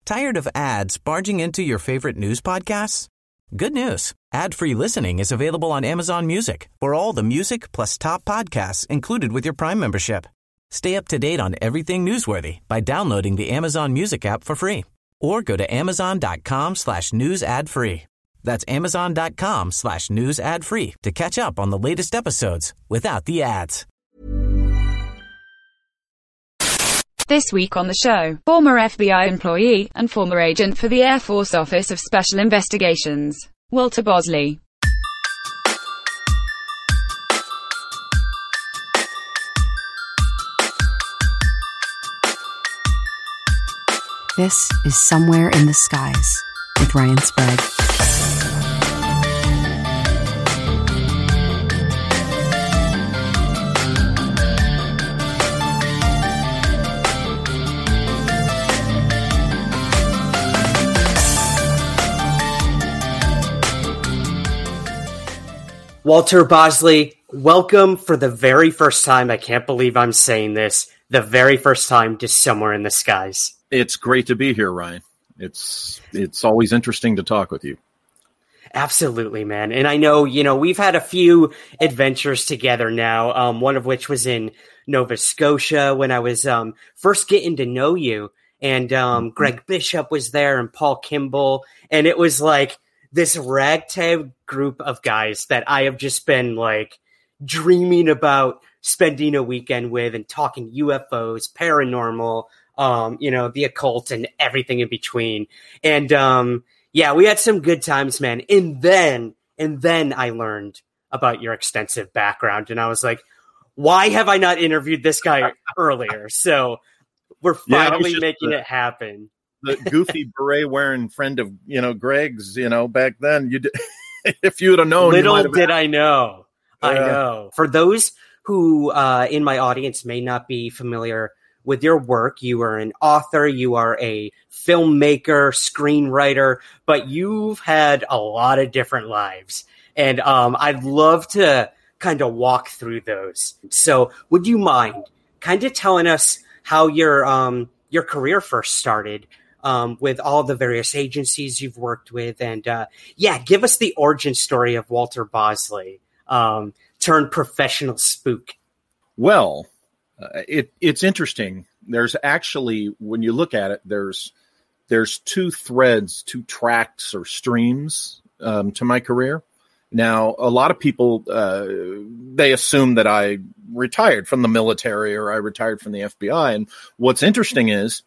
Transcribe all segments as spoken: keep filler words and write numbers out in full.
Tired of ads barging into your favorite news podcasts? Good news. Ad-free listening is available on Amazon Music for all the music plus top podcasts included with your Prime membership. Stay up to date on everything newsworthy by downloading the Amazon Music app for free or go to amazon.com slash news ad free. That's amazon.com slash news ad free to catch up on the latest episodes without the ads. This week on the show, former F B I employee and former agent for the Air Force Office of Special Investigations, Walter Bosley. This is Somewhere in the Skies with Ryan Sprague. Walter Bosley, welcome for the very first time. I can't believe I'm saying this. The very first time to Somewhere in the Skies. It's great to be here, Ryan. It's it's always interesting to talk with you. Absolutely, man. And I know, you know, we've had a few adventures together now, um, one of which was in Nova Scotia when I was um, first getting to know you. And um, Greg Bishop was there and Paul Kimball. And it was like this ragtag group of guys that I have just been like dreaming about spending a weekend with and talking U F Os, paranormal, um, you know, the occult and everything in between. And, um, yeah, we had some good times, man. And then, and then I learned about your extensive background and I was like, why have I not interviewed this guy earlier? So we're finally yeah, making the, it happen. The goofy beret wearing friend of, you know, Greg's, you know, back then you did, if you would have known, little you did I know, uh, I know. For those who, uh, in my audience may not be familiar with your work, you are an author, you are a filmmaker, screenwriter, but you've had a lot of different lives. And um, I'd love to kind of walk through those. So would you mind kind of telling us how your um, your career first started um, with all the various agencies you've worked with? And uh, yeah, give us the origin story of Walter Bosley, um, turned professional spook. Well, Uh, it it's interesting. There's actually, when you look at it, there's there's two threads, two tracks or streams um, to my career. Now, a lot of people, uh, they assume that I retired from the military or I retired from the F B I. And what's interesting is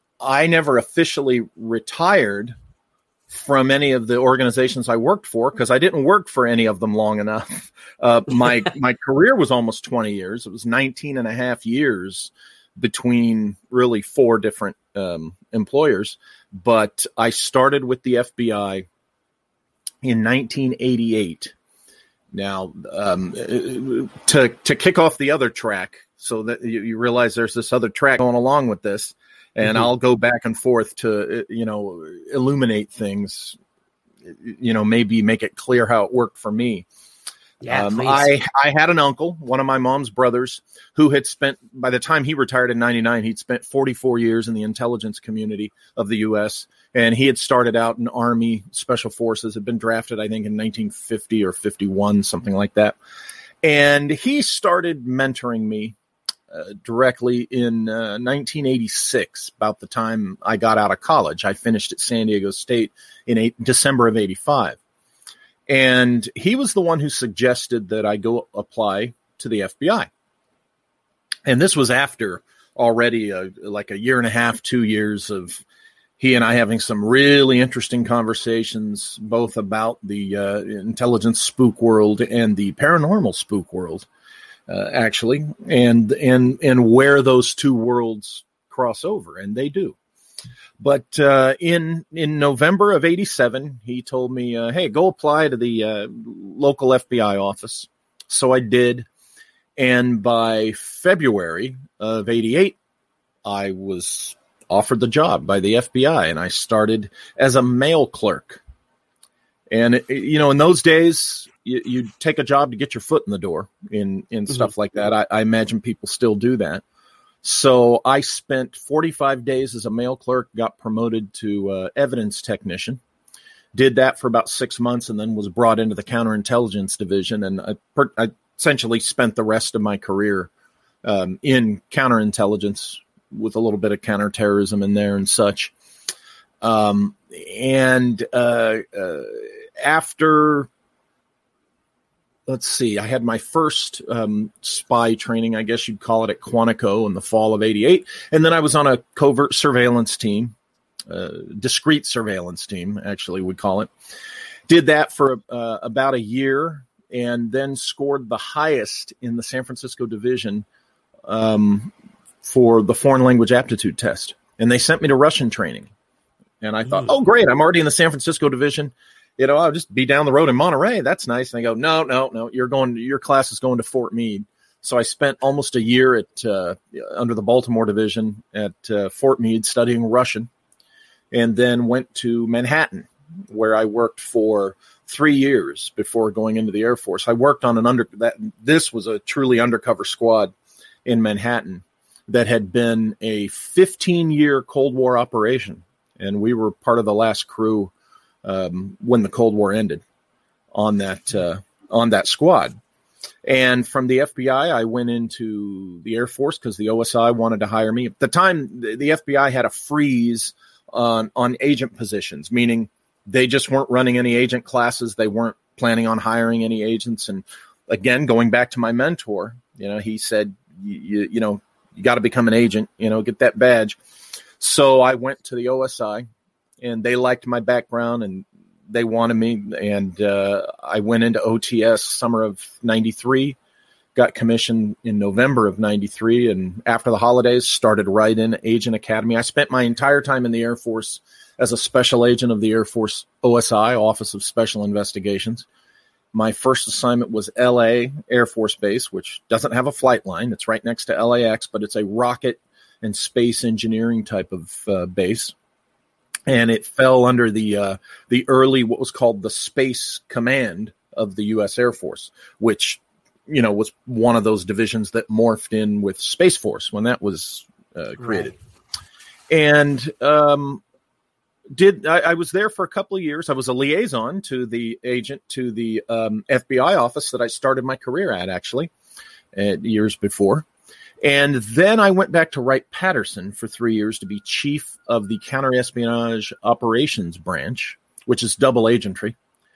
I never officially retired from any of the organizations I worked for because I didn't work for any of them long enough. Uh, my my career was almost twenty years. It was nineteen and a half years between really four different um, employers. But I started with the F B I in nineteen eighty-eight. Now, um, to to kick off the other track, so that you, you realize there's this other track going along with this. And mm-hmm. I'll go back and forth to, you know, illuminate things, you know, maybe make it clear how it worked for me. Yeah, um, I, I had an uncle, one of my mom's brothers, who had spent, by the time he retired in ninety-nine, he'd spent forty-four years in the intelligence community of the U S. And he had started out in Army Special Forces, had been drafted, I think, in nineteen fifty or fifty-one, something like that. And he started mentoring me Uh, directly in uh, nineteen eighty-six, about the time I got out of college. I finished at San Diego State in eight, December of eighty-five. And he was the one who suggested that I go apply to the F B I. And this was after already a, like a year and a half, two years of he and I having some really interesting conversations, both about the uh, intelligence spook world and the paranormal spook world. Uh, actually, and and and where those two worlds cross over, and they do. But uh, in in November of eighty-seven, he told me, uh, "Hey, go apply to the uh, local F B I office." So I did, and by February of eighty-eight, I was offered the job by the F B I, and I started as a mail clerk. And it, you know, in those days, you, you take a job to get your foot in the door in, in mm-hmm. stuff like that. I, I imagine people still do that. So I spent forty-fiper days as a mail clerk, got promoted to uh, evidence technician, did that for about six months, and then was brought into the counterintelligence division. And I, per- I essentially spent the rest of my career um, in counterintelligence with a little bit of counterterrorism in there and such. Um, and uh, uh, after... Let's see, I had my first um, spy training, I guess you'd call it, at Quantico in the fall of eighty-eight. And then I was on a covert surveillance team, uh, discrete surveillance team, actually, we'd call it. Did that for uh, about a year and then scored the highest in the San Francisco division um, for the foreign language aptitude test. And they sent me to Russian training. And I thought, mm. oh, great, I'm already in the San Francisco division. You know, I'll just be down the road in Monterey. That's nice. And they go, no, no, no, you're going, your class is going to Fort Meade. So I spent almost a year at, uh, under the Baltimore division at uh, Fort Meade studying Russian, and then went to Manhattan, where I worked for three years before going into the Air Force. I worked on an under, that, this was a truly undercover squad in Manhattan that had been a fifteen year Cold War operation. And we were part of the last crew Um, when the Cold War ended on that uh, on that squad. And from the F B I, I went into the Air Force because the O S I wanted to hire me. At the time, the, the F B I had a freeze on, on agent positions, meaning they just weren't running any agent classes. They weren't planning on hiring any agents. And again, going back to my mentor, you know, he said, you, you, you know, you got to become an agent, you know, get that badge. So I went to the O S I. And they liked my background, and they wanted me. And uh, I went into O T S summer of ninety-three, got commissioned in November of ninety-three, and after the holidays, started right in Agent Academy. I spent my entire time in the Air Force as a special agent of the Air Force O S I, Office of Special Investigations. My first assignment was L A Air Force Base, which doesn't have a flight line. It's right next to L A X, but it's a rocket and space engineering type of uh, base. And it fell under the uh, the early, what was called the Space Command of the U S Air Force, which, you know, was one of those divisions that morphed in with Space Force when that was uh, created. Right. And um, did I, I was there for a couple of years. I was a liaison to the agent to the um, F B I office that I started my career at, actually, uh, years before. And then I went back to Wright-Patterson for three years to be chief of the counterespionage operations branch, which is double agentry.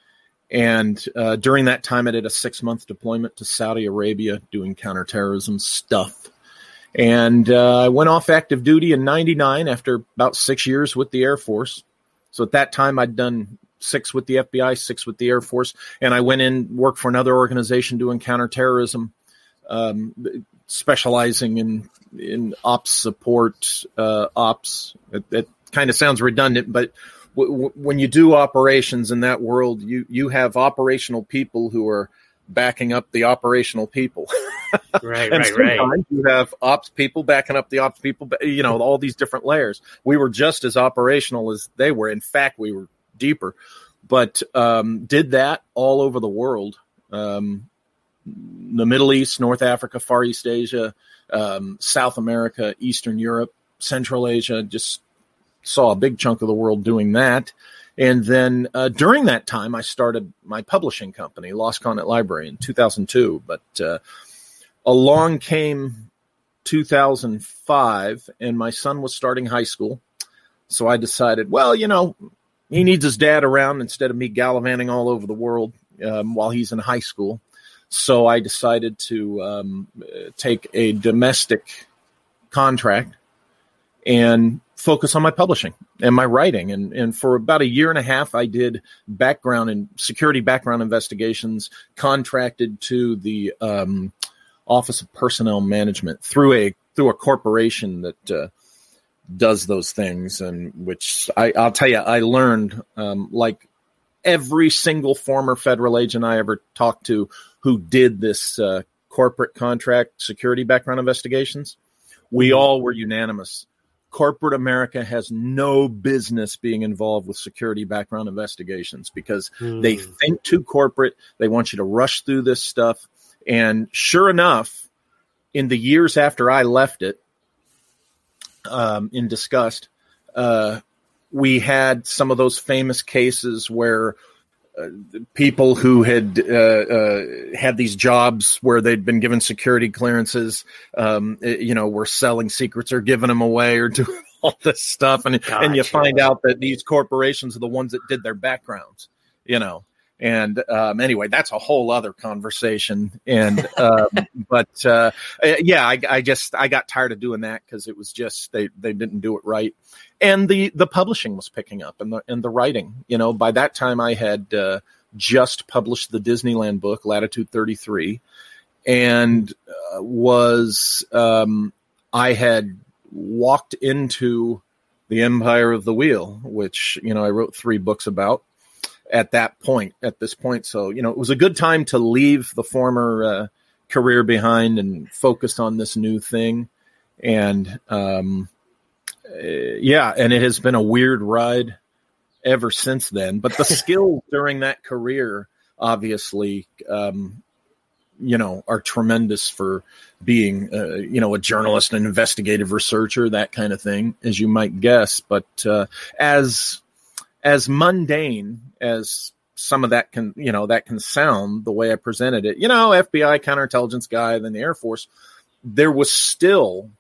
And uh, during that time, I did a six-month deployment to Saudi Arabia doing counterterrorism stuff. And uh, I went off active duty in ninety-nine after about six years with the Air Force. So at that time, I'd done six with the F B I, six with the Air Force. And I went in, worked for another organization doing counterterrorism, um, specializing in in ops support, uh, ops. It, it kind of sounds redundant, but w- w- when you do operations in that world, you, you have operational people who are backing up the operational people. Right, and right, sometimes right. you have ops people backing up the ops people, you know, all these different layers. We were just as operational as they were. In fact, we were deeper, but um, did that all over the world. Um, the Middle East, North Africa, Far East Asia, um, South America, Eastern Europe, Central Asia, just saw a big chunk of the world doing that. And then uh, during that time, I started my publishing company, Lost Continent Library, in two thousand two. But uh, along came two thousand five, and my son was starting high school. So I decided, well, you know, he needs his dad around instead of me gallivanting all over the world um, while he's in high school. So I decided to um, take a domestic contract and focus on my publishing and my writing. And, and for about a year and a half, I did background and security background investigations, contracted to the um, Office of Personnel Management through a through a corporation that uh, does those things. And which I, I'll tell you, I learned um, like every single former federal agent I ever talked to who did this uh, corporate contract security background investigations, we all were unanimous. Corporate America has no business being involved with security background investigations because mm. they think too corporate. They want you to rush through this stuff. And sure enough, in the years after I left it, um, in disgust, uh, we had some of those famous cases where uh, people who had uh, uh, had these jobs where they'd been given security clearances, um, you know, were selling secrets or giving them away or doing all this stuff. And, gotcha. and you find out that these corporations are the ones that did their backgrounds, you know. And um, anyway, that's a whole other conversation. And um, but uh, yeah, I, I just I got tired of doing that because it was just they, they didn't do it right. And the, the publishing was picking up and the and the writing. You know, by that time I had uh, just published the Disneyland book, Latitude thirty-three, and uh, was um, I had walked into the Empire of the Wheel, which you know I wrote three books about. At that point, at this point. So, you know, it was a good time to leave the former uh, career behind and focus on this new thing. And, um, uh, yeah, and it has been a weird ride ever since then. But the skills during that career, obviously, um, you know, are tremendous for being, uh, you know, a journalist, an investigative researcher, that kind of thing, as you might guess. But uh, as as mundane as some of that can, you know, that can sound the way I presented it, you know, F B I counterintelligence guy, then the Air Force, there was still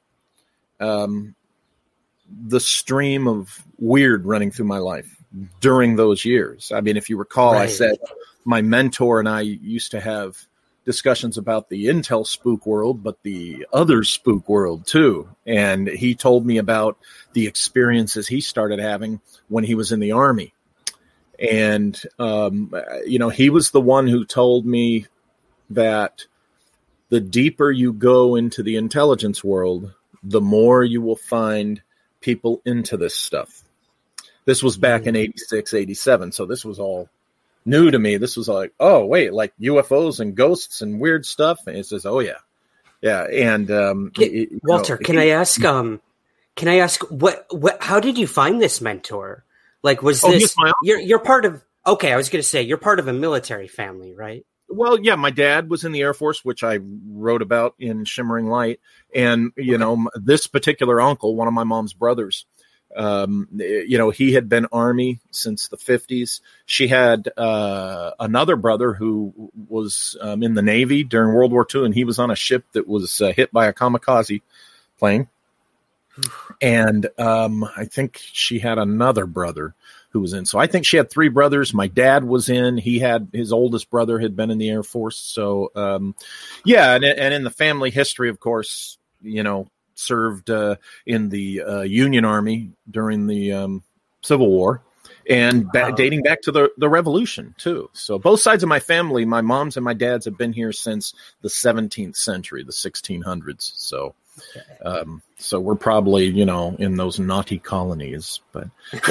um, the stream of weird running through my life during those years. I mean, if you recall, right. I said my mentor and I used to have discussions about the intel spook world, but the other spook world too. And he told me about the experiences he started having when he was in the Army. And, um, you know, he was the one who told me that the deeper you go into the intelligence world, the more you will find people into this stuff. This was back in eighty-six, eighty-seven. So this was all new to me. This was like, oh, wait, like U F Os and ghosts and weird stuff. And it says, oh, yeah. Yeah. And um, can, it, Walter, know, can it, I ask, um, can I ask what, what, how did you find this mentor? Like, was oh, this, you're, you're part of, okay, I was going to say, you're part of a military family, right? Well, yeah, my dad was in the Air Force, which I wrote about in Shimmering Light. And, you okay. know, this particular uncle, one of my mom's brothers, Um, you know, he had been Army since the fifties. She had uh, another brother who was um, in the Navy during World War Two, and he was on a ship that was uh, hit by a kamikaze plane. And um, I think she had another brother who was in. So I think she had three brothers. My dad was in. He had his oldest brother had been in the Air Force. So, um, yeah, and, and in the family history, of course, you know, served uh, in the uh, Union Army during the um, Civil War and ba- dating back to the, the Revolution, too. So both sides of my family, my mom's and my dad's, have been here since the seventeenth century, the sixteen hundreds. So um, so we're probably, you know, in those naughty colonies. But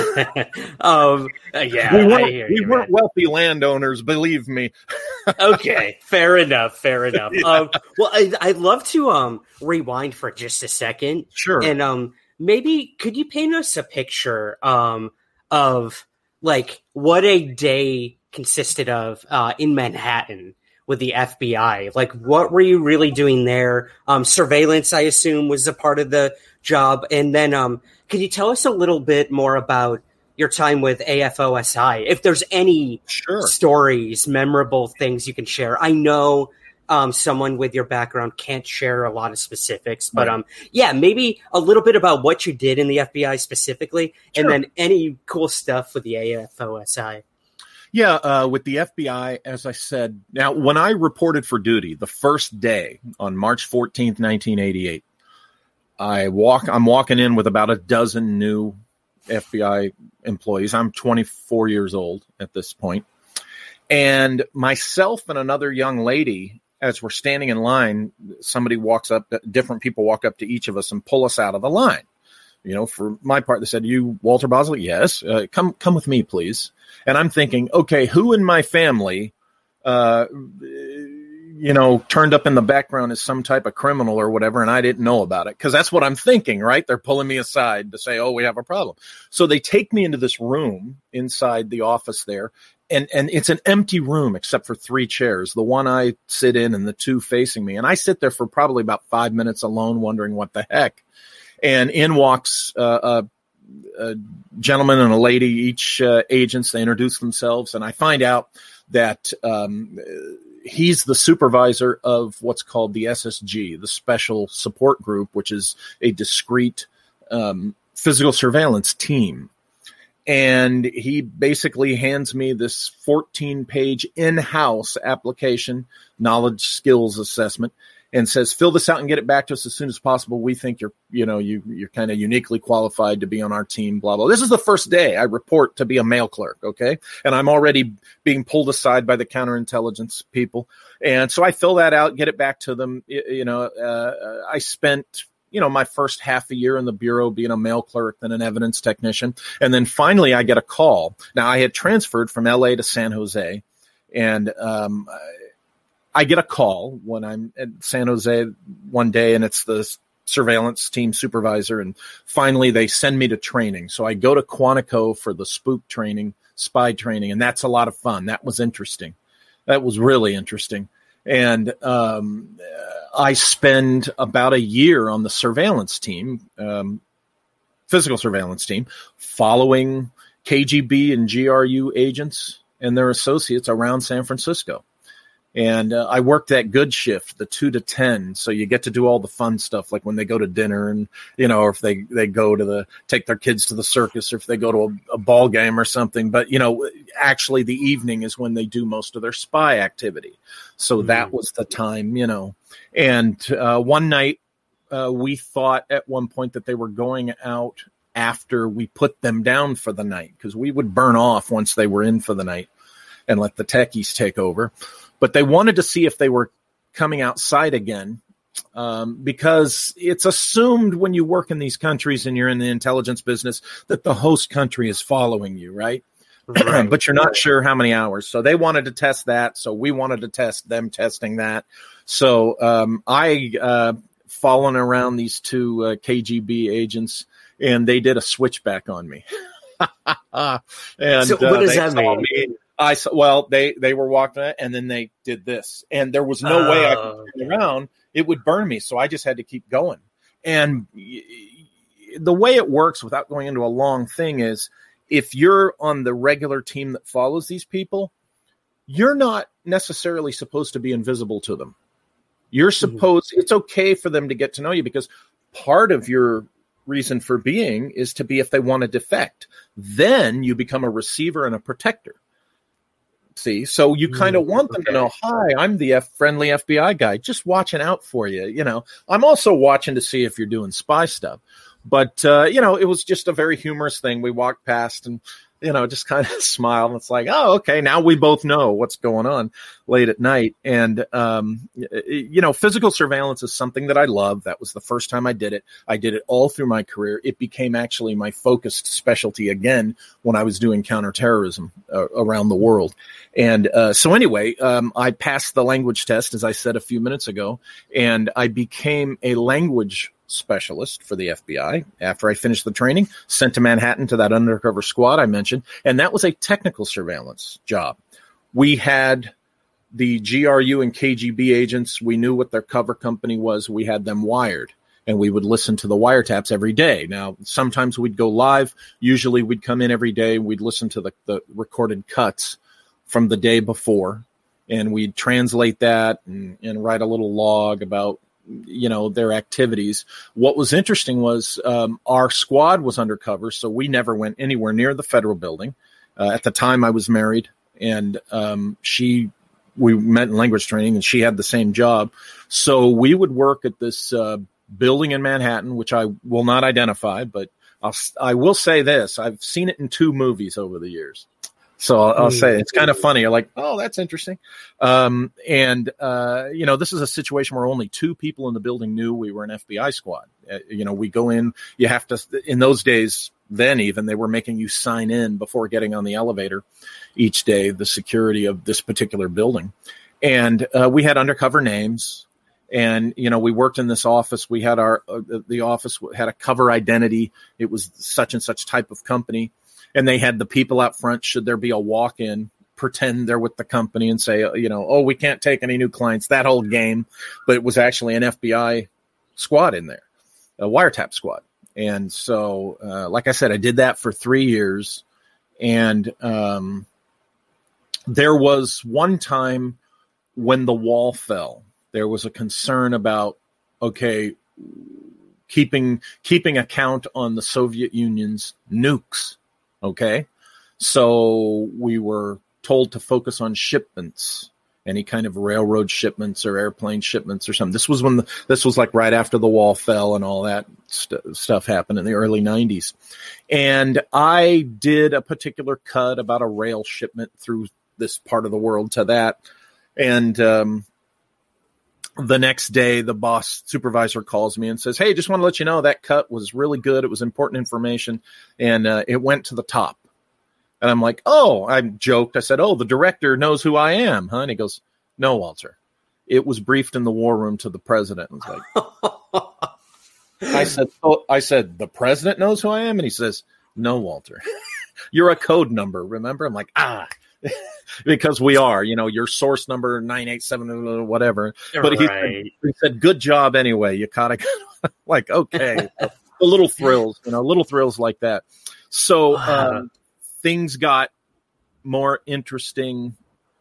um, uh, yeah, we weren't, I hear we you, weren't man. wealthy landowners, believe me. Okay, fair enough, fair enough. Yeah. Um, well, I, I'd love to um, rewind for just a second. Sure. And um, maybe could you paint us a picture um, of like what a day consisted of uh, in Manhattan with the F B I? Like, what were you really doing there? Um, surveillance, I assume, was a part of the job. And then um, could you tell us a little bit more about your time with A F O S I? If there's any Sure. stories, memorable things you can share. I know um, someone with your background can't share a lot of specifics, but Right. um, yeah, maybe a little bit about what you did in the F B I specifically, Sure. and then any cool stuff with the A F O S I. Yeah, uh, with the F B I, as I said, now when I reported for duty the first day on March fourteenth, nineteen eighty-eight, I walk. I'm walking in with about a dozen new F B I employees. I'm twenty-four years old at this point, and myself and another young lady, as we're standing in line, somebody walks up. Different people walk up to each of us and pull us out of the line. You know, for my part, they said, "You, Walter Bosley?" Yes. Uh, come, come with me, please. And I'm thinking, okay, who in my family, uh, you know, turned up in the background as some type of criminal or whatever, and I didn't know about it? Because that's what I'm thinking, right? They're pulling me aside to say, oh, we have a problem. So they take me into this room inside the office there, and, and it's an empty room except for three chairs, the one I sit in and the two facing me. And I sit there for probably about five minutes alone wondering what the heck. And in walks uh, a, a gentleman and a lady, each uh, agents. They introduce themselves, and I find out that um, he's the supervisor of what's called the S S G, the Special Support Group, which is a discrete um, physical surveillance team. And he basically hands me this fourteen-page in-house application, knowledge skills assessment, and says, fill this out and get it back to us as soon as possible. We think you're, you know, you, you're kind of uniquely qualified to be on our team, blah, blah. This is the first day I report to be a mail clerk, okay? And I'm already being pulled aside by the counterintelligence people. And so I fill that out, get it back to them. You know, uh, I spent, you know, my first half a year in the Bureau being a mail clerk, then an evidence technician. And then finally I get a call. Now, I had transferred from L A to San Jose, and um I get a call when I'm at San Jose one day, and it's the surveillance team supervisor. And finally, they send me to training. So I go to Quantico for the spook training, spy training, and that's a lot of fun. That was interesting. That was really interesting. And um, I spend about a year on the surveillance team, um, physical surveillance team, following K G B and G R U agents and their associates around San Francisco. And uh, I worked that good shift, the two to ten. So you get to do all the fun stuff, like when they go to dinner and, you know, or if they, they go to the, take their kids to the circus, or if they go to a, a ball game or something. But, you know, actually the evening is when they do most of their spy activity. So mm-hmm. that was the time, you know. And uh, one night uh, we thought at one point that they were going out after we put them down for the night, because we would burn off once they were in for the night and let the techies take over. But they wanted to see if they were coming outside again, um, because it's assumed when you work in these countries and you're in the intelligence business that the host country is following you, right? right. But you're not sure how many hours. So they wanted to test that. So we wanted to test them testing that. So um, I uh, following around these two uh, K G B agents, and they did a switchback on me. and so what uh, does that mean? Me, I saw, well, they, they were walking it, and then they did this, and there was no uh, way I could turn around. It would burn me. So I just had to keep going. And y- the way it works, without going into a long thing, is if you're on the regular team that follows these people, you're not necessarily supposed to be invisible to them. You're supposed, mm-hmm. it's okay for them to get to know you, because part of your reason for being is to be if they want to defect. Then you become a receiver and a protector. See, so you kind of want them okay. to know, hi, I'm the F- friendly F B I guy, just watching out for you. You know, I'm also watching to see if you're doing spy stuff. But, uh, you know, it was just a very humorous thing. We walked past and, you know, just kind of smiled. It's like, oh, okay, now we both know what's going on late at night. And, um, you know, physical surveillance is something that I love. That was the first time I did it. I did it all through my career. It became actually my focused specialty again when I was doing counterterrorism uh, around the world. And uh, so anyway, um, I passed the language test, as I said a few minutes ago, and I became a language specialist for the F B I after I finished the training, sent to Manhattan to that undercover squad I mentioned, and that was a technical surveillance job. We had the G R U and K G B agents. We knew what their cover company was. We had them wired, and we would listen to the wiretaps every day. Now, sometimes we'd go live. Usually we'd come in every day. We'd listen to the, the recorded cuts from the day before, and we'd translate that and, and write a little log about, you know, their activities. What was interesting was um, our squad was undercover, so we never went anywhere near the federal building. Uh, at the time, I was married, and um, she, we met in language training, and she had the same job. So we would work at this uh, building in Manhattan, which I will not identify, but I'll, I will say this. I've seen it in two movies over the years. So I'll, I'll say it's kind of funny. You're like, oh, that's interesting. Um, and, uh, you know, this is a situation where only two people in the building knew we were an F B I squad. Uh, you know, we go in, you have to, in those days, then even, they were making you sign in before getting on the elevator each day, the security of this particular building. And uh, we had undercover names. And, you know, we worked in this office. We had our, uh, the office had a cover identity. It was such and such type of company. And they had the people out front, should there be a walk-in, pretend they're with the company and say, you know, oh, we can't take any new clients, that whole game. But it was actually an F B I squad in there, a wiretap squad. And so, uh, like I said, I did that for three years. And um, there was one time when the wall fell, there was a concern about, okay, keeping keeping account on the Soviet Union's nukes. Okay, so we were told to focus on shipments, any kind of railroad shipments or airplane shipments or something. This was when the, this was like right after the wall fell and all that st- stuff happened in the early nineties. And I did a particular cut about a rail shipment through this part of the world to that. And um, the next day, the boss supervisor calls me and says, hey, just want to let you know that cut was really good. It was important information, and uh, it went to the top. And I'm like, oh, I joked. I said, oh, the director knows who I am, huh? And he goes, no, Walter. It was briefed in the war room to the president. I was like, I said, oh, I said, the president knows who I am? And he says, no, Walter. You're a code number, remember? I'm like, ah. Because we are, you know, your source number nine eight seven, whatever. But he, right. said, he said, good job anyway. You caught it. Like, okay. The little thrills, you know, little thrills like that. So um, things got more interesting.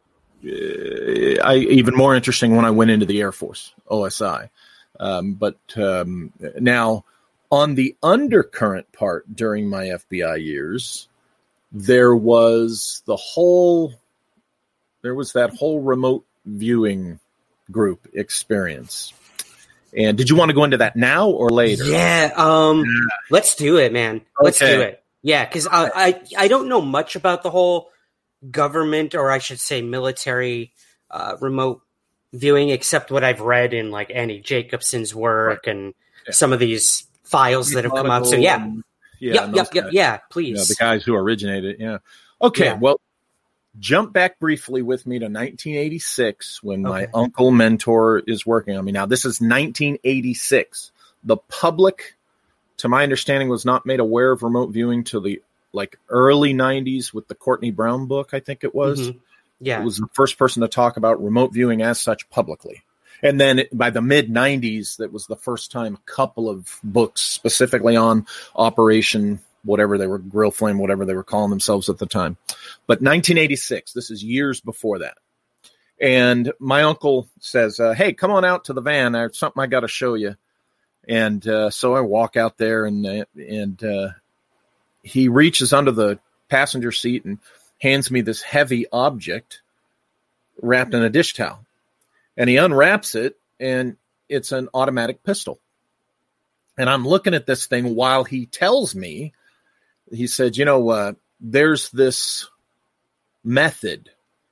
Uh, I even more interesting when I went into the Air Force, O S I. Um, but um, now on the undercurrent part during my F B I years, there was the whole, there was that whole remote viewing group experience. And did you want to go into that now or later? Yeah, um, yeah. Let's do it, man. Let's okay. do it. Yeah, because I, I I don't know much about the whole government, or I should say military uh, remote viewing, except what I've read in like Annie Jacobson's work right. and yeah. some of these files that have come out. So yeah. Yeah, yep, yep, yep, yeah, please. Yeah, the guys who originated, yeah. Okay, yeah. Well, jump back briefly with me to nineteen eighty-six when okay. my uncle mentor is working on me. Now, this is nineteen eighty-six. The public, to my understanding, was not made aware of remote viewing till the like early nineties with the Courtney Brown book, I think it was. Mm-hmm. Yeah. It was the first person to talk about remote viewing as such publicly. And then it, by the mid nineties, that was the first time a couple of books specifically on Operation, whatever they were, Grill Flame, whatever they were calling themselves at the time. But nineteen eighty-six, this is years before that. And my uncle says, uh, hey, come on out to the van. There's something I got to show you. And uh, so I walk out there, and, uh, and uh, he reaches under the passenger seat and hands me this heavy object wrapped in a dish towel. And he unwraps it, and it's an automatic pistol. And I'm looking at this thing while he tells me, he said, you know, uh, there's this method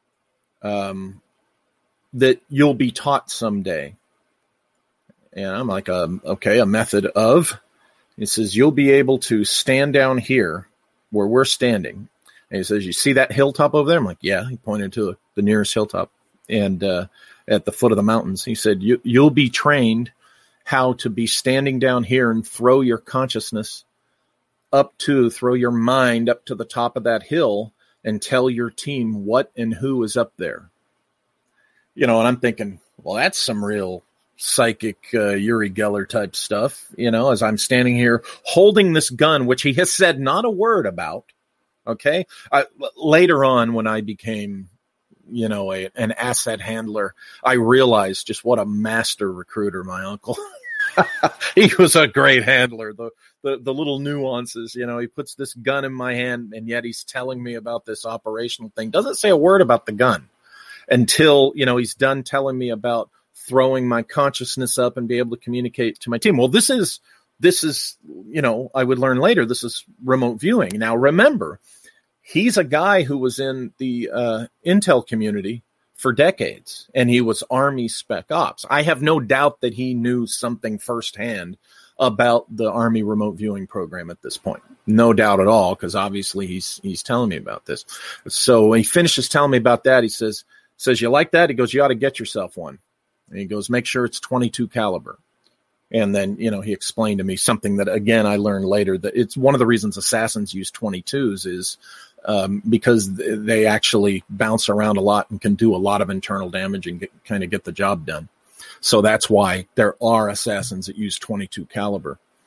um, that you'll be taught someday. And I'm like, um, okay, a method of? He says, you'll be able to stand down here where we're standing. And he says, you see that hilltop over there? I'm like, yeah. He pointed to the nearest hilltop. And uh, at the foot of the mountains, he said, you, you'll be trained how to be standing down here and throw your consciousness up to, throw your mind up to the top of that hill and tell your team what and who is up there. You know, and I'm thinking, well, that's some real psychic uh, Uri Geller type stuff, you know, as I'm standing here holding this gun, which he has said not a word about. Okay. I, later on, when I became, you know, a, an asset handler, I realized just what a master recruiter my uncle. He was a great handler. The, the the little nuances, you know, he puts this gun in my hand, and yet he's telling me about this operational thing. Doesn't say a word about the gun until, you know, he's done telling me about throwing my consciousness up and be able to communicate to my team. Well, this is, this is, you know, I would learn later, this is remote viewing. Now, remember, he's a guy who was in the uh, intel community for decades, and he was Army Spec Ops. I have no doubt that he knew something firsthand about the Army remote viewing program at this point. No doubt at all, because obviously he's he's telling me about this. So when he finishes telling me about that, he says, says, you like that? He goes, you ought to get yourself one. And he goes, make sure it's twenty-two caliber. And then, you know, he explained to me something that, again, I learned later, that it's one of the reasons assassins use twenty-twos is um, because they actually bounce around a lot and can do a lot of internal damage and get, kind of get the job done. So that's why there are assassins that use twenty-two caliber.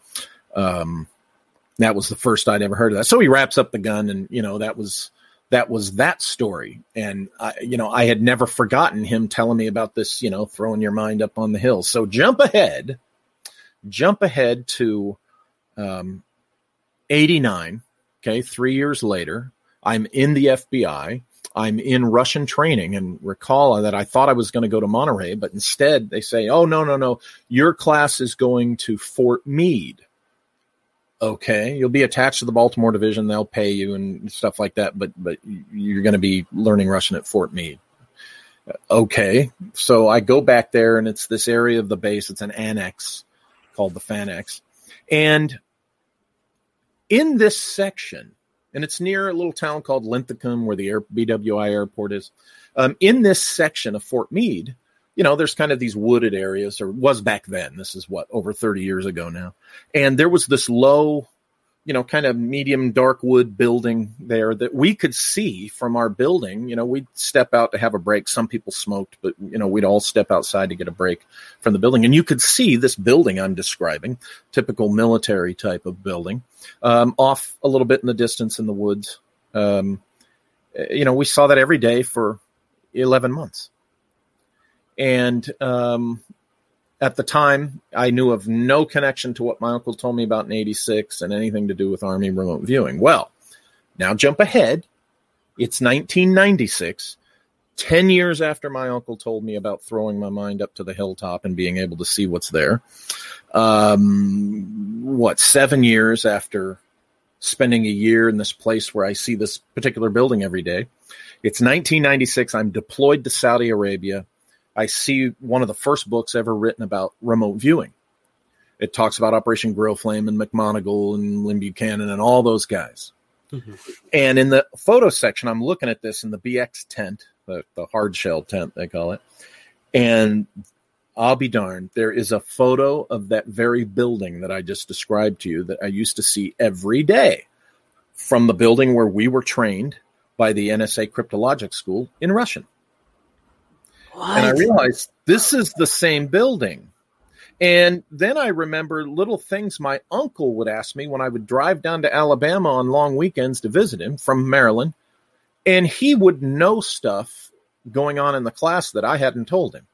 Um, that was the first I'd ever heard of that. So he wraps up the gun, and, you know, that was that was that story. And, I, you know, I had never forgotten him telling me about this, you know, throwing your mind up on the hill. So jump ahead, jump ahead to um, eighty-nine, okay, three years later. I'm in the F B I. I'm in Russian training, and recall that I thought I was going to go to Monterey, but instead they say, oh, no, no, no, your class is going to Fort Meade. Okay, you'll be attached to the Baltimore division. They'll pay you and stuff like that, but but you're going to be learning Russian at Fort Meade. Okay, so I go back there, and it's this area of the base. It's an annex called the Fanex. And in this section, and it's near a little town called Linthicum where the Air, B W I airport is, um, in this section of Fort Meade, you know, there's kind of these wooded areas, or was back then. This is what, over thirty years ago now. And there was this low, you know, kind of medium dark wood building there that we could see from our building. You know, we'd step out to have a break. Some people smoked, but, you know, we'd all step outside to get a break from the building. And you could see this building I'm describing, typical military type of building, um, off a little bit in the distance in the woods. Um, you know, we saw that every day for eleven months. And um, at the time, I knew of no connection to what my uncle told me about in eighty-six and anything to do with Army remote viewing. Well, now jump ahead. It's nineteen ninety-six, ten years after my uncle told me about throwing my mind up to the hilltop and being able to see what's there. Um, what, seven years after spending a year in this place where I see this particular building every day. It's nineteen ninety-six. I'm deployed to Saudi Arabia. I see one of the first books ever written about remote viewing. It talks about Operation Grill Flame and McMoneagle and Lynn Buchanan and all those guys. Mm-hmm. And in the photo section, I'm looking at this in the B X tent, the, the hard shell tent, they call it. And I'll be darned, there is a photo of that very building that I just described to you that I used to see every day from the building where we were trained by the N S A Cryptologic School in Russian. What? And I realized this is the same building. And then I remember little things my uncle would ask me when I would drive down to Alabama on long weekends to visit him from Maryland. And he would know stuff going on in the class that I hadn't told him.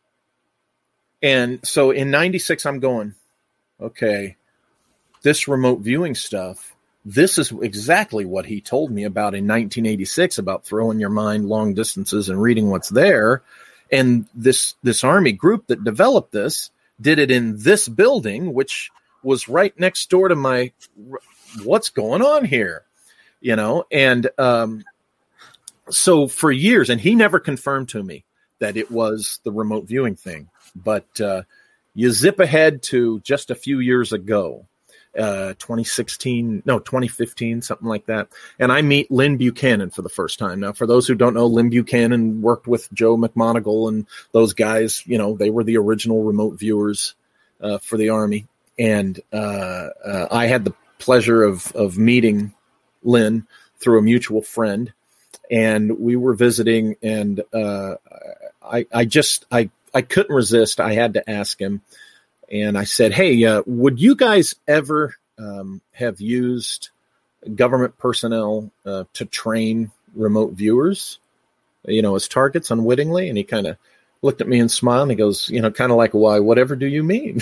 And so in ninety-six, I'm going, okay, this remote viewing stuff, this is exactly what he told me about in nineteen eighty-six about throwing your mind long distances and reading what's there. And this this Army group that developed this did it in this building, which was right next door to my, what's going on here? You know, and um, so for years, and he never confirmed to me that it was the remote viewing thing. But uh, you zip ahead to just a few years ago. Uh, twenty sixteen, no, twenty fifteen, something like that. And I meet Lynn Buchanan for the first time. Now, for those who don't know, Lynn Buchanan worked with Joe McMoneagle and those guys. You know, they were the original remote viewers uh, for the Army. And uh, uh, I had the pleasure of of meeting Lynn through a mutual friend. And we were visiting, and uh, I, I just, I, I couldn't resist. I had to ask him. And I said, hey, uh, would you guys ever um, have used government personnel uh, to train remote viewers, you know, as targets unwittingly? And he kind of looked at me and smiled. And he goes, you know, kind of like, why, whatever do you mean?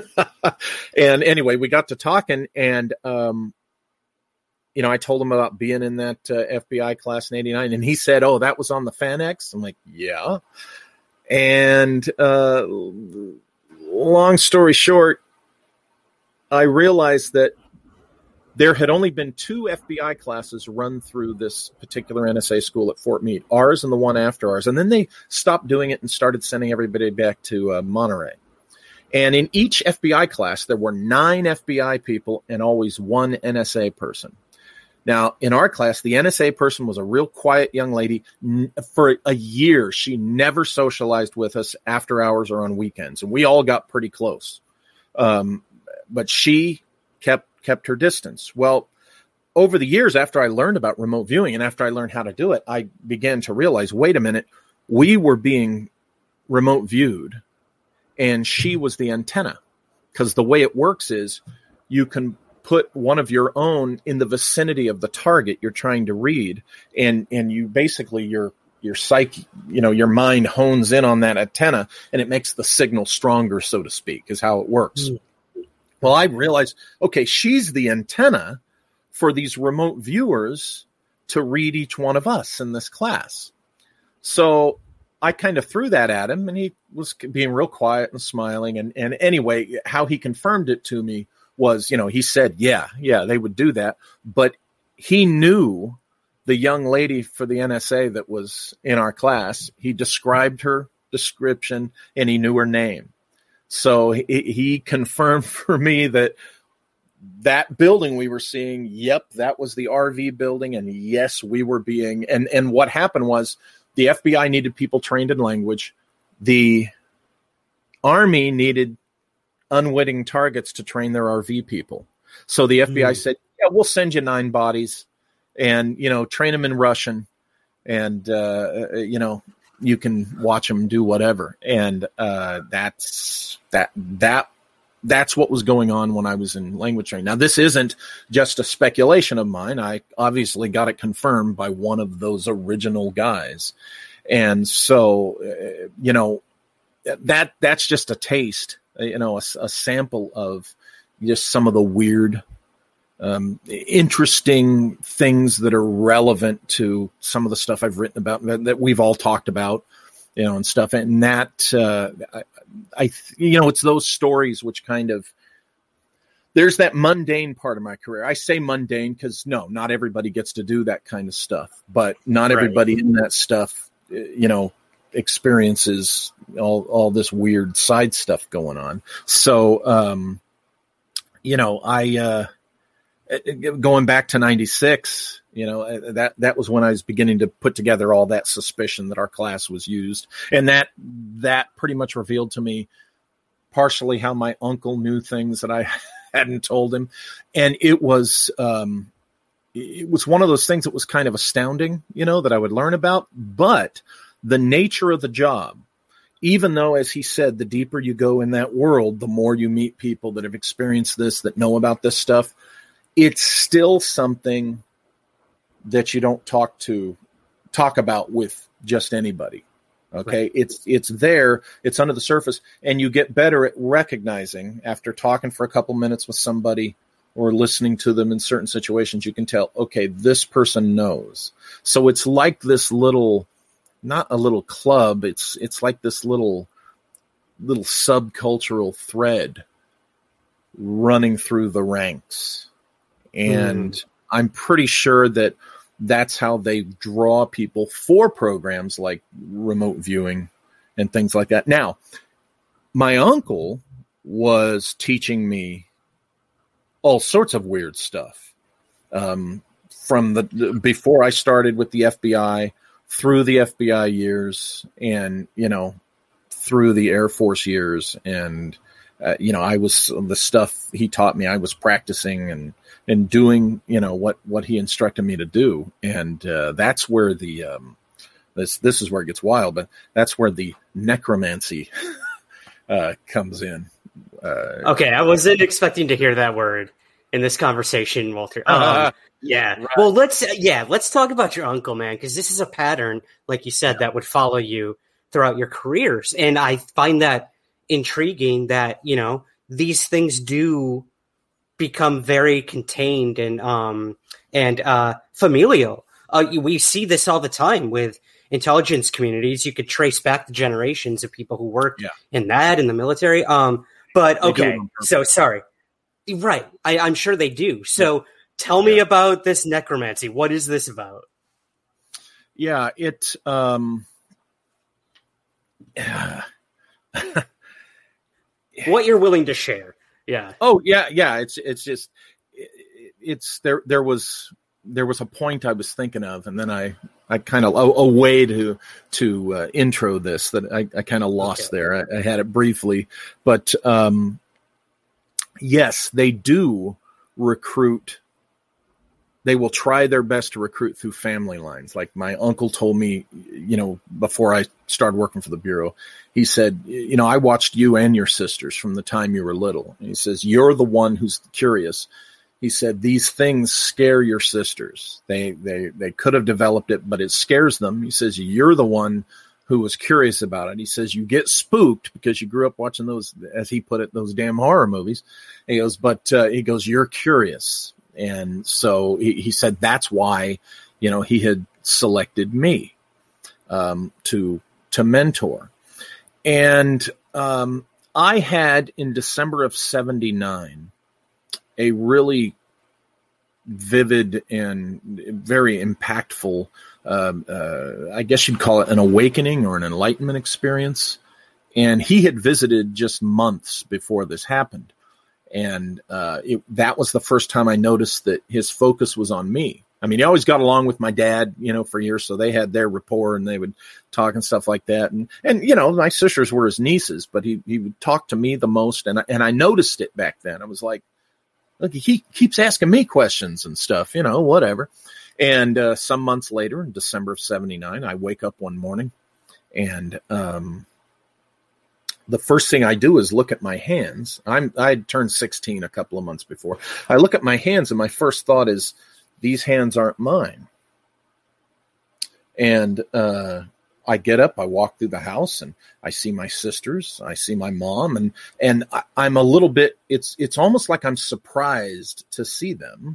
And anyway, we got to talking, and, um, you know, I told him about being in that uh, F B I class in eighty-nine. And he said, oh, that was on the Fanex? I'm like, yeah. And uh long story short, I realized that there had only been two F B I classes run through this particular N S A school at Fort Meade, ours and the one after ours. And then they stopped doing it and started sending everybody back to uh, Monterey. And in each F B I class, there were nine F B I people and always one N S A person. Now, in our class, the N S A person was a real quiet young lady. For a year, she never socialized with us after hours or on weekends, and we all got pretty close. Um, but she kept kept her distance. Well, over the years, after I learned about remote viewing and after I learned how to do it, I began to realize, wait a minute, we were being remote viewed, and she was the antenna. Because the way it works is, you can put one of your own in the vicinity of the target you're trying to read, and and you basically your your psyche, you know, your mind hones in on that antenna, and it makes the signal stronger, so to speak, is how it works. Mm. Well, I realized, okay, she's the antenna for these remote viewers to read each one of us in this class. So I kind of threw that at him, and he was being real quiet and smiling. And, and anyway, how he confirmed it to me was, you know, he said, yeah, yeah, they would do that. But he knew the young lady for the N S A that was in our class. He described her description, and he knew her name. So he, he confirmed for me that that building we were seeing, yep, that was the R V building. And yes, we were being, and, and what happened was the F B I needed people trained in language. The Army needed unwitting targets to train their R V people. So the F B I mm. said, yeah, we'll send you nine bodies and, you know, train them in Russian, and, uh, you know, you can watch them do whatever. And uh, that's that, that, that's what was going on when I was in language training. Now, this isn't just a speculation of mine. I obviously got it confirmed by one of those original guys. And so, uh, you know, that that's just a taste, you know, a, a sample of just some of the weird, um, interesting things that are relevant to some of the stuff I've written about, that, that we've all talked about, you know, and stuff. And that, uh, I, I, you know, it's those stories which kind of, there's that mundane part of my career. I say mundane because no, not everybody gets to do that kind of stuff, but not right. everybody in that stuff, you know, experiences all, all this weird side stuff going on. So, um, you know, I, uh, going back to ninety-six, you know, that, that was when I was beginning to put together all that suspicion that our class was used. And that, that pretty much revealed to me partially how my uncle knew things that I hadn't told him. And it was, um, it was one of those things that was kind of astounding, you know, that I would learn about, but the nature of the job, even though, as he said, the deeper you go in that world, the more you meet people that have experienced this, that know about this stuff, it's still something that you don't talk to, talk about with just anybody. Okay. Right. It's, it's there, it's under the surface, and you get better at recognizing after talking for a couple minutes with somebody or listening to them in certain situations, you can tell, okay, this person knows. So it's like this little, not a little club. It's, it's like this little, little subcultural thread running through the ranks. And mm. I'm pretty sure that that's how they draw people for programs like remote viewing and things like that. Now, my uncle was teaching me all sorts of weird stuff um, from the, the before I started with the F B I, through the F B I years, and, you know, through the Air Force years. And, uh, you know, I was the stuff he taught me, I was practicing and, and doing, you know, what, what he instructed me to do. And uh, that's where the, um, this, this is where it gets wild, but that's where the necromancy uh, comes in. Uh, okay. I wasn't expecting to hear that word in this conversation, Walter. Um, uh, yeah. Right. Well, let's, yeah, let's talk about your uncle, man, because this is a pattern, like you said, yeah. that would follow you throughout your careers. And I find that intriguing that, you know, these things do become very contained and um and uh familial. Uh, we see this all the time with intelligence communities. You could trace back the generations of people who work yeah. in that, in the military. Um, but okay, so sorry, right? I, I'm sure they do. So yeah. tell me yeah. about this necromancy. What is this about? Yeah, it. Um, yeah. What you're willing to share. Yeah. Oh yeah, yeah. It's it's just it's there. There was there was a point I was thinking of, and then I I kind of a, a way to to uh, intro this that I, I kind of lost okay. there. I, I had it briefly, but um, yes, they do recruit they will try their best to recruit through family lines. Like my uncle told me, you know, before I started working for the Bureau, he said, you know, I watched you and your sisters from the time you were little. And he says, you're the one who's curious. He said, these things scare your sisters. They, they, they could have developed it, but it scares them. He says, you're the one who was curious about it. He says, you get spooked because you grew up watching those, as he put it, those damn horror movies. He goes, but uh, he goes, you're curious. And so he, he said that's why, you know, he had selected me um, to to mentor. And um, I had in December of seventy-nine a really vivid and very impactful, um, uh, I guess you'd call it an awakening or an enlightenment experience. And he had visited just months before this happened. And uh, it, that was the first time I noticed that his focus was on me. I mean, he always got along with my dad, you know, for years. So they had their rapport and they would talk and stuff like that. And, and you know, my sisters were his nieces, but he, he would talk to me the most. And I, and I noticed it back then. I was like, look, he keeps asking me questions and stuff, you know, whatever. And uh, some months later, in December of seventy-nine, I wake up one morning and um the first thing I do is look at my hands. I'm, I'd turned sixteen a couple of months before. I look at my hands and my first thought is, these hands aren't mine. And uh, I get up, I walk through the house and I see my sisters, I see my mom, and, and I, I'm a little bit, it's, it's almost like I'm surprised to see them,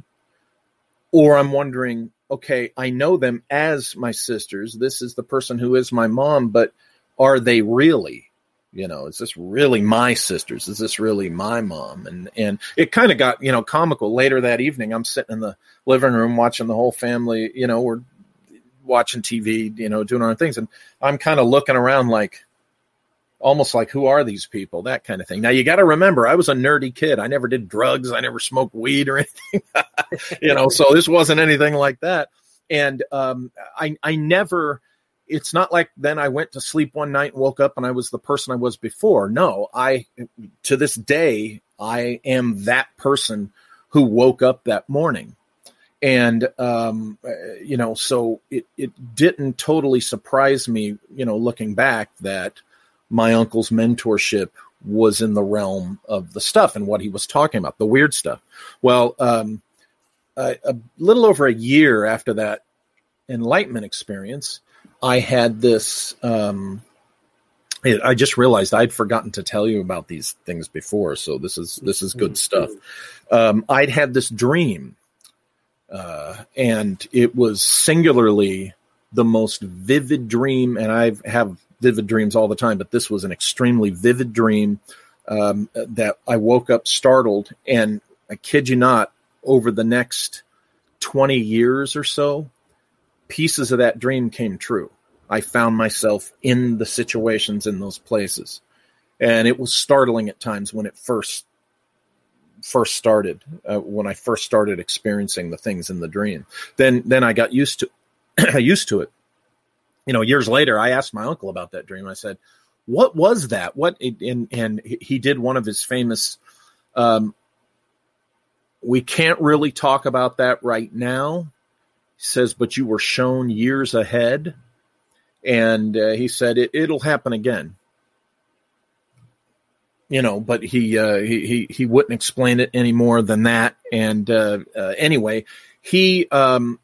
or I'm wondering, okay, I know them as my sisters. This is the person who is my mom, but are they really? You know, is this really my sisters? Is this really my mom? And and it kind of got, you know, comical. Later that evening, I'm sitting in the living room watching the whole family, you know, we're watching T V, you know, doing our own things. And I'm kind of looking around like, almost like, who are these people? That kind of thing. Now, you got to remember, I was a nerdy kid. I never did drugs. I never smoked weed or anything, you know, so this wasn't anything like that. And um, I I never... It's not like then I went to sleep one night and woke up and I was the person I was before. No, I, to this day, I am that person who woke up that morning. And, um, you know, so it, it didn't totally surprise me, you know, looking back, that my uncle's mentorship was in the realm of the stuff and what he was talking about, the weird stuff. Well, um, a, a little over a year after that enlightenment experience, I had this, um, I just realized I'd forgotten to tell you about these things before. So this is, this is good stuff. Um, I'd had this dream, uh, and it was singularly the most vivid dream. And I have vivid dreams all the time, but this was an extremely vivid dream, um, that I woke up startled, and I kid you not, over the next twenty years or so, pieces of that dream came true. I found myself in the situations in those places. And it was startling at times when it first first started, uh, when I first started experiencing the things in the dream. Then then I got used to used to it. You know, years later, I asked my uncle about that dream. I said, what was that? What? And, and he did one of his famous, um, we can't really talk about that right now. He says, but you were shown years ahead. And uh, he said, it, it'll happen again. You know, but he, uh, he, he, he wouldn't explain it any more than that. And uh, uh, anyway, he, um,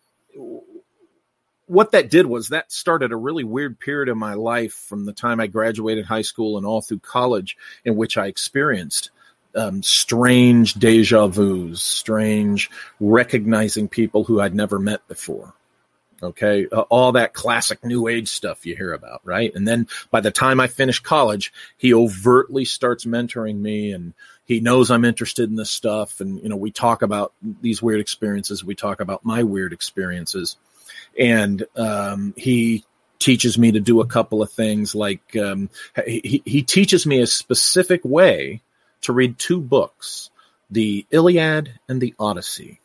what that did was that started a really weird period of my life from the time I graduated high school and all through college, in which I experienced Um, strange deja vus, strange recognizing people who I'd never met before. Okay. Uh, all that classic new age stuff you hear about. Right. And then by the time I finished college, he overtly starts mentoring me, and he knows I'm interested in this stuff. And, you know, we talk about these weird experiences. We talk about my weird experiences, and um, he teaches me to do a couple of things. Like um, he, he teaches me a specific way to read two books, the Iliad and the Odyssey.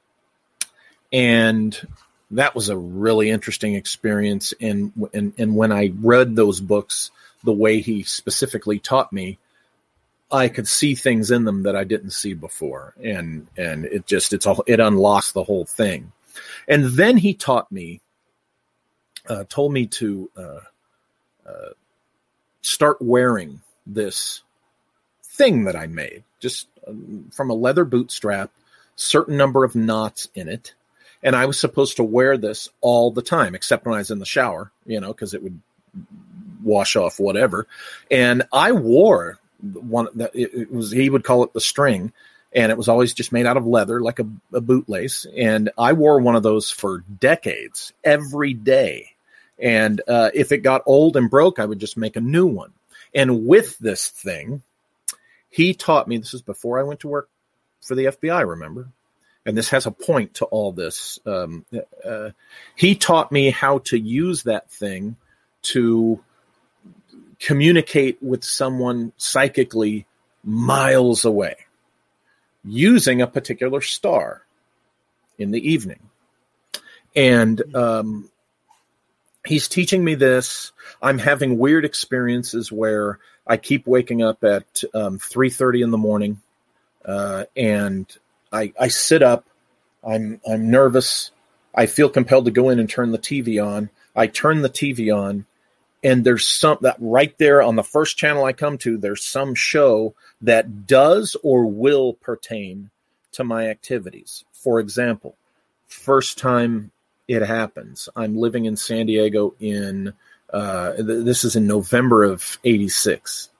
And that was a really interesting experience. And, and, and when I read those books, the way he specifically taught me, I could see things in them that I didn't see before. And, and it just, it's all, it unlocks the whole thing. And then he taught me, uh, told me to, uh, uh, start wearing this thing that I made, just um, from a leather bootstrap, certain number of knots in it. And I was supposed to wear this all the time, except when I was in the shower, you know, because it would wash off whatever. And I wore one that it was, he would call it the string, and it was always just made out of leather, like a, a bootlace. And I wore one of those for decades, every day. And uh, if it got old and broke, I would just make a new one. And with this thing, he taught me, this is before I went to work for the F B I, remember? And this has a point to all this. Um, uh, he taught me how to use that thing to communicate with someone psychically miles away using a particular star in the evening. And um, he's teaching me this. I'm having weird experiences where I keep waking up at um, three thirty in the morning, uh, and I, I sit up. I'm I'm nervous. I feel compelled to go in and turn the T V on. I turn the T V on, and there's some that right there on the first channel I come to, there's some show that does or will pertain to my activities. For example, first time it happens, I'm living in San Diego in, uh, th- this is in November of eighty-six.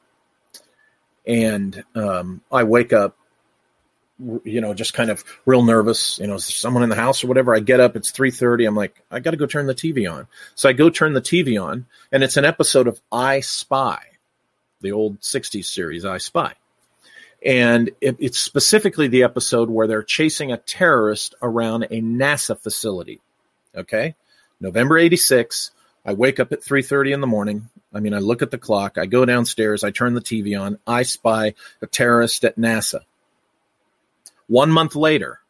And um, I wake up, you know, just kind of real nervous. You know, is there someone in the house or whatever? I get up, it's three thirty. I'm like, I got to go turn the T V on. So I go turn the T V on, and it's an episode of I Spy, the old sixties series, I Spy. And it, it's specifically the episode where they're chasing a terrorist around a NASA facility. Okay. November eighty-six. I wake up at three thirty in the morning. I mean, I look at the clock. I go downstairs. I turn the T V on. I spy a terrorist at NASA. One month later,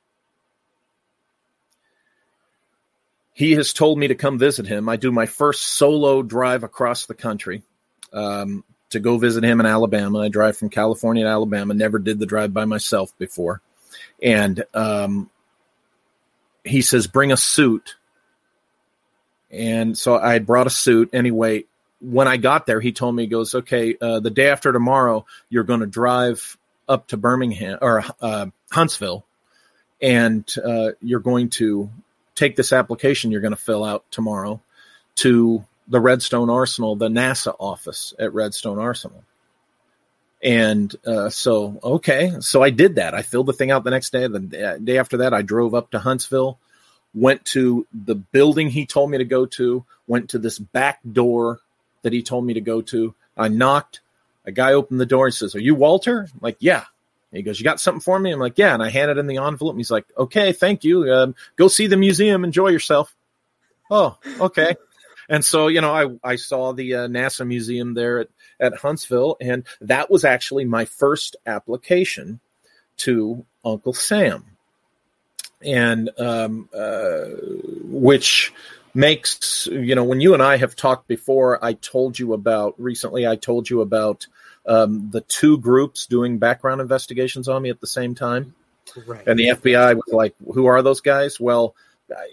he has told me to come visit him. I do my first solo drive across the country um, to go visit him in Alabama. I drive from California to Alabama. Never did the drive by myself before. And um, he says, bring a suit. And so I brought a suit. Anyway, when I got there, he told me, he goes, okay, uh, the day after tomorrow, you're going to drive up to Birmingham or uh, Huntsville, and uh, you're going to take this application you're going to fill out tomorrow to the Redstone Arsenal, the NASA office at Redstone Arsenal. And uh, so, okay, so I did that. I filled the thing out the next day. The day after that, I drove up to Huntsville, went to the building he told me to go to, went to this back door that he told me to go to. I knocked. A guy opened the door and says, are you Walter? I'm like, yeah. And he goes, you got something for me? I'm like, yeah. And I handed him the envelope. And he's like, okay, thank you. Um, go see the museum. Enjoy yourself. Oh, okay. And so, you know, I, I saw the uh, NASA museum there at, at Huntsville. And that was actually my first application to Uncle Sam. And um, uh, which makes, you know, when you and I have talked before, I told you about, recently I told you about um, the two groups doing background investigations on me at the same time. Right. And the F B I was like, who are those guys? Well, I,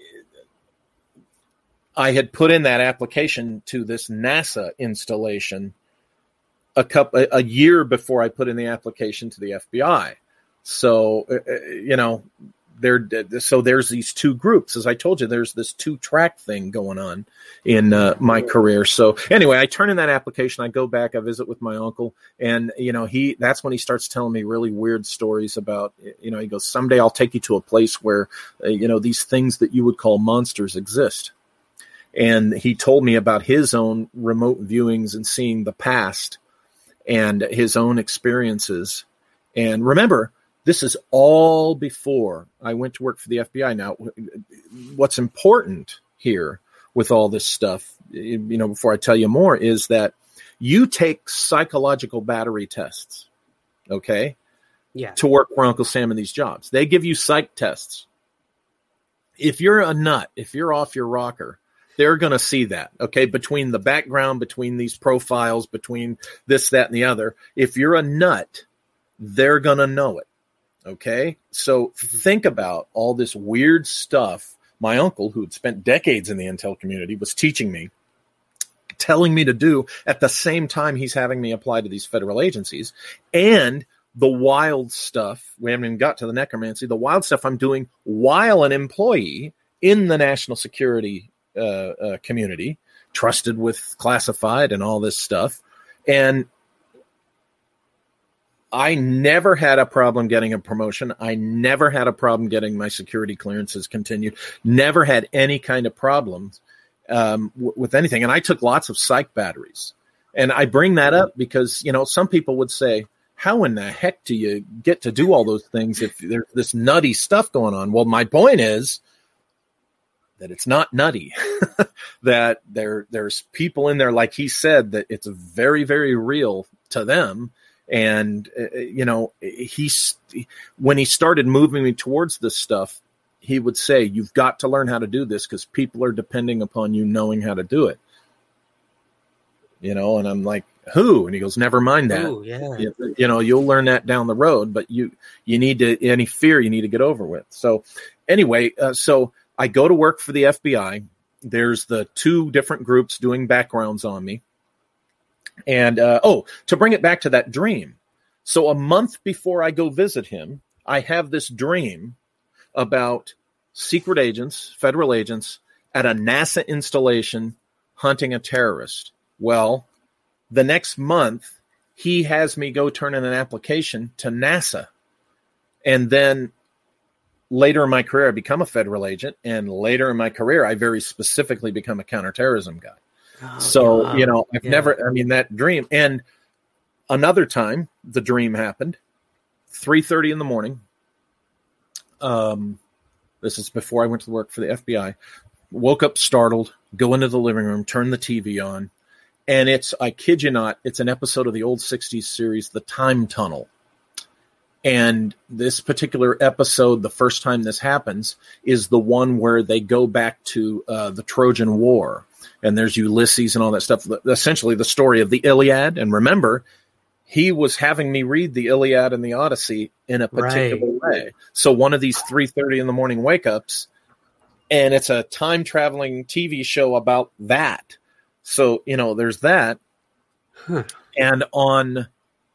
I had put in that application to this NASA installation a couple, a year before I put in the application to the F B I. So, uh, you know, There, so there's these two groups. As I told you, there's this two-track thing going on in uh, my career. So anyway, I turn in that application. I go back. I visit with my uncle, and you know, he that's when he starts telling me really weird stories about. You know, he goes, "Someday I'll take you to a place where uh, you know these things that you would call monsters exist." And he told me about his own remote viewings and seeing the past, and his own experiences. And remember, this is all before I went to work for the F B I. Now, what's important here with all this stuff, you know, before I tell you more, is that you take psychological battery tests, okay? Yeah. To work for Uncle Sam in these jobs. They give you psych tests. If you're a nut, if you're off your rocker, they're going to see that, okay, between the background, between these profiles, between this, that, and the other. If you're a nut, they're going to know it, okay? So think about all this weird stuff my uncle, who had spent decades in the intel community, was teaching me, telling me to do at the same time he's having me apply to these federal agencies, and the wild stuff, we haven't even got to the necromancy, the wild stuff I'm doing while an employee in the national security uh, uh, community, trusted with classified and all this stuff. And I never had a problem getting a promotion. I never had a problem getting my security clearances continued. Never had any kind of problems um, w- with anything. And I took lots of psych batteries. And I bring that up because, you know, some people would say, how in the heck do you get to do all those things if there's this nutty stuff going on? Well, my point is that it's not nutty, that there there's people in there, like he said, that it's very, very real to them. And, uh, you know, he's, when he started moving me towards this stuff, he would say, you've got to learn how to do this because people are depending upon you knowing how to do it. You know, and I'm like, who? And he goes, never mind that. Ooh, yeah. you, you know, you'll learn that down the road, but you, you need to, any fear you need to get over with. So anyway, uh, so I go to work for the F B I. There's the two different groups doing backgrounds on me. And, uh, oh, to bring it back to that dream. So a month before I go visit him, I have this dream about secret agents, federal agents, at a NASA installation hunting a terrorist. Well, the next month, he has me go turn in an application to NASA. And then later in my career, I become a federal agent. And later in my career, I very specifically become a counterterrorism guy. Oh, so, wow. you know, I've yeah. never, I mean, that dream. And another time, the dream happened, three thirty in the morning. Um, this is before I went to work for the F B I. Woke up startled, go into the living room, turn the T V on. And it's, I kid you not, it's an episode of the old sixties series, The Time Tunnel. And this particular episode, the first time this happens, is the one where they go back to uh, the Trojan War. And there's Ulysses and all that stuff. Essentially the story of the Iliad. And remember, he was having me read the Iliad and the Odyssey in a particular right. way. So one of these three thirty in the morning wake-ups, and it's a time-traveling T V show about that. So, you know, there's that. Huh. And on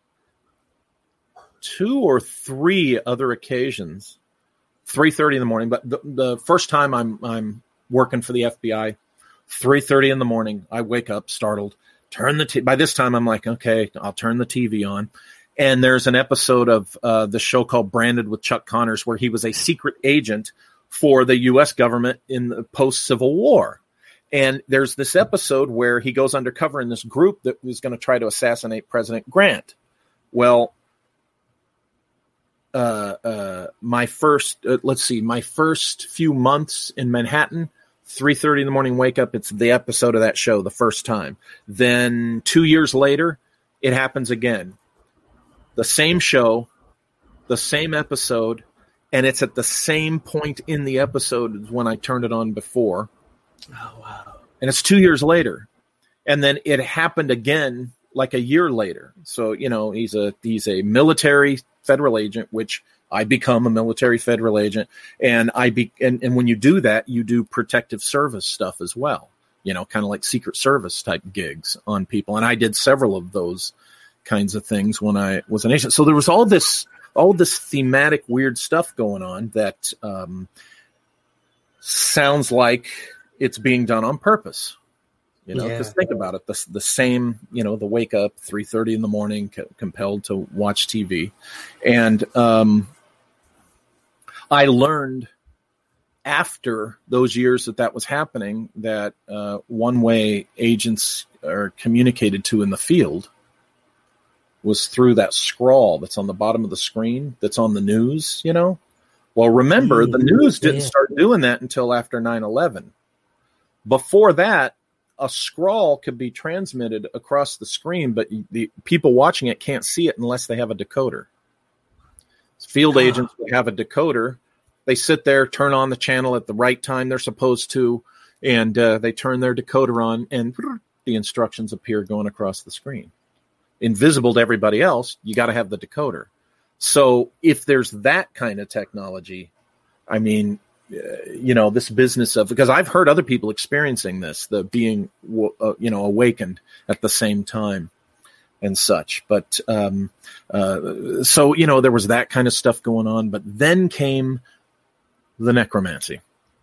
two or three other occasions, three thirty in the morning, but the, the first time I'm I'm working for the F B I, three thirty in the morning, I wake up startled, turn the t- by this time I'm like, okay, I'll turn the T V on. And there's an episode of uh, the show called Branded with Chuck Connors where he was a secret agent for the U S government in the post-Civil War. And there's this episode where he goes undercover in this group that was going to try to assassinate President Grant. Well, uh, uh, my first, uh, let's see, my first few months in Manhattan, three thirty in the morning wake up, it's the episode of that show the first time. Then two years later, it happens again. The same show, the same episode, and it's at the same point in the episode as when I turned it on before. Oh, wow. And it's two years later. And then it happened again like a year later. So, you know, he's a he's a military federal agent, which I become a military federal agent. And I be and, and when you do that, you do protective service stuff as well. You know, kind of like Secret Service type gigs on people. And I did several of those kinds of things when I was an agent. So there was all this all this thematic weird stuff going on that um, sounds like it's being done on purpose, you know, because yeah. think about it. The, the same, you know, the wake up three thirty in the morning, co- compelled to watch T V. And um, I learned after those years that that was happening, that uh, one way agents are communicated to in the field was through that scrawl that's on the bottom of the screen that's on the news, you know. Well, remember, the news didn't yeah. start doing that until after nine eleven. Before that, a scrawl could be transmitted across the screen, but the people watching it can't see it unless they have a decoder. Field agents would have a decoder. They sit there, turn on the channel at the right time they're supposed to, And uh, they turn their decoder on, and the instructions appear going across the screen. Invisible to everybody else, you got to have the decoder. So if there's that kind of technology, I mean, uh, you know, this business of, because I've heard other people experiencing this, the being, uh, you know, awakened at the same time and such. But um, uh, so, you know, there was that kind of stuff going on. But then came the necromancy.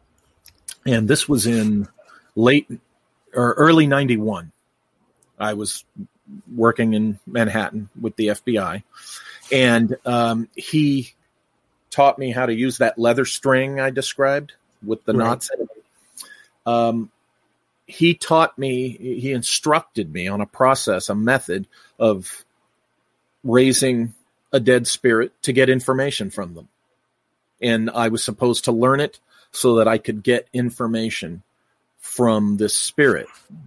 And this was in late or early ninety-one. I was working in Manhattan with the F B I, and um, he taught me how to use that leather string I described with the right. knots in it. Um, he taught me, he instructed me on a process, a method of raising a dead spirit to get information from them. And I was supposed to learn it so that I could get information from this spirit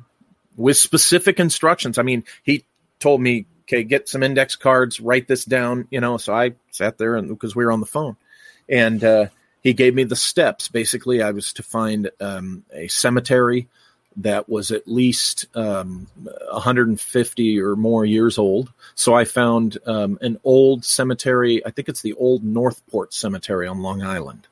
with specific instructions. I mean, he told me, okay, get some index cards, write this down, you know, so I sat there and because we were on the phone, and uh, he gave me the steps. Basically, I was to find um, a cemetery that was at least um, one hundred fifty or more years old. So I found um, an old cemetery. I think it's the old Northport Cemetery on Long Island.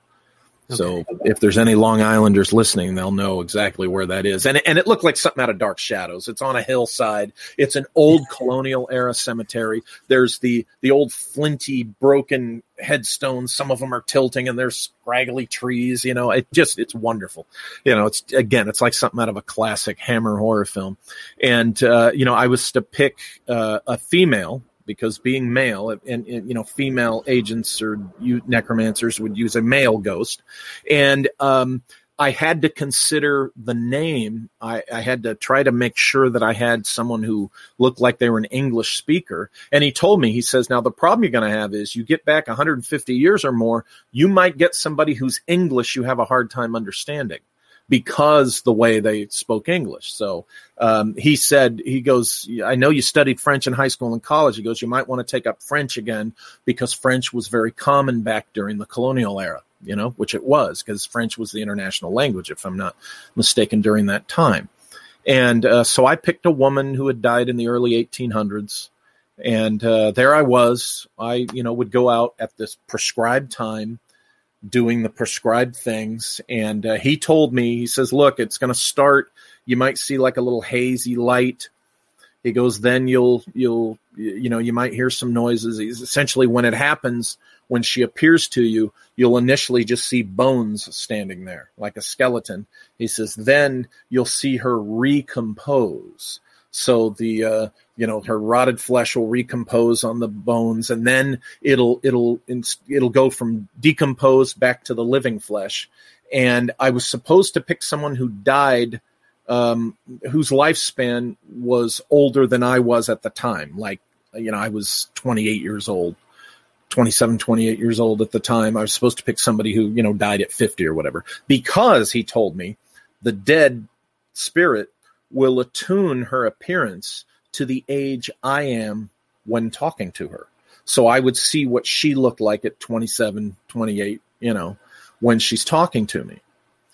So if there's any Long Islanders listening, they'll know exactly where that is. And, and it looked like something out of Dark Shadows. It's on a hillside. It's an old colonial era cemetery. There's the, the old flinty, broken headstones. Some of them are tilting, and there's scraggly trees. You know, it just, it's wonderful. You know, it's, again, it's like something out of a classic Hammer horror film. And, uh, you know, I was to pick uh, a female, because being male and, and, you know, female agents or you, necromancers would use a male ghost. And um, I had to consider the name. I, I had to try to make sure that I had someone who looked like they were an English speaker. And he told me, he says, now the problem you're going to have is you get back one hundred fifty years or more, you might get somebody who's English you have a hard time understanding, because the way they spoke English. So um, he said, he goes, I know you studied French in high school and college. He goes, you might want to take up French again, because French was very common back during the colonial era, you know, which it was, because French was the international language, if I'm not mistaken, during that time. And uh, so I picked a woman who had died in the early eighteen hundreds. And uh, there I was. I, you know, would go out at this prescribed time, doing the prescribed things. And uh, he told me, he says, look, it's going to start, you might see like a little hazy light. He goes, then you'll, you'll, you know, you might hear some noises. He's essentially, when it happens, when she appears to you, you'll initially just see bones standing there like a skeleton. He says, then you'll see her recompose. So the, uh, you know, her rotted flesh will recompose on the bones, and then it'll, it'll, it'll go from decomposed back to the living flesh. And I was supposed to pick someone who died, um, whose lifespan was older than I was at the time. Like, you know, I was twenty-eight years old, twenty-seven, twenty-eight years old at the time. I was supposed to pick somebody who, you know, died at fifty or whatever, because he told me the dead spirit will attune her appearance to the age I am when talking to her. So I would see what she looked like at twenty-seven, twenty-eight, you know, when she's talking to me.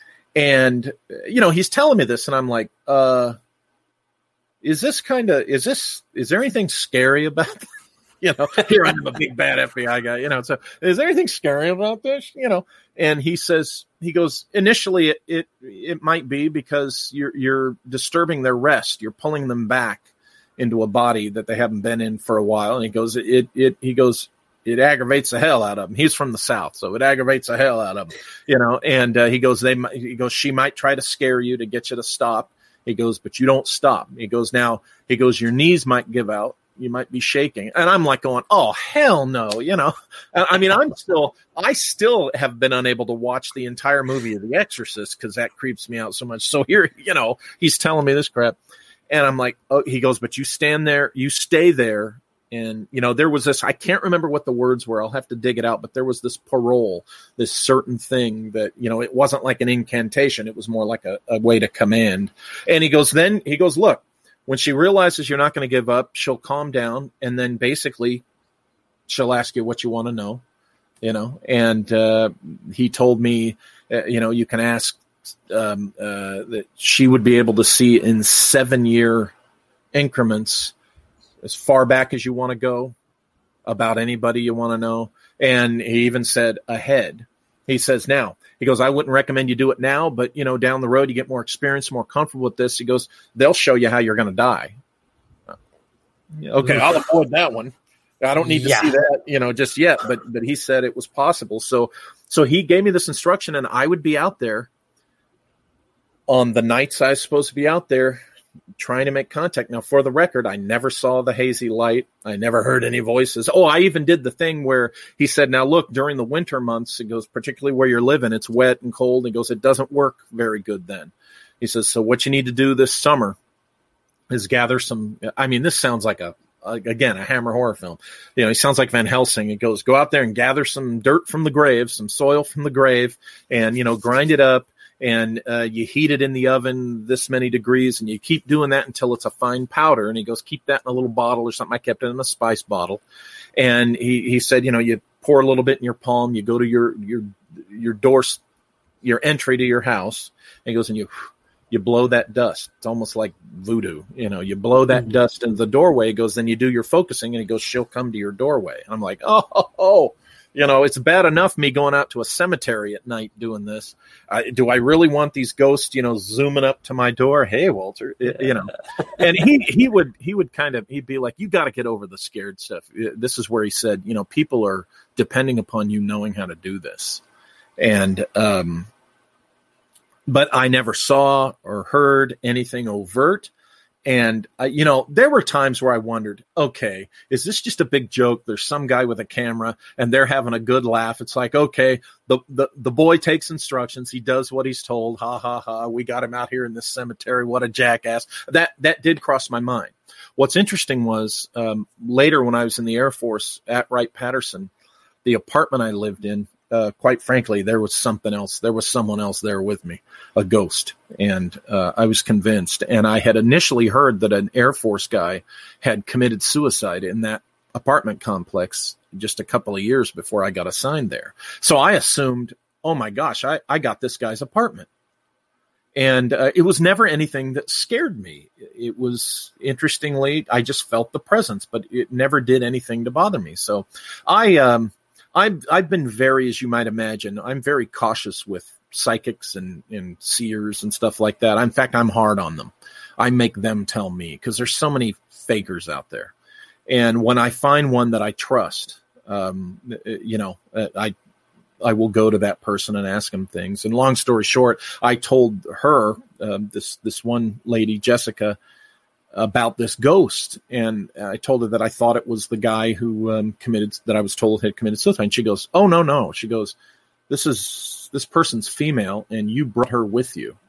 And, you know, he's telling me this, and I'm like, uh, is this kind of, is this, is there anything scary about this? You know, here I'm a big bad F B I guy, you know, so is there anything scary about this? You know, and he says, he goes, initially it, it, it might be because you're, you're disturbing their rest. You're pulling them back into a body that they haven't been in for a while. And he goes, it, it, he goes, it aggravates the hell out of him. He's from the South, so it aggravates the hell out of him, you know, and uh, he goes, they, he goes, she might try to scare you to get you to stop. He goes, but you don't stop. He goes, now, he goes, your knees might give out. You might be shaking. And I'm like going, oh, hell no. You know, I mean, I'm still, I still have been unable to watch the entire movie of The Exorcist because that creeps me out so much. So here, you know, he's telling me this crap. And I'm like, oh, he goes, but you stand there, you stay there. And, you know, there was this, I can't remember what the words were. I'll have to dig it out. But there was this parole, this certain thing that, you know, it wasn't like an incantation. It was more like a, a way to command. And he goes, then he goes, look, when she realizes you're not going to give up, she'll calm down, and then basically she'll ask you what you want to know, you know. And uh, he told me, uh, you know, you can ask um, uh, that she would be able to see in seven-year increments, as far back as you want to go, about anybody you want to know. And he even said ahead. He says now, he goes, I wouldn't recommend you do it now, but, you know, down the road, you get more experience, more comfortable with this. He goes, they'll show you how you're going to die. Okay, I'll avoid that one. I don't need to yeah. see that, you know, just yet. But but he said it was possible. So so he gave me this instruction, and I would be out there on the nights I was supposed to be out there trying to make contact. Now, for the record, I never saw the hazy light. I never heard any voices. Oh, I even did the thing where he said, now, look, during the winter months, it goes, particularly where you're living, it's wet and cold. He goes, it doesn't work very good then. He says, so what you need to do this summer is gather some, I mean, this sounds like a, again, a Hammer horror film. You know, he sounds like Van Helsing. It goes, go out there and gather some dirt from the grave, some soil from the grave, and, you know, grind it up. And uh, you heat it in the oven this many degrees, and you keep doing that until it's a fine powder. And he goes, keep that in a little bottle or something. I kept it in a spice bottle. And he, he said, you know, you pour a little bit in your palm. You go to your your your door, your entry to your house. And he goes, and you you blow that dust. It's almost like voodoo. You know, you blow that mm-hmm. dust into the doorway. He goes, then you do your focusing, and he goes, she'll come to your doorway. I'm like, oh, oh, oh. You know, it's bad enough me going out to a cemetery at night doing this. Uh, do I really want these ghosts, you know, zooming up to my door? Hey, Walter, it, you know. And he he would he would kind of he'd be like, you got to get over the scared stuff. This is where he said, you know, people are depending upon you knowing how to do this. And um, but I never saw or heard anything overt. And, uh, you know, there were times where I wondered, okay, is this just a big joke? There's some guy with a camera and they're having a good laugh. It's like, okay, the, the, the boy takes instructions. He does what he's told. Ha, ha, ha. We got him out here in this cemetery. What a jackass. That that did cross my mind. What's interesting was um, later when I was in the Air Force at Wright-Patterson, the apartment I lived in, Uh, quite frankly, there was something else. There was someone else there with me, a ghost. And uh, I was convinced. And I had initially heard that an Air Force guy had committed suicide in that apartment complex just a couple of years before I got assigned there. So I assumed, oh my gosh, I, I got this guy's apartment. And uh, it was never anything that scared me. It was, interestingly, I just felt the presence, but it never did anything to bother me. So I... um I've, I've been very, as you might imagine, I'm very cautious with psychics and, and seers and stuff like that. In fact, I'm hard on them. I make them tell me because there's so many fakers out there. And when I find one that I trust, um, you know, I I will go to that person and ask them things. And long story short, I told her, um, this this one lady, Jessica, about this ghost. And I told her that I thought it was the guy who um, committed, that I was told had committed suicide. And she goes, oh, no, no. She goes, this is, this person's female and you brought her with you.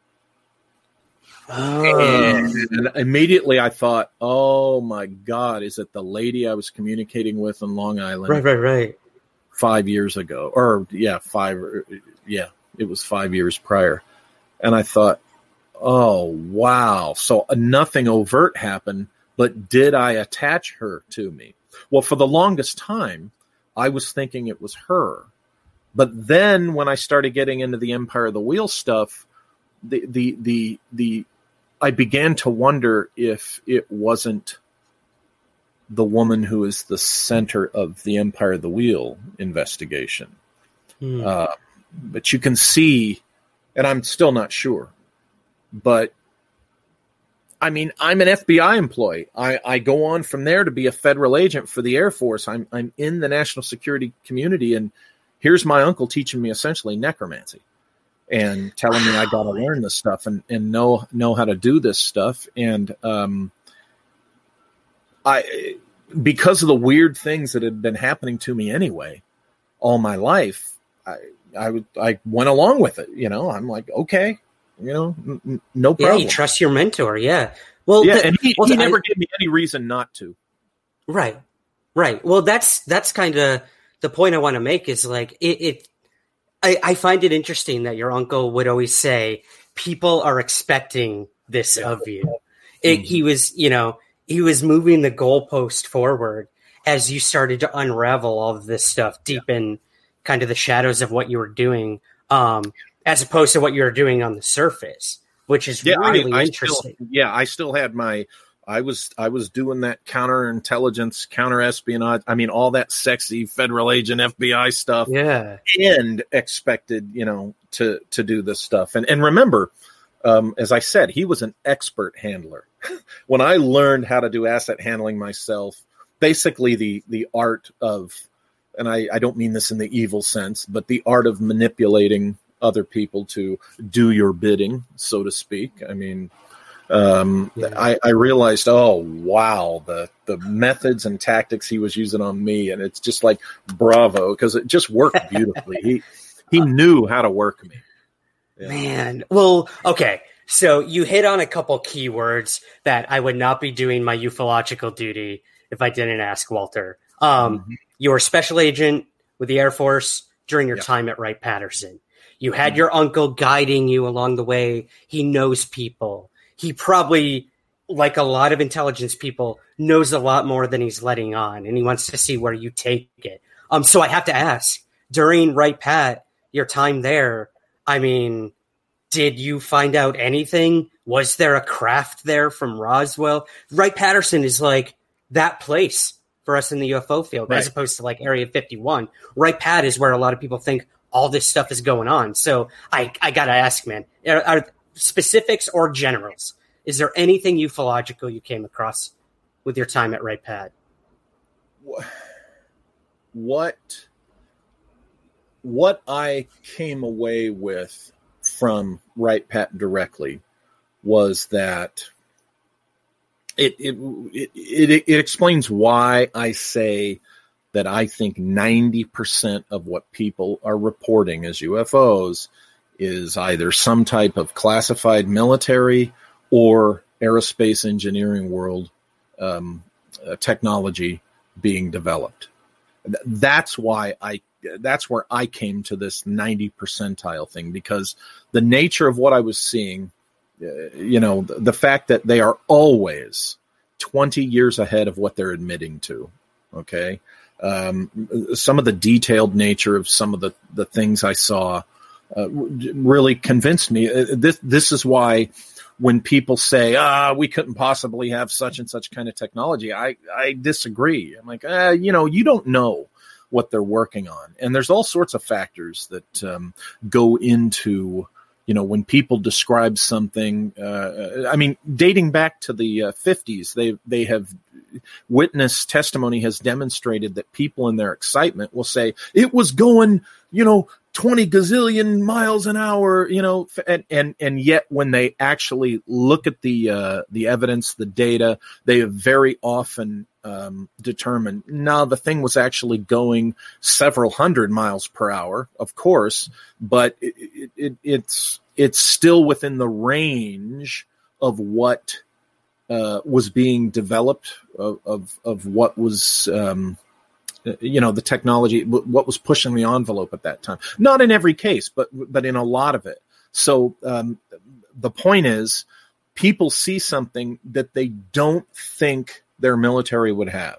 Oh. And, and immediately I thought, oh my God, is it the lady I was communicating with in Long Island? Right, right, right. Five years ago. Or yeah, five, yeah, it was five years prior. And I thought, oh, wow. So nothing overt happened, but did I attach her to me? Well, for the longest time, I was thinking it was her. But then when I started getting into the Empire of the Wheel stuff, the the the the I began to wonder if it wasn't the woman who is the center of the Empire of the Wheel investigation. Hmm. Uh, but you can see, and I'm still not sure, but, I mean, I'm an F B I employee. I, I go on from there to be a federal agent for the Air Force. I'm I'm in the national security community, and here's my uncle teaching me essentially necromancy and telling me I got to learn this stuff and, and know know how to do this stuff. And um, I, because of the weird things that had been happening to me anyway, all my life, I I, I went along with it. You know, I'm like, okay. You know, n- no problem. Yeah, you trust your mentor. Yeah. Well, yeah, the, and he, well, he I, never gave me any reason not to. Right. Right. Well, that's that's kind of the point I want to make is like it. it I, I find it interesting that your uncle would always say people are expecting this yeah. of you. It, mm-hmm. He was, you know, he was moving the goalpost forward as you started to unravel all of this stuff deep yeah. in kind of the shadows of what you were doing. Um, as opposed to what you're doing on the surface, which is yeah, really I, I interesting. Still, yeah, I still had my, I was, I was doing that counterintelligence, counter espionage. I mean, all that sexy federal agent F B I stuff. Yeah, and expected, you know, to to do this stuff. And and remember, um, as I said, he was an expert handler. When I learned how to do asset handling myself, basically the the art of, and I, I don't mean this in the evil sense, but the art of manipulating other people to do your bidding, so to speak. I mean, um, yeah. I, I realized, oh, wow, the, the methods and tactics he was using on me. And it's just like, bravo, because it just worked beautifully. he, he knew how to work me. Yeah. Man. Well, okay. So you hit on a couple keywords that I would not be doing my ufological duty if I didn't ask Walter. Um, mm-hmm. You were a special agent with the Air Force during your yeah. time at Wright-Patterson. You had mm-hmm. your uncle guiding you along the way. He knows people. He probably, like a lot of intelligence people, knows a lot more than he's letting on, and he wants to see where you take it. Um, so I have to ask, during Wright-Pat, your time there, I mean, did you find out anything? Was there a craft there from Roswell? Wright-Patterson is like that place for us in the U F O field, right, as opposed to like Area fifty-one. Wright-Pat is where a lot of people think all this stuff is going on. So I, I got to ask, man, are, are specifics or generals, is there anything ufological you came across with your time at Wright-Pat? What, what I came away with from Wright-Pat directly was that it it, it it it explains why I say that I think ninety percent of what people are reporting as U F Os is either some type of classified military or aerospace engineering world um, uh, technology being developed. That's why I, that's where I came to this ninety percentile thing, because the nature of what I was seeing, uh, you know, the, the fact that they are always twenty years ahead of what they're admitting to. Okay. Um, some of the detailed nature of some of the, the things I saw uh, really convinced me. Uh, this, this is why when people say, ah, we couldn't possibly have such and such kind of technology, I, I disagree. I'm like, uh, you know, you don't know what they're working on. And there's all sorts of factors that um, go into, you know, when people describe something, uh, I mean, dating back to the uh, fifties, they they have witness testimony has demonstrated that people in their excitement will say it was going, you know, twenty gazillion miles an hour, you know, and and, and yet when they actually look at the uh, the evidence, the data, they have very often um, determined, no, the thing was actually going several hundred miles per hour, of course, but it, it, it, it's it's still within the range of what uh, was being developed, of of, of what was. Um, you know, the technology, what was pushing the envelope at that time. Not in every case, but but in a lot of it. So um, the point is, people see something that they don't think their military would have,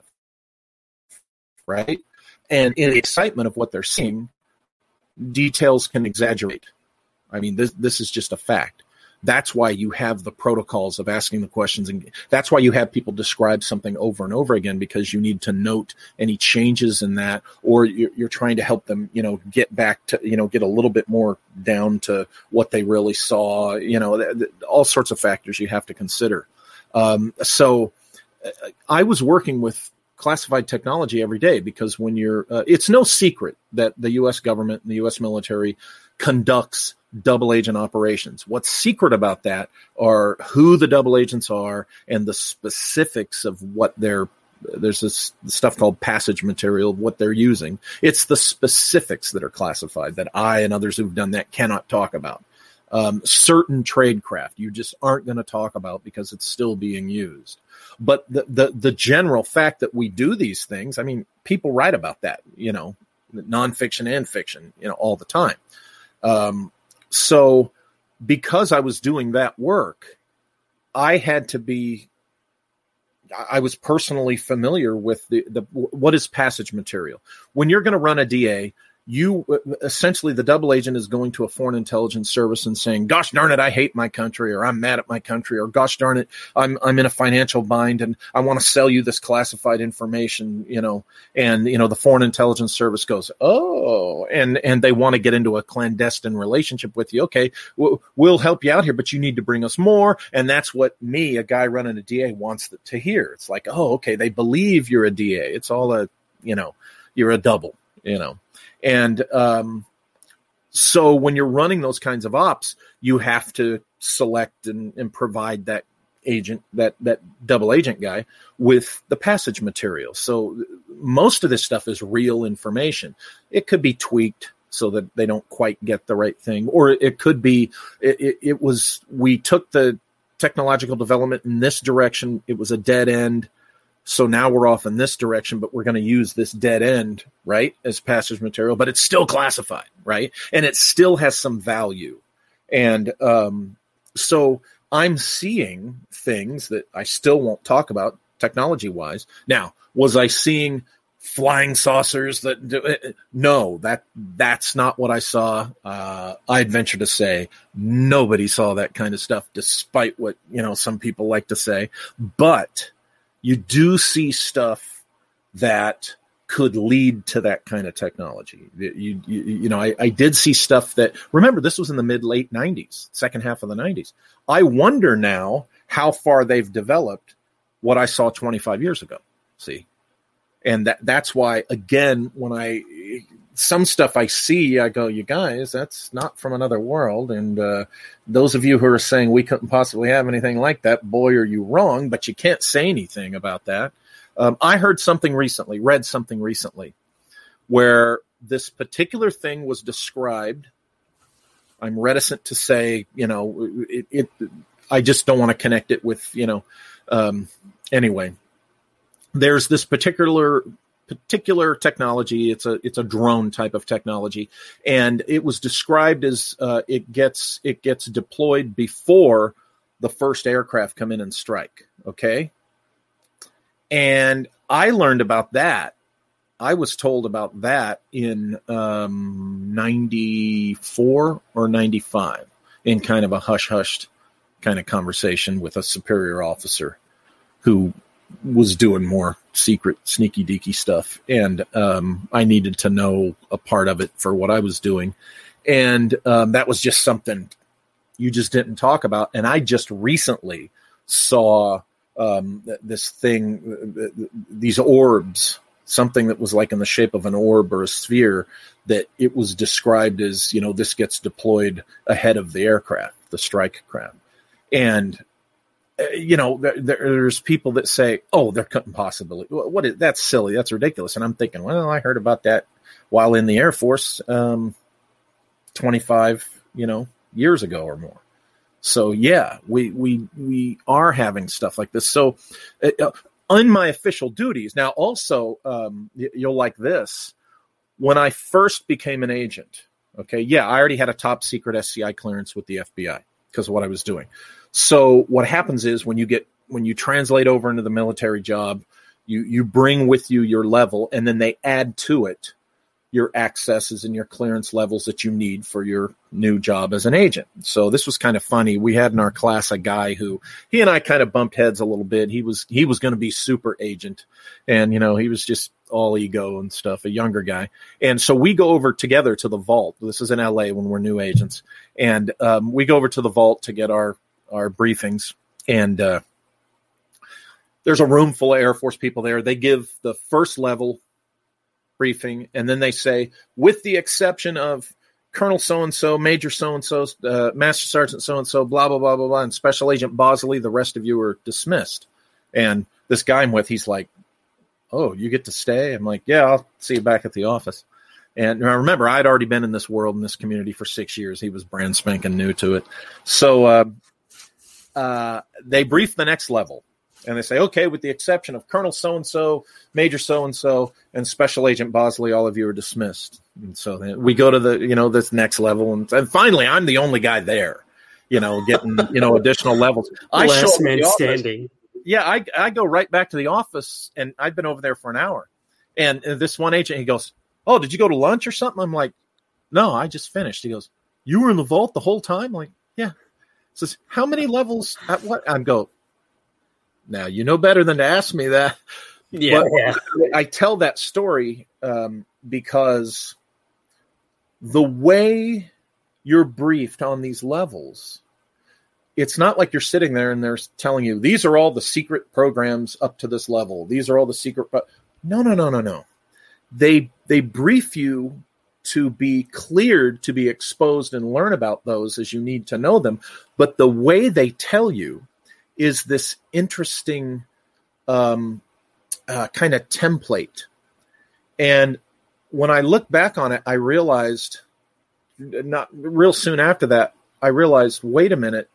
right? And in the excitement of what they're seeing, details can exaggerate. I mean, this this is just a fact. That's why you have the protocols of asking the questions, and that's why you have people describe something over and over again, because you need to note any changes in that, or you're, you're trying to help them, you know, get back to, you know, get a little bit more down to what they really saw, you know, th- th- all sorts of factors you have to consider. Um, so uh, I was working with classified technology every day, because when you're, uh, it's no secret that the U S government and the U S military conducts double agent operations. What's secret about that are who the double agents are and the specifics of what they're, there's this stuff called passage material, what they're using. It's the specifics that are classified that I and others who've done that cannot talk about. Um, certain tradecraft you just aren't going to talk about because it's still being used. But the, the, the general fact that we do these things, I mean, people write about that, you know, nonfiction and fiction, you know, all the time. Um, so because I was doing that work, I had to be, I was personally familiar with the, the what is passage material. When you're going to run a D A, you essentially the double agent is going to a foreign intelligence service and saying, gosh darn it, I hate my country, or I'm mad at my country, or gosh darn it, I'm I'm in a financial bind and I want to sell you this classified information, you know, and you know the foreign intelligence service goes, oh, and and they want to get into a clandestine relationship with you. Okay, we'll, we'll help you out here, but you need to bring us more. And that's what me, a guy running a D A, wants to hear. It's like, oh, okay, they believe you're a D A. It's all a, you know, you're a double, you know. And um, so when you're running those kinds of ops, you have to select and, and provide that agent, that that double agent guy, with the passage material. So most of this stuff is real information. It could be tweaked so that they don't quite get the right thing, or it could be it, it, it was we took the technological development in this direction. It was a dead end. So now we're off in this direction, but we're going to use this dead end, right, as passage material, but it's still classified, right? And it still has some value. And um, so I'm seeing things that I still won't talk about technology-wise. Now, was I seeing flying saucers that do it? No, that that's not what I saw. Uh, I'd venture to say nobody saw that kind of stuff, despite what, you know, some people like to say. But you do see stuff that could lead to that kind of technology. You, you, you know, I, I did see stuff that, remember, this was in the mid late nineties, second half of the nineties. I wonder now how far they've developed what I saw twenty-five years ago. See, and that that's why, again, when I, some stuff I see, I go, you guys, that's not from another world. And uh, those of you who are saying we couldn't possibly have anything like that, boy, are you wrong, but you can't say anything about that. Um, I heard something recently, read something recently, where this particular thing was described. I'm reticent to say, you know, it, it I just don't want to connect it with, you know, um, anyway, there's this particular particular technology. It's a it's a drone type of technology, and it was described as uh, it gets it gets deployed before the first aircraft come in and strike. Okay, and I learned about that. I was told about that in um, ninety-four or ninety-five in kind of a hush hushed kind of conversation with a superior officer who was doing more secret sneaky deaky stuff. And um, I needed to know a part of it for what I was doing. And um, that was just something you just didn't talk about. And I just recently saw um, this thing, these orbs, something that was like in the shape of an orb or a sphere, that it was described as, you know, this gets deployed ahead of the aircraft, the strike craft. And you know, there, there's people that say, "Oh, there couldn't possibly." What is that's silly? That's ridiculous. And I'm thinking, well, I heard about that while in the Air Force, um, twenty-five, you know, years ago or more. So yeah, we we we are having stuff like this. So, uh, on my official duties now, also, um, you'll like this. When I first became an agent, okay, yeah, I already had a top secret S C I clearance with the F B I because of what I was doing. So what happens is when you get when you translate over into the military job, you you bring with you your level, and then they add to it your accesses and your clearance levels that you need for your new job as an agent. So this was kind of funny. We had in our class a guy who he and I kind of bumped heads a little bit. He was he was going to be super agent, and you know he was just all ego and stuff, a younger guy. And so we go over together to the vault. This is in L A when we're new agents, and um, we go over to the vault to get our our briefings, and uh, there's a room full of Air Force people there. They give the first level briefing, and then they say, with the exception of Colonel so-and-so, Major so-and-so, uh, Master Sergeant so-and-so, blah, blah, blah, blah, blah, and Special Agent Bosley, the rest of you are dismissed. And this guy I'm with, he's like, oh, you get to stay? I'm like, yeah, I'll see you back at the office. And I remember I'd already been in this world, in this community for six years. He was brand spanking new to it. So uh, uh, they brief the next level. And they say, okay, with the exception of Colonel so-and-so, Major so-and-so, and Special Agent Bosley, all of you are dismissed. And so then we go to the, you know, this next level. And, and finally, I'm the only guy there, you know, getting, you know, additional levels. I Last man standing. Yeah, I, I go right back to the office, and I've been over there for an hour. And this one agent, he goes, oh, did you go to lunch or something? I'm like, no, I just finished. He goes, you were in the vault the whole time? I'm like, yeah. He says, how many levels at what? I go, now, you know better than to ask me that. Yeah, but yeah. I tell that story um, because the way you're briefed on these levels, it's not like you're sitting there and they're telling you, these are all the secret programs up to this level. These are all the secret. Pro-. No, no, no, no, no. They they brief you to be cleared, to be exposed and learn about those as you need to know them. But the way they tell you is this interesting um, uh, kind of template. And when I look back on it, I realized, not real soon after that, I realized, wait a minute,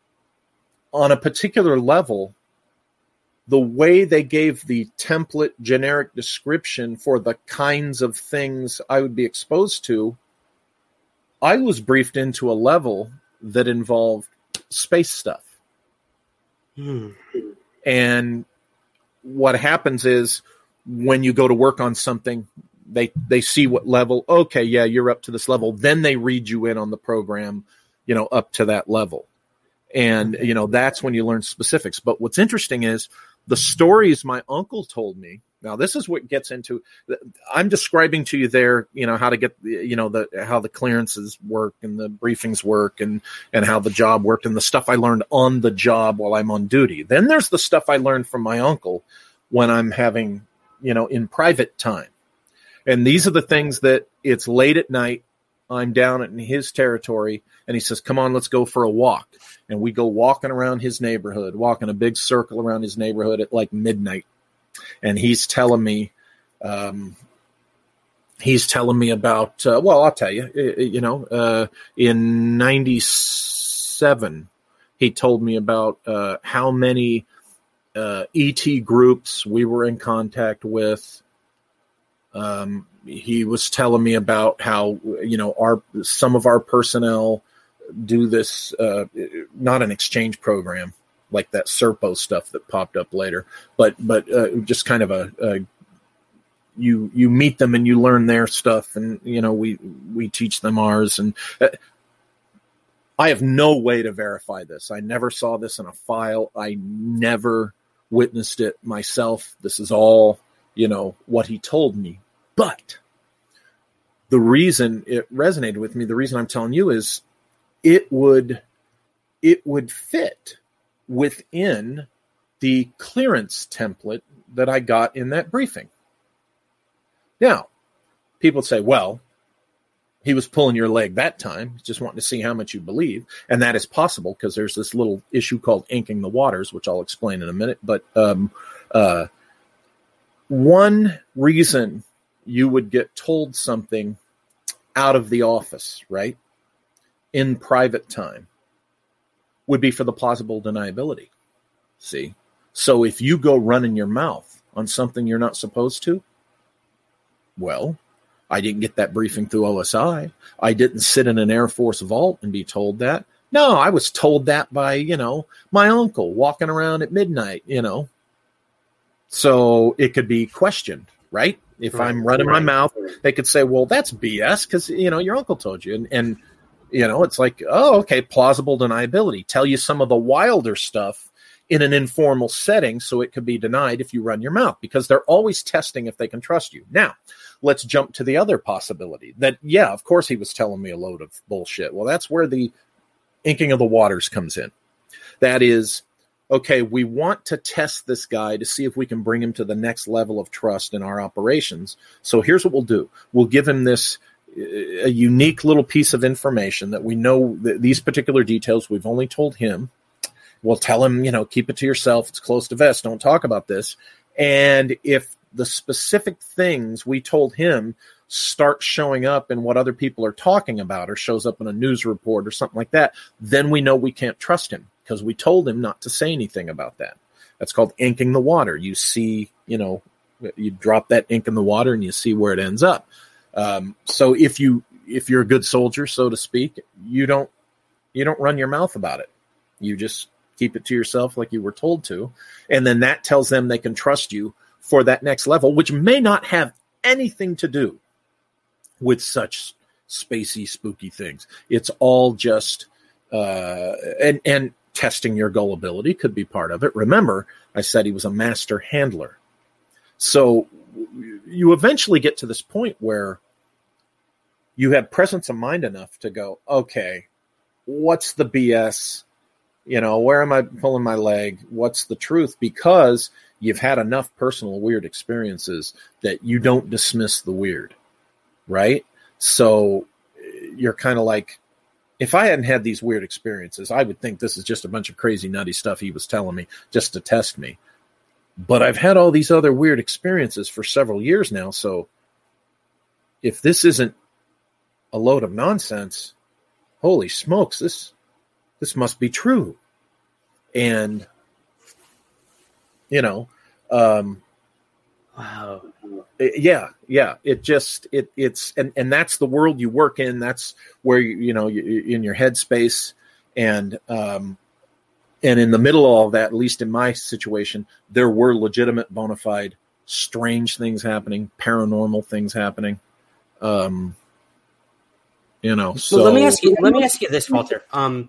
on a particular level, the way they gave the template generic description for the kinds of things I would be exposed to, I was briefed into a level that involved space stuff. Hmm. And what happens is when you go to work on something, they they see what level, okay, yeah, you're up to this level. Then they read you in on the program, you know, up to that level. And, you know, that's when you learn specifics. But what's interesting is the stories my uncle told me. Now, this is what gets into, I'm describing to you there, you know, how to get, you know, the, how the clearances work and the briefings work and, and how the job worked and the stuff I learned on the job while I'm on duty. Then there's the stuff I learned from my uncle when I'm having, you know, in private time. And these are the things that it's late at night. I'm down in his territory and he says, come on, let's go for a walk. And we go walking around his neighborhood, walking a big circle around his neighborhood at like midnight. And he's telling me, um, he's telling me about, uh, well, I'll tell you, you know, uh, in ninety-seven, he told me about uh, how many uh, E T groups we were in contact with. Um, he was telling me about how, you know, our, some of our personnel do this, uh, not an exchange program like that Serpo stuff that popped up later, but, but, uh, just kind of a, a, you, you meet them and you learn their stuff and, you know, we, we teach them ours. And uh, I have no way to verify this. I never saw this in a file. I never witnessed it myself. This is all, you know, what he told me. But the reason it resonated with me, the reason I'm telling you is it would it would fit within the clearance template that I got in that briefing. Now, people say, well, he was pulling your leg that time, just wanting to see how much you believe. And that is possible because there's this little issue called inking the waters, which I'll explain in a minute. But um, uh, one reason you would get told something out of the office, right, in private time, would be for the plausible deniability. See? So if you go running your mouth on something you're not supposed to, well, I didn't get that briefing through O S I. I didn't sit in an Air Force vault and be told that. No, I was told that by, you know, my uncle walking around at midnight, you know. So it could be questioned, right? If right, I'm running right. my mouth, they could say, well, that's B S because, you know, your uncle told you. And, and, you know, it's like, oh, okay, plausible deniability. Tell you some of the wilder stuff in an informal setting so it could be denied if you run your mouth because they're always testing if they can trust you. Now, let's jump to the other possibility that, yeah, of course he was telling me a load of bullshit. Well, that's where the inking of the waters comes in. That is, okay, we want to test this guy to see if we can bring him to the next level of trust in our operations. So here's what we'll do. We'll give him this a unique little piece of information that we know that these particular details we've only told him. We'll tell him, you know, keep it to yourself. It's close to vest. Don't talk about this. And if the specific things we told him start showing up in what other people are talking about or shows up in a news report or something like that, then we know we can't trust him because we told him not to say anything about that. That's called inking the water. You see, you know, you drop that ink in the water and you see where it ends up. Um, so if you, if you're a good soldier, so to speak, you don't, you don't run your mouth about it. You just keep it to yourself like you were told to. And then that tells them they can trust you for that next level, which may not have anything to do with such spacey, spooky things. It's all just uh, and and testing your gullibility could be part of it. Remember, I said he was a master handler. So you eventually get to this point where you have presence of mind enough to go, okay, what's the B S? You know, where am I pulling my leg? What's the truth? Because you've had enough personal weird experiences that you don't dismiss the weird, right? So you're kind of like, if I hadn't had these weird experiences, I would think this is just a bunch of crazy, nutty stuff he was telling me just to test me. But I've had all these other weird experiences for several years now, so if this isn't a load of nonsense, holy smokes, this this must be true. And, you know, um, wow. Yeah, yeah. It just it it's and, and that's the world you work in. That's where you you know you, in your headspace, and um, and in the middle of all that, at least in my situation, there were legitimate, bona fide, strange things happening, paranormal things happening. Um, you know. So, so let me ask you. Let me ask you this, Walter. Um,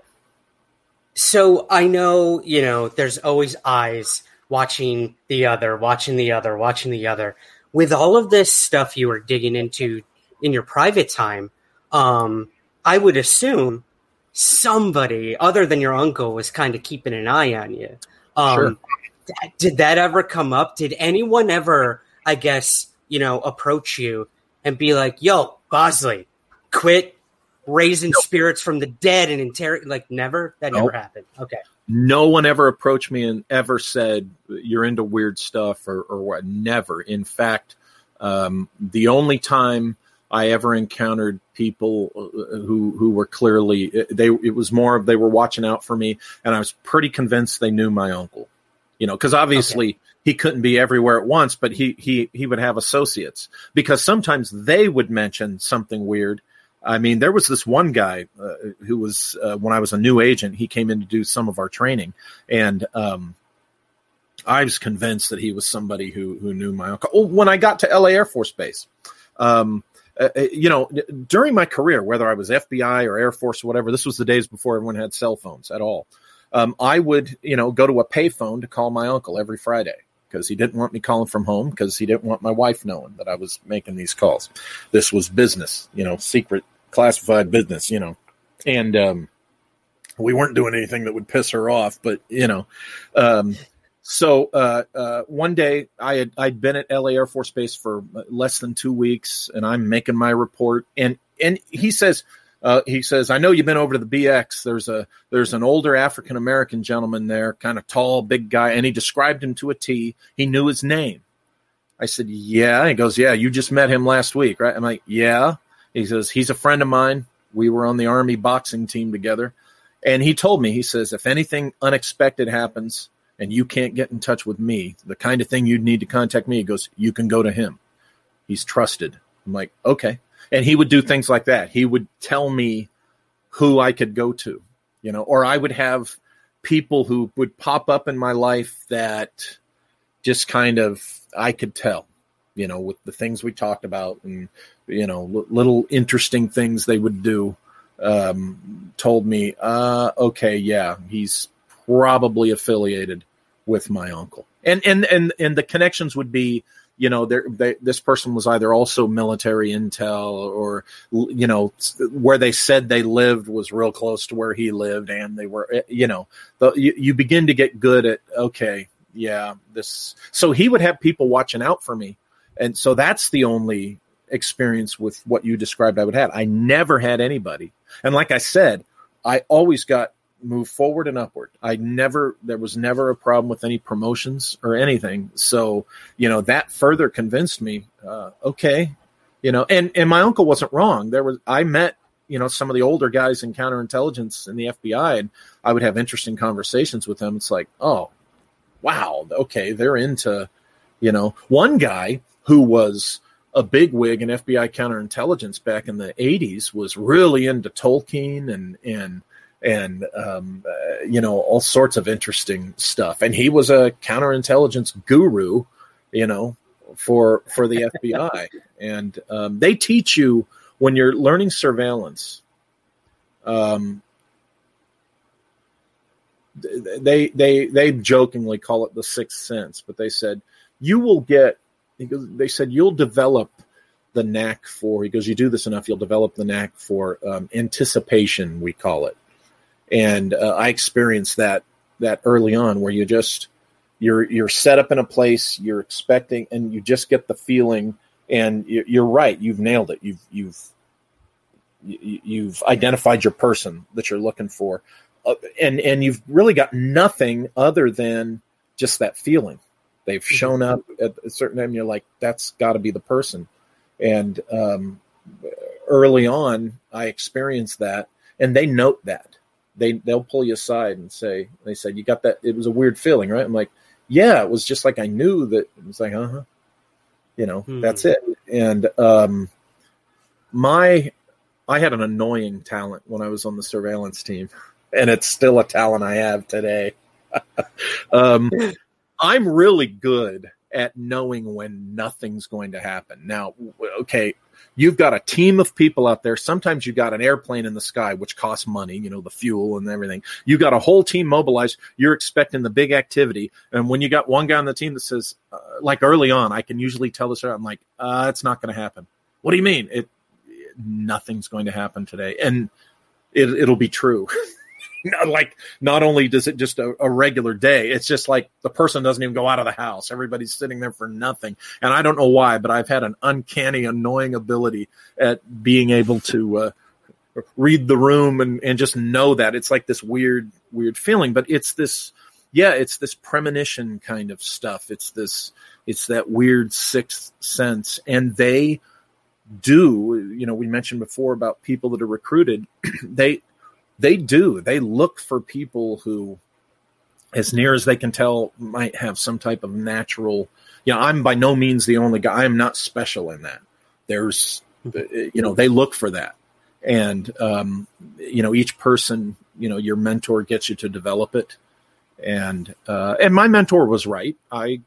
so I know you know there's always eyes watching the other, watching the other, watching the other. With all of this stuff you were digging into in your private time, um, I would assume somebody other than your uncle was kind of keeping an eye on you. Um, sure. th- did that ever come up? Did anyone ever, I guess, you know, approach you and be like, yo, Bosley, quit raising nope. spirits from the dead and interrogate? Like, never? That nope. never happened. Okay. No one ever approached me and ever said you're into weird stuff or, or what. Never. In fact, um, the only time I ever encountered people who who were clearly they it was more of they were watching out for me, and I was pretty convinced they knew my uncle. You know, because obviously okay. he couldn't be everywhere at once, but he he he would have associates because sometimes they would mention something weird. I mean, there was this one guy uh, who was, uh, when I was a new agent, he came in to do some of our training. And um, I was convinced that he was somebody who who knew my uncle. Oh, when I got to L A Air Force Base, um, uh, you know, during my career, whether I was F B I or Air Force or whatever, this was the days before everyone had cell phones at all. Um, I would, you know, go to a payphone to call my uncle every Friday because he didn't want me calling from home because he didn't want my wife knowing that I was making these calls. This was business, you know, secret. Classified business, you know, and um, we weren't doing anything that would piss her off, but you know, um, so uh, uh, one day I had I'd been at L A Air Force Base for less than two weeks, and I'm making my report, and and he says uh, he says I know you've been over to the B X. There's a there's an older African American gentleman there, kind of tall, big guy, and he described him to a T. He knew his name. I said, yeah. He goes, yeah. You just met him last week, right? I'm like, yeah. He says, he's a friend of mine. We were on the Army boxing team together. And he told me, he says, if anything unexpected happens and you can't get in touch with me, the kind of thing you'd need to contact me, he goes, you can go to him. He's trusted. I'm like, okay. And he would do things like that. He would tell me who I could go to, you know, or I would have people who would pop up in my life that just kind of, I could tell, you know, with the things we talked about and, you know, l- little interesting things they would do, um, told me, uh, okay, yeah, he's probably affiliated with my uncle. And, and, and, and the connections would be, you know, there, they, this person was either also military intel or, you know, where they said they lived was real close to where he lived. And they were, you know, the, you, you begin to get good at, okay, yeah, this, so he would have people watching out for me. And so that's the only experience with what you described I would have. I never had anybody. And like I said, I always got moved forward and upward. I never, there was never a problem with any promotions or anything. So, you know, that further convinced me, uh, okay, you know, and, and my uncle wasn't wrong. There was, I met, you know, some of the older guys in counterintelligence in the F B I, and I would have interesting conversations with them. It's like, oh, wow, okay, they're into, you know, one guy who was a bigwig in F B I counterintelligence back in the eighties was really into Tolkien and and and um, uh, you know, all sorts of interesting stuff. And he was a counterintelligence guru, you know, for for the F B I, and um, they teach you when you're learning surveillance. Um, they they they jokingly call it the sixth sense, but they said you will get. They said you'll develop the knack for. He goes, you do this enough, you'll develop the knack for um, anticipation. We call it, and uh, I experienced that that early on, where you just you're you're set up in a place, you're expecting, and you just get the feeling, and you're right, you've nailed it. You've you've you've identified your person that you're looking for. Uh, and and you've really got nothing other than just that feeling. They've shown up at a certain time, and you're like, that's got to be the person. And um, early on, I experienced that, and they note that. They, they'll pull you aside and say, they said, you got that, it was a weird feeling, right? I'm like, yeah, it was just like I knew that. It was like, uh-huh, you know, hmm. that's it. And um, my, I had an annoying talent when I was on the surveillance team. And it's still a talent I have today. um, I'm really good at knowing when nothing's going to happen. Now, okay, you've got a team of people out there. Sometimes you've got an airplane in the sky, which costs money, you know, the fuel and everything. You've got a whole team mobilized. You're expecting the big activity. And when you got one guy on the team that says, uh, like early on, I can usually tell this, I'm like, uh, it's not going to happen. What do you mean? It, it nothing's going to happen today. And it, it'll be true. Like, not only does it just a, a regular day, it's just like the person doesn't even go out of the house. Everybody's sitting there for nothing. And I don't know why, but I've had an uncanny, annoying ability at being able to uh, read the room and, and just know that. It's like this weird, weird feeling. But it's this, yeah, it's this premonition kind of stuff. It's this, it's that weird sixth sense. And they do, you know, we mentioned before about people that are recruited. they, They do. They look for people who, as near as they can tell, might have some type of natural, you know, I'm by no means the only guy. I'm not special in that. There's, you know, they look for that. And, um, you know, each person, you know, your mentor gets you to develop it. And, uh, and my mentor was right. I,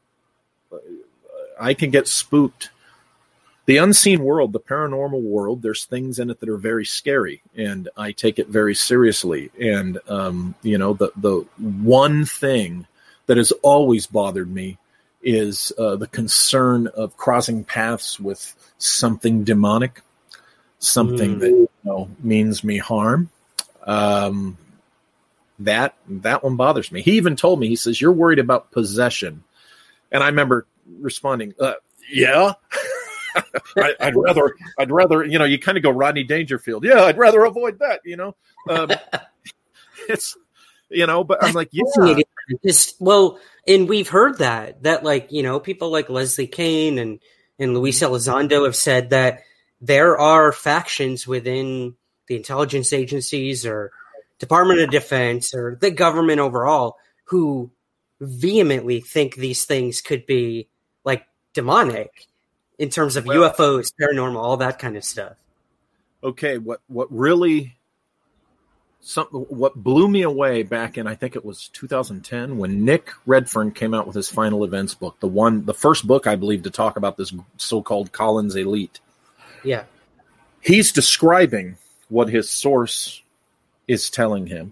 I can get spooked. The unseen world, the paranormal world, there's things in it that are very scary, and I take it very seriously. And, um, you know, the, the one thing that has always bothered me is uh, the concern of crossing paths with something demonic, something mm. that, you know, means me harm. Um, that, that one bothers me. He even told me, he says, you're worried about possession. And I remember responding, uh, yeah. I, I'd rather, I'd rather, you know, you kind of go Rodney Dangerfield. Yeah, I'd rather avoid that, you know. Um, it's, you know, but I'm like, yeah. Just, well, and we've heard that, that like, you know, people like Leslie Kean and, and Luis Elizondo have said that there are factions within the intelligence agencies or Department of Defense or the government overall who vehemently think these things could be like demonic. In terms of well, U F Os, paranormal, all that kind of stuff. Okay, what what really something what blew me away back in I think it was two thousand ten when Nick Redfern came out with his Final Events book, the one the first book I believe to talk about this so-called Collins Elite. Yeah. He's describing what his source is telling him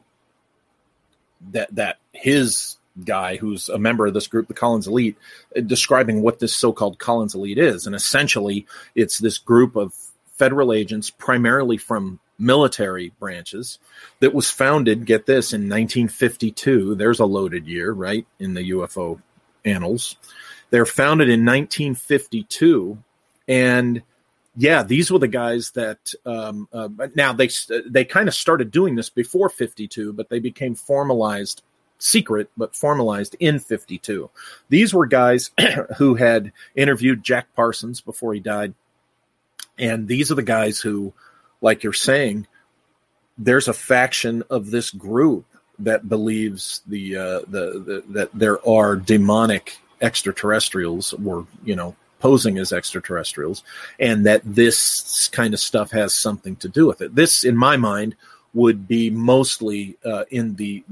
that that his guy who's a member of this group, the Collins Elite, describing what this so-called Collins Elite is. And essentially, it's this group of federal agents, primarily from military branches, that was founded, get this, in nineteen fifty-two. There's a loaded year, right, in the U F O annals. They're founded in nineteen fifty-two, and yeah, these were the guys that um, uh, now they they kind of started doing this before fifty-two, but they became formalized, secret, but formalized in fifty-two. These were guys who had interviewed Jack Parsons before he died. And these are the guys who, like you're saying, there's a faction of this group that believes the, uh, the, the that there are demonic extraterrestrials, or, you know, posing as extraterrestrials, and that this kind of stuff has something to do with it. This, in my mind, would be mostly uh, in the the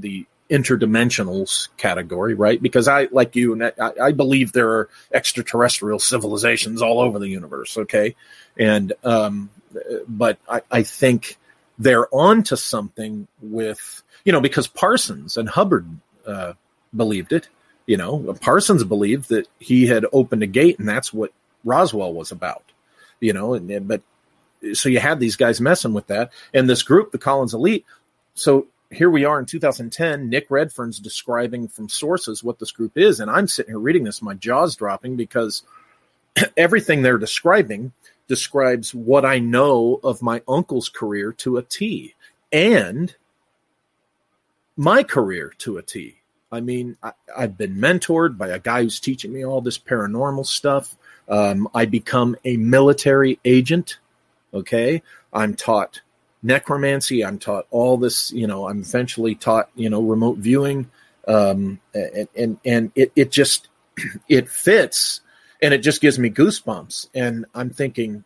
interdimensionals category, right? Because I, like you, and I, I believe there are extraterrestrial civilizations all over the universe, okay? And, um, but I, I think they're onto something with, you know, because Parsons and Hubbard uh, believed it. You know, Parsons believed that he had opened a gate, and that's what Roswell was about. You know, and, and but so you had these guys messing with that, and this group, the Collins Elite. So here we are in two thousand ten. Nick Redfern's describing from sources what this group is, and I'm sitting here reading this, my jaw's dropping, because everything they're describing describes what I know of my uncle's career to a T, and my career to a T. I mean, I, I've been mentored by a guy who's teaching me all this paranormal stuff. Um, I become a military agent. Okay. I'm taught necromancy. I'm taught all this, you know, I'm eventually taught, you know, remote viewing. Um, and, and, and it, it just, it fits, and it just gives me goosebumps. And I'm thinking,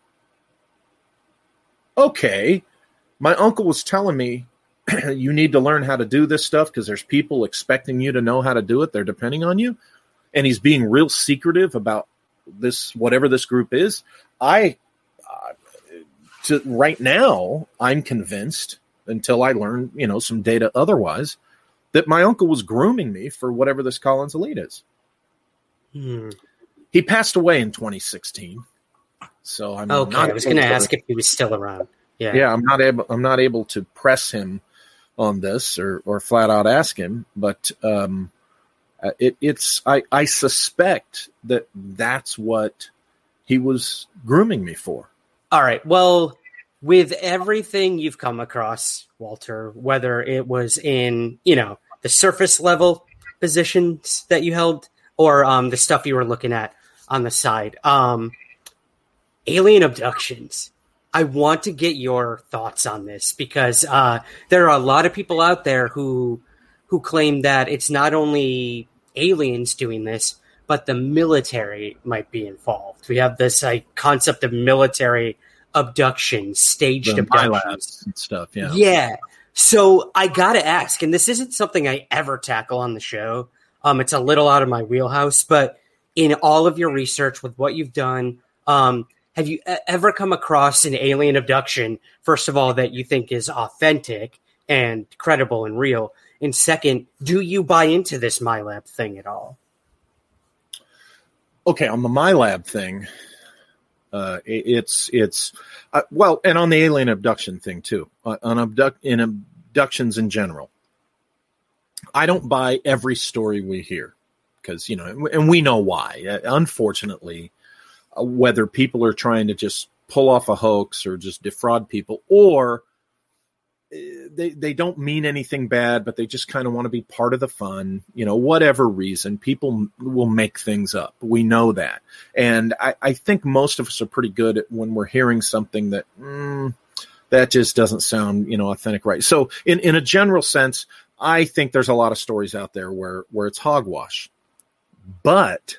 okay, my uncle was telling me, you need to learn how to do this stuff because there's people expecting you to know how to do it. They're depending on you. And he's being real secretive about this, whatever this group is. I, uh, to, right now, I'm convinced, until I learn, you know, some data otherwise, that my uncle was grooming me for whatever this Collins Elite is. Hmm. He passed away in twenty sixteen. So I'm okay. Not I was going to ask if he was still around. Yeah. Yeah. I'm not able, I'm not able to press him on this, or, or flat out ask him, but um, it, it's I, I suspect that that's what he was grooming me for. All right. Well, with everything you've come across, Walter, whether it was in, you know, the surface level positions that you held, or um, the stuff you were looking at on the side, um, alien abductions. I want to get your thoughts on this, because uh, there are a lot of people out there who who claim that it's not only aliens doing this, but the military might be involved. We have this like, concept of military abductions, staged the abductions and stuff. Yeah, yeah. So I gotta ask, and this isn't something I ever tackle on the show. Um, it's a little out of my wheelhouse, but in all of your research with what you've done, um. Have you ever come across an alien abduction, first of all, that you think is authentic and credible and real? And second, do you buy into this MyLab thing at all? Okay, on the MyLab thing, uh, it, it's, it's uh, well, and on the alien abduction thing too, uh, on abduct, in abductions in general. I don't buy every story we hear, because, you know, and we know why. Uh, unfortunately, whether people are trying to just pull off a hoax or just defraud people, or they they don't mean anything bad, but they just kind of want to be part of the fun, you know, whatever reason, people will make things up. We know that. And I, I think most of us are pretty good at when we're hearing something that, mm, that just doesn't sound, you know, authentic, right? So in, in a general sense, I think there's a lot of stories out there where, where it's hogwash. But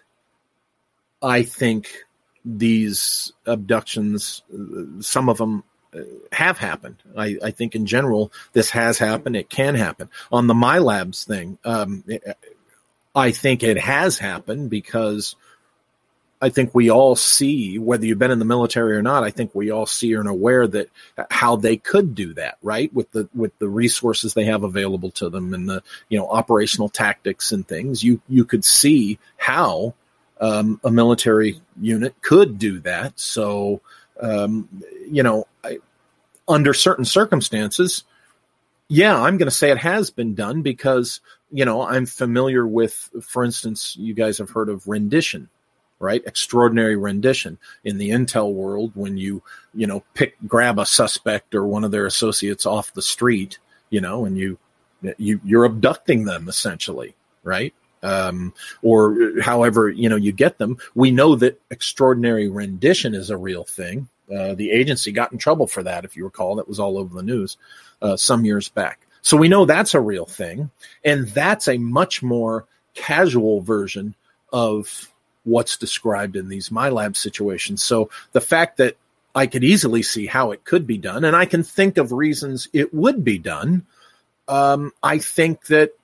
I think these abductions, some of them have happened. I, I think in general, this has happened. It can happen. On the MyLabs thing, um, I think it has happened because I think we all see, whether you've been in the military or not, I think we all see and are aware that how they could do that, right? With the, with the resources they have available to them and the, you know, operational tactics and things, you, you could see how Um, a military unit could do that. So, um, you know, I, under certain circumstances, yeah, I'm going to say it has been done because, you know, I'm familiar with, for instance, you guys have heard of rendition, right? Extraordinary rendition in the intel world, when you, you know, pick, grab a suspect or one of their associates off the street, you know, and you, you, you're abducting them essentially, right? Um, or however, you know, you get them. We know that extraordinary rendition is a real thing. Uh, the agency got in trouble for that, if you recall. That was all over the news uh, some years back. So we know that's a real thing. And that's a much more casual version of what's described in these MyLab situations. So the fact that I could easily see how it could be done, and I can think of reasons it would be done, um, I think that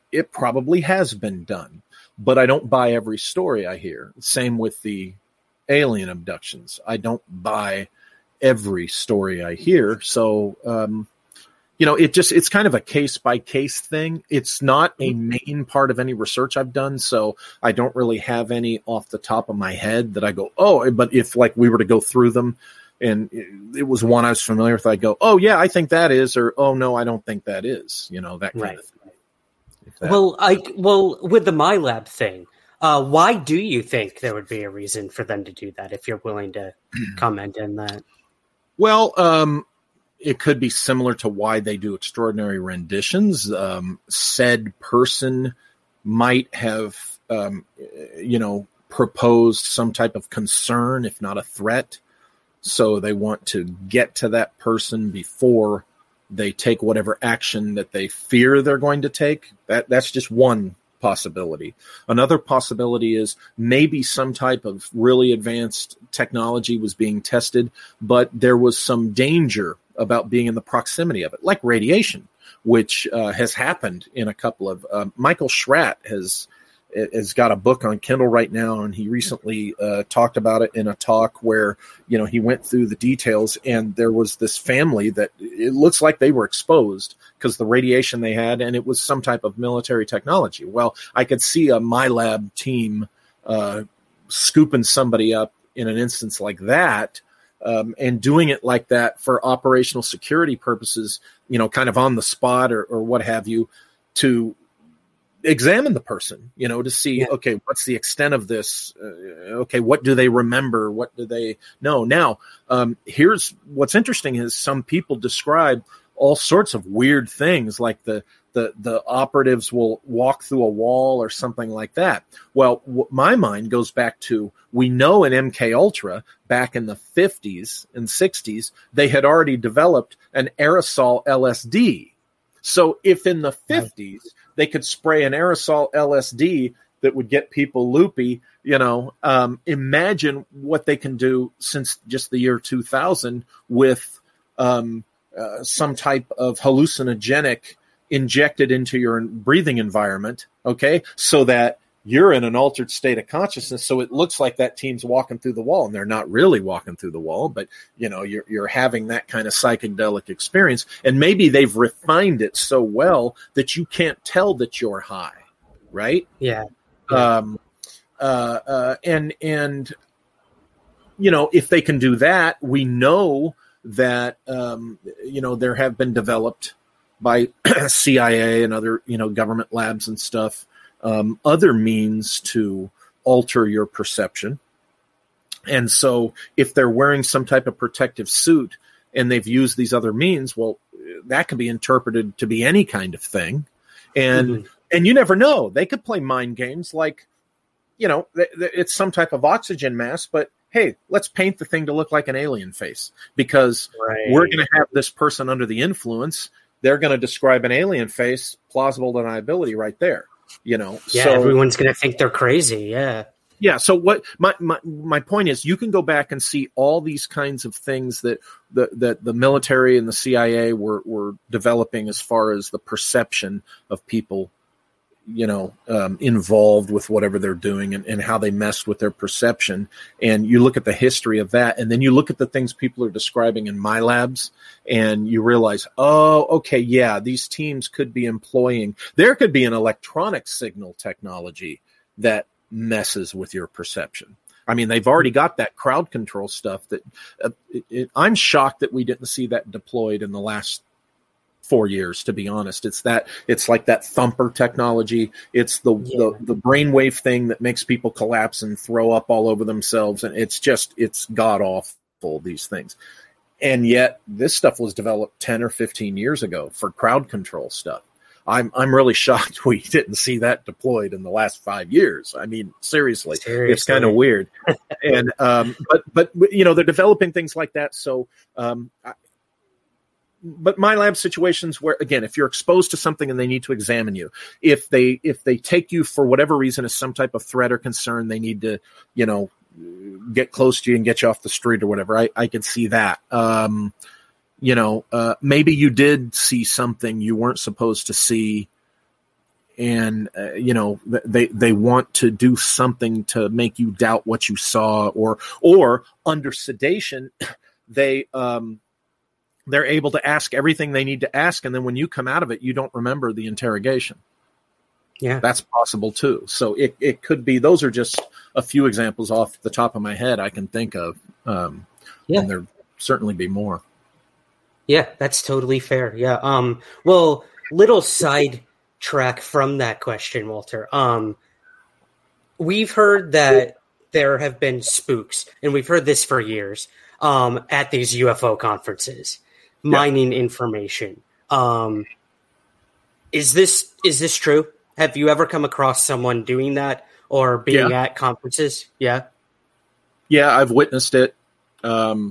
it probably has been done, but I don't buy every story I hear. Same with the alien abductions. I don't buy every story I hear. So, um, you know, it just, it's kind of a case by case thing. It's not a main part of any research I've done. So I don't really have any off the top of my head that I go, oh, but if like we were to go through them and it was one I was familiar with, I go, oh yeah, I think that is, or, oh no, I don't think that is, you know, that kind right. of thing. That, well, I, well, with the MyLab thing, uh, why do you think there would be a reason for them to do that? If you're willing to comment on that. Well, um, it could be similar to why they do extraordinary renditions. Um, said person might have, um, you know, proposed some type of concern, if not a threat. So they want to get to that person before they take whatever action that they fear they're going to take. That that's just one possibility. Another possibility is maybe some type of really advanced technology was being tested, but there was some danger about being in the proximity of it, like radiation, which uh, has happened in a couple of. Uh, Michael Schratt has has got a book on Kindle right now, and he recently uh, talked about it in a talk where, you know, he went through the details, and there was this family that it looks like they were exposed because the radiation they had, and it was some type of military technology. Well, I could see a MyLab team uh, scooping somebody up in an instance like that, um, and doing it like that for operational security purposes, you know, kind of on the spot or, or what have you, to examine the person, you know, to see, yeah. okay, what's the extent of this? Uh, okay, what do they remember? What do they know? Now, um, here's what's interesting is some people describe all sorts of weird things, like the the the operatives will walk through a wall or something like that. Well, w- my mind goes back to, we know in M K Ultra back in the fifties and sixties, they had already developed an aerosol L S D. So if in the fifties they could spray an aerosol L S D that would get people loopy, you know, um, imagine what they can do since just the year two thousand with um, uh, some type of hallucinogenic injected into your breathing environment, okay, so that you're in an altered state of consciousness. So it looks like that team's walking through the wall, and they're not really walking through the wall, but you know, you're you're having that kind of psychedelic experience. And maybe they've refined it so well that you can't tell that you're high, right? Yeah. yeah. Um, uh, uh, and and you know, if they can do that, we know that um, you know, there have been developed by C I A and other, you know, government labs and stuff, Um, other means to alter your perception. And so if they're wearing some type of protective suit and they've used these other means, well, that can be interpreted to be any kind of thing. And mm-hmm. and you never know. They could play mind games like, you know, th- th- it's some type of oxygen mask, but hey, let's paint the thing to look like an alien face because right. we're going to have this person under the influence. They're going to describe an alien face, plausible deniability right there. You know, yeah, so, everyone's going to think they're crazy. Yeah. Yeah. So what my, my, my point is, you can go back and see all these kinds of things that the, that the military and the C I A were, were developing as far as the perception of people, you know, um, involved with whatever they're doing and, and how they messed with their perception. And you look at the history of that, and then you look at the things people are describing in MyLabs, and you realize, oh, okay, yeah, these teams could be employing, there could be an electronic signal technology that messes with your perception. I mean, they've already got that crowd control stuff that uh, it, it, I'm shocked that we didn't see that deployed in the last four years, to be honest. It's that, it's like that thumper technology. It's the, yeah. the, the brainwave thing that makes people collapse and throw up all over themselves. And it's just, it's god awful, these things. And yet this stuff was developed ten or fifteen years ago for crowd control stuff. I'm, I'm really shocked we didn't see that deployed in the last five years. I mean, seriously, seriously. It's kind of weird. and, um, but, but, you know, they're developing things like that. So, um, I, But MyLab situations where, again, if you're exposed to something and they need to examine you, if they if they take you for whatever reason as some type of threat or concern, they need to, you know, get close to you and get you off the street or whatever. I, I could see that. Um, you know, uh, maybe you did see something you weren't supposed to see, and uh, you know, they they want to do something to make you doubt what you saw, or or under sedation, they um, they're able to ask everything they need to ask, and then when you come out of it, you don't remember the interrogation. Yeah, that's possible too. So it it could be. Those are just a few examples off the top of my head I can think of. Um, yeah, and there certainly be more. Yeah, that's totally fair. Yeah. Um. Well, little side track from that question, Walter. Um, we've heard that there have been spooks, and we've heard this for years. Um, at these U F O conferences, mining yeah. information. Um, is this is this true? Have you ever come across someone doing that or being yeah. at conferences? Yeah. Yeah, I've witnessed it. Um,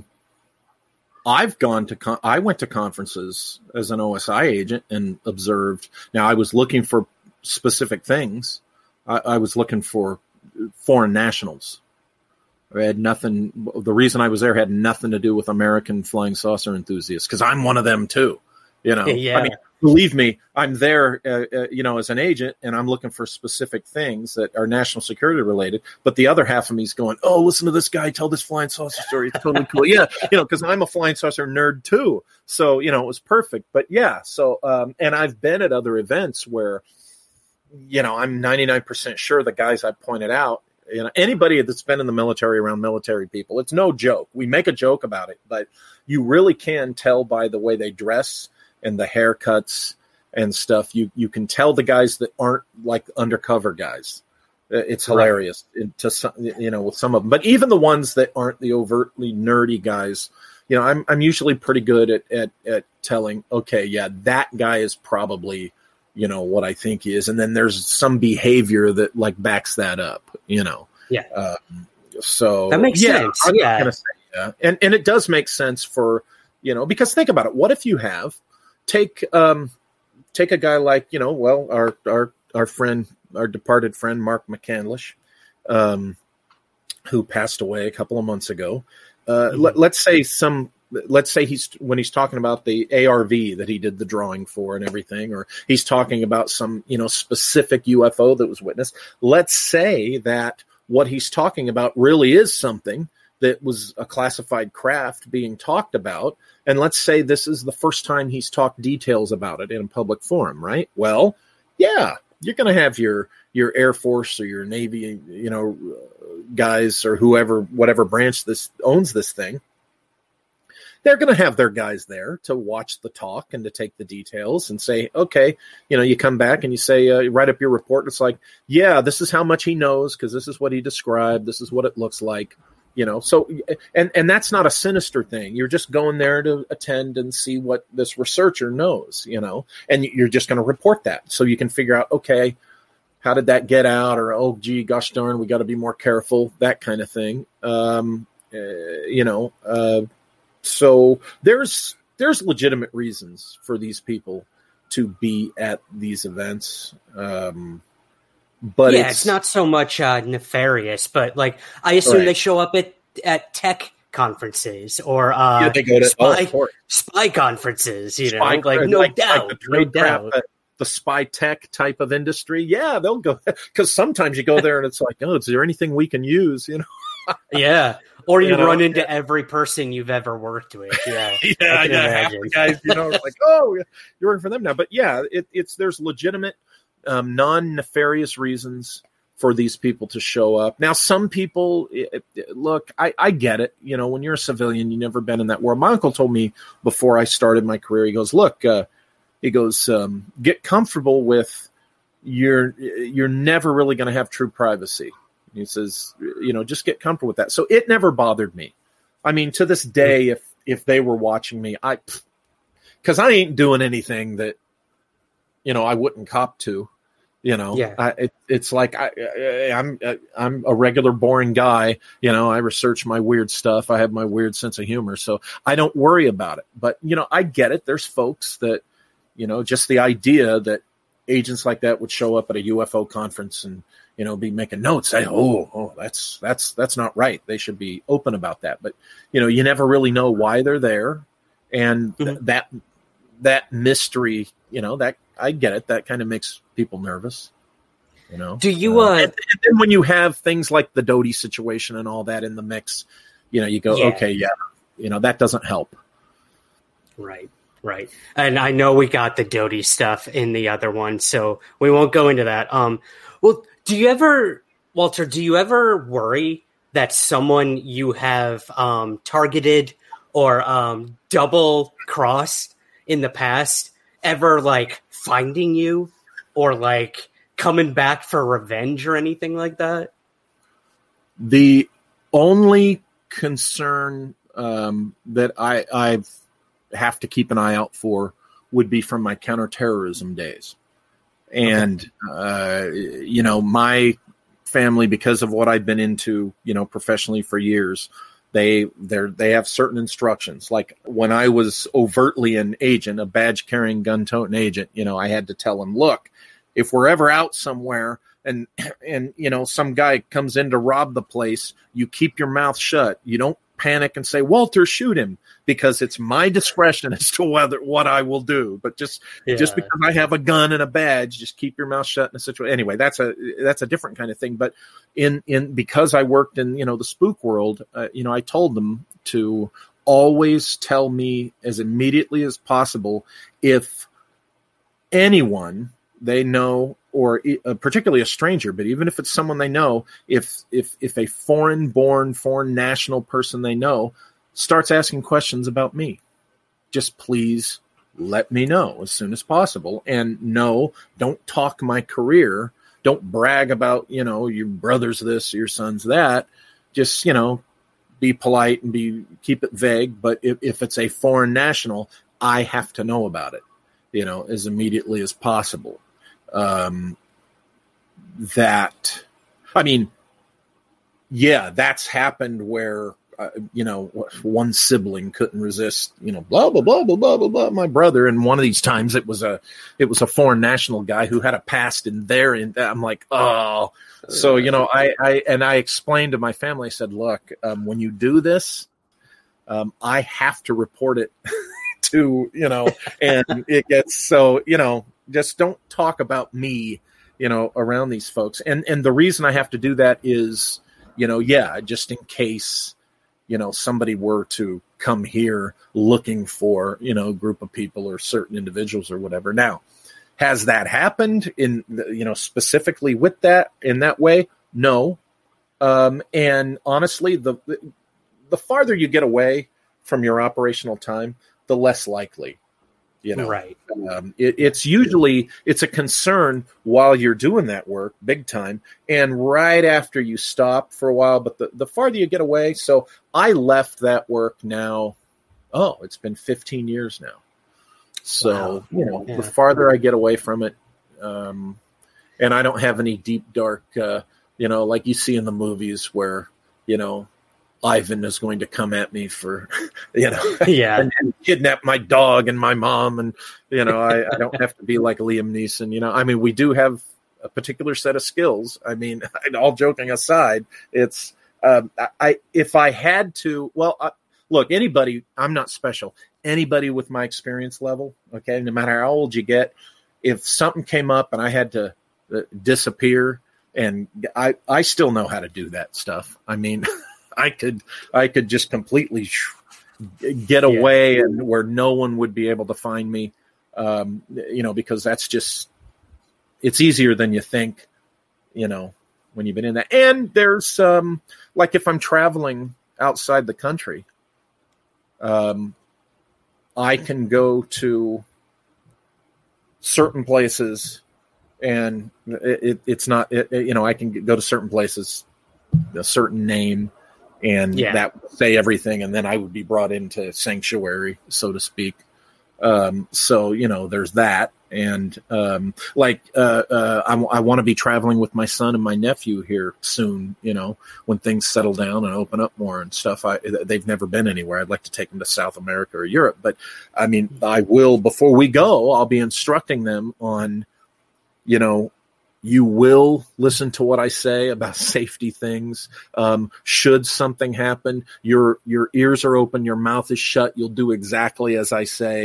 I've gone to, con- I went to conferences as an O S I agent and observed. Now, I was looking for specific things. I, I was looking for foreign nationals. I had nothing. The reason I was there had nothing to do with American flying saucer enthusiasts, because I'm one of them too. You know, yeah. I mean, believe me, I'm there, uh, uh, you know, as an agent, and I'm looking for specific things that are national security related. But the other half of me is going, "Oh, listen to this guy tell this flying saucer story. It's totally cool." Yeah, you know, because I'm a flying saucer nerd too. So you know, it was perfect. But yeah, so um, and I've been at other events where, you know, I'm ninety-nine percent sure the guys I pointed out. You know, anybody that's been in the military around military people, it's no joke. We make a joke about it, but you really can tell by the way they dress and the haircuts and stuff. You you can tell the guys that aren't like undercover guys. It's hilarious right. to some, you know, with some of them. But even the ones that aren't the overtly nerdy guys, you know, I'm I'm usually pretty good at at, at telling, okay, yeah, that guy is probably, you know, what I think he is. And then there's some behavior that like backs that up, you know? Yeah. Uh, so that makes yeah, sense. I'm yeah. not gonna say yeah. And, and it does make sense for, you know, because think about it. What if you have take, um, take a guy like, you know, well, our, our, our friend, our departed friend, Mark McCandlish, um, who passed away a couple of months ago. Uh, mm-hmm. let, let's say some, Let's say he's when he's talking about the A R V that he did the drawing for and everything, or he's talking about some, you know, specific U F O that was witnessed. Let's say that what he's talking about really is something that was a classified craft being talked about. And let's say this is the first time he's talked details about it in a public forum, right? Well, yeah, you're going to have your your Air Force or your Navy, you know, guys or whoever, whatever branch this owns this thing. They're going to have their guys there to watch the talk and to take the details and say, okay, you know, you come back and you say, uh, you write up your report. It's like, yeah, this is how much he knows because this is what he described. This is what it looks like, you know. So, and and that's not a sinister thing. You're just going there to attend and see what this researcher knows, you know, and you're just going to report that so you can figure out, okay, how did that get out? Or, oh, gee, gosh darn, we got to be more careful, that kind of thing, um, uh, you know, uh, So there's there's legitimate reasons for these people to be at these events, um, but yeah, it's, it's not so much uh, nefarious. But like, I assume right. they show up at, at tech conferences or uh, yeah, they go to spy, oh, spy conferences. You know, spy, like no like, doubt, like the no doubt. The, the spy tech type of industry, yeah, they'll go because sometimes you go there and it's like, oh, is there anything we can use? You know, yeah. Or you, you know, run into yeah. every person you've ever worked with. Yeah, yeah, yeah. Half the guys, you know, like, oh, you're working for them now. But yeah, it, it's there's legitimate, um, non-nefarious reasons for these people to show up. Now, some people, it, it, look, I, I get it. You know, when you're a civilian, you've never been in that world. My uncle told me before I started my career, he goes, look, uh, he goes, um, get comfortable with you're you're never really going to have true privacy. He says, you know, just get comfortable with that. So it never bothered me. I mean, to this day, if if they were watching me, I, because I ain't doing anything that, you know, I wouldn't cop to. You know, yeah. I, it, it's like I, I, I'm I'm a regular boring guy. You know, I research my weird stuff. I have my weird sense of humor, so I don't worry about it. But you know, I get it. There's folks that, you know, just the idea that agents like that would show up at a U F O conference and, you know, be making notes. Say, oh, oh, that's that's that's not right. They should be open about that. But you know, you never really know why they're there, and th- mm-hmm. that that mystery you know, that I get it. That kind of makes people nervous. You know, do you? Uh, uh, and, and then when you have things like the Doty situation and all that in the mix, you know, you go, yeah. okay, yeah, you know, that doesn't help. Right, right. And I know we got the Doty stuff in the other one, so we won't go into that. Um, well, do you ever, Walter? Do you ever worry that someone you have um, targeted or um, double crossed in the past ever like finding you or like coming back for revenge or anything like that? The only concern um, that I I have to keep an eye out for would be from my counterterrorism days. And, okay. uh, you know, my family, because of what I've been into, you know, professionally for years, they they're they have certain instructions. Like when I was overtly an agent, a badge carrying, gun toting agent, you know, I had to tell them, look, if we're ever out somewhere and, and, you know, some guy comes in to rob the place, you keep your mouth shut. You don't panic and say, Walter, shoot him, because it's my discretion as to whether what I will do. But just, yeah. just because I have a gun and a badge, just keep your mouth shut in a situation. Anyway, that's a, that's a different kind of thing. But in, in, because I worked in, you know, the spook world, uh, you know, I told them to always tell me as immediately as possible if anyone they know, or uh, particularly a stranger, but even if it's someone they know, if if if a foreign-born, foreign national person they know starts asking questions about me, just please let me know as soon as possible. And no, don't talk my career. Don't brag about, you know, your brother's this, your son's that. Just, you know, be polite and be keep it vague. But if, if it's a foreign national, I have to know about it, you know, as immediately as possible. Um, that, I mean, yeah, that's happened where, uh, you know, one sibling couldn't resist, you know, blah, blah, blah, blah, blah, blah, blah, my brother. And one of these times it was a, it was a foreign national guy who had a past in there. And I'm like, oh, so, you know, I, I, and I explained to my family, I said, look, um, when you do this, um, I have to report it to, you know, and it gets, so, you know, just don't talk about me, you know, around these folks. And and the reason I have to do that is, you know, yeah, just in case, you know, somebody were to come here looking for, you know, a group of people or certain individuals or whatever. Now, has that happened in, you know, specifically with that in that way? No. Um, and honestly, the the farther you get away from your operational time, the less likely. You know, right. Um, it, it's usually, it's a concern while you're doing that work big time and right after you stop for a while, but the, the farther you get away. So I left that work now. Oh, it's been fifteen years now. So, wow. you know, yeah. the farther I get away from it, um, and I don't have any deep, dark, uh, you know, like you see in the movies where, you know, Ivan is going to come at me for, you know, yeah, and, and kidnap my dog and my mom. And, you know, I, I don't have to be like Liam Neeson, you know, I mean, we do have a particular set of skills. I mean, all joking aside, it's, um, I, if I had to, well, I, look, anybody, I'm not special. Anybody with my experience level, okay, no matter how old you get, if something came up and I had to uh, disappear, and I, I still know how to do that stuff. I mean, I could I could just completely get away, yeah. and where no one would be able to find me, um, you know, because that's just, it's easier than you think, you know, when you've been in that. And there's um, like if I'm traveling outside the country, um, I can go to certain places, and it, it, it's not, it, you know, I can go to certain places, a certain name. And yeah. that would say everything, and then I would be brought into sanctuary, so to speak. Um, so, you know, there's that. And um, like uh, uh, I, I want to be traveling with my son and my nephew here soon, you know, when things settle down and open up more and stuff. I, they've never been anywhere. I'd like to take them to South America or Europe. But, I mean, I will, before we go, I'll be instructing them on, you know, you will listen to what I say about safety things. Um, should something happen, your your ears are open, your mouth is shut. You'll do exactly as I say.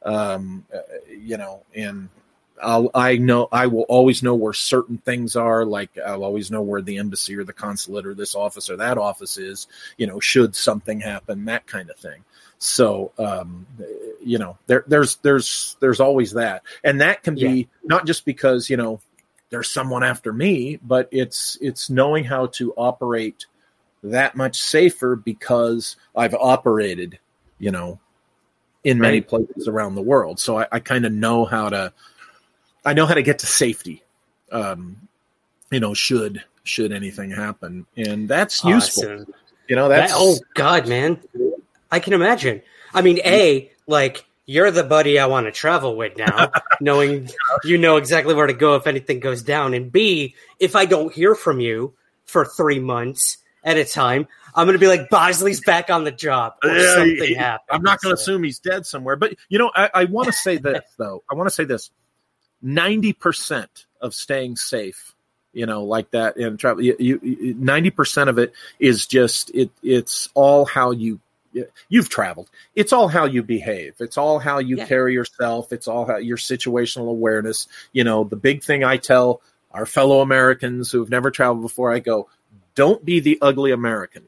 um, uh, you know, and I'll, I know I will always know where certain things are. Like I'll always know where the embassy or the consulate or this office or that office is, you know, should something happen, that kind of thing. So, um, you know, there, there's, there's, there's always that. And that can be yeah. not just because, you know, there's someone after me, but it's, it's knowing how to operate that much safer because I've operated, you know, in many right. places around the world. So I, I kind of know how to, I know how to get to safety, um, you know, should, should anything happen. And that's awesome. Useful. You know, that's, that, oh God, man. I can imagine. I mean, A, like, you're the buddy I want to travel with now, knowing you know exactly where to go if anything goes down. And B, if I don't hear from you for three months at a time, I'm going to be like, Bosley's back on the job or yeah, something he, happens. I'm not going to so. assume he's dead somewhere. But, you know, I, I want to say this, though. I want to say this. ninety percent of staying safe, you know, like that in travel, you, you, ninety percent of it is just, it. it's all how you, you've traveled. It's all how you behave. It's all how you yeah. carry yourself. It's all how your situational awareness. You know, the big thing I tell our fellow Americans who've never traveled before, I go, don't be the ugly American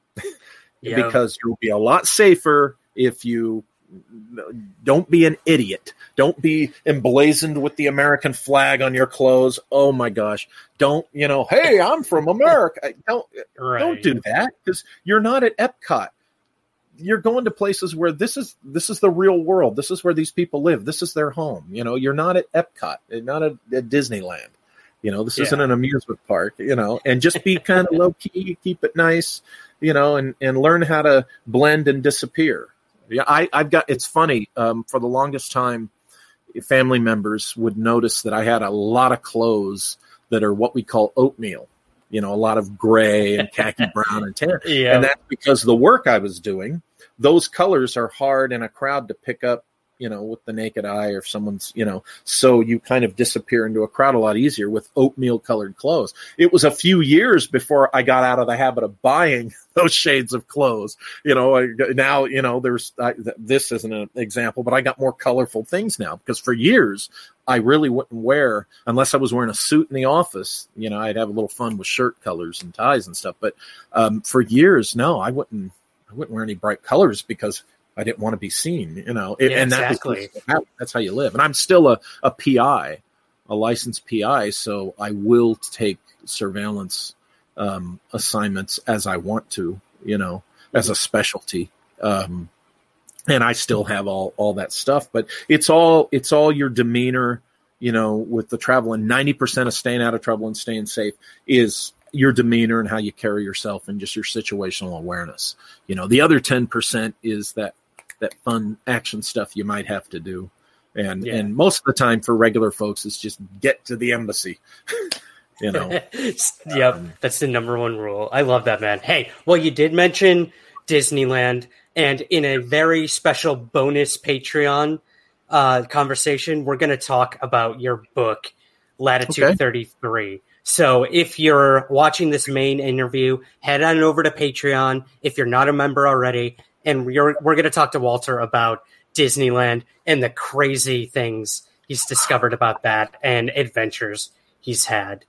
yeah. because you'll be a lot safer if you don't be an idiot. Don't be emblazoned with the American flag on your clothes. Oh my gosh. Don't, you know, hey, I'm from America. Don't, right. don't do that because you're not at Epcot. You're going to places where this is, this is the real world. This is where these people live. This is their home. You know, you're not at Epcot, not at, at Disneyland. You know, this yeah. isn't an amusement park, you know, and just be kind of low key, keep it nice, you know, and, and learn how to blend and disappear. Yeah, I, I've got, it's funny, um, for the longest time, family members would notice that I had a lot of clothes that are what we call oatmeal, you know, a lot of gray and khaki brown and tan. Yeah. And that's because the work I was doing, those colors are hard in a crowd to pick up, you know, with the naked eye or someone's, you know, so you kind of disappear into a crowd a lot easier with oatmeal colored clothes. It was a few years before I got out of the habit of buying those shades of clothes. You know, I, now, you know, there's, I, this isn't an example, but I got more colorful things now because for years I really wouldn't wear, unless I was wearing a suit in the office, you know, I'd have a little fun with shirt colors and ties and stuff. But um, for years, no, I wouldn't, I wouldn't wear any bright colors because I didn't want to be seen, you know, it, yeah, and that exactly. was, that's how you live. And I'm still a, a P I, a licensed P I, so I will take surveillance um, assignments as I want to, you know, mm-hmm. as a specialty. Um, and I still have all, all that stuff, but it's all, it's all your demeanor, you know, with the travel. And ninety percent of staying out of trouble and staying safe is your demeanor and how you carry yourself and just your situational awareness. You know, the other ten percent is that, that fun action stuff you might have to do. And, yeah. and most of the time for regular folks, it's just get to the embassy, you know? Yep. Um, that's the number one rule. I love that, man. Hey, well, you did mention Disneyland, and in a very special bonus Patreon uh, conversation, we're going to talk about your book, Latitude okay. thirty-three. So if you're watching this main interview, head on over to Patreon if you're not a member already. And we're, we're going to talk to Walter about Disneyland and the crazy things he's discovered about that and adventures he's had.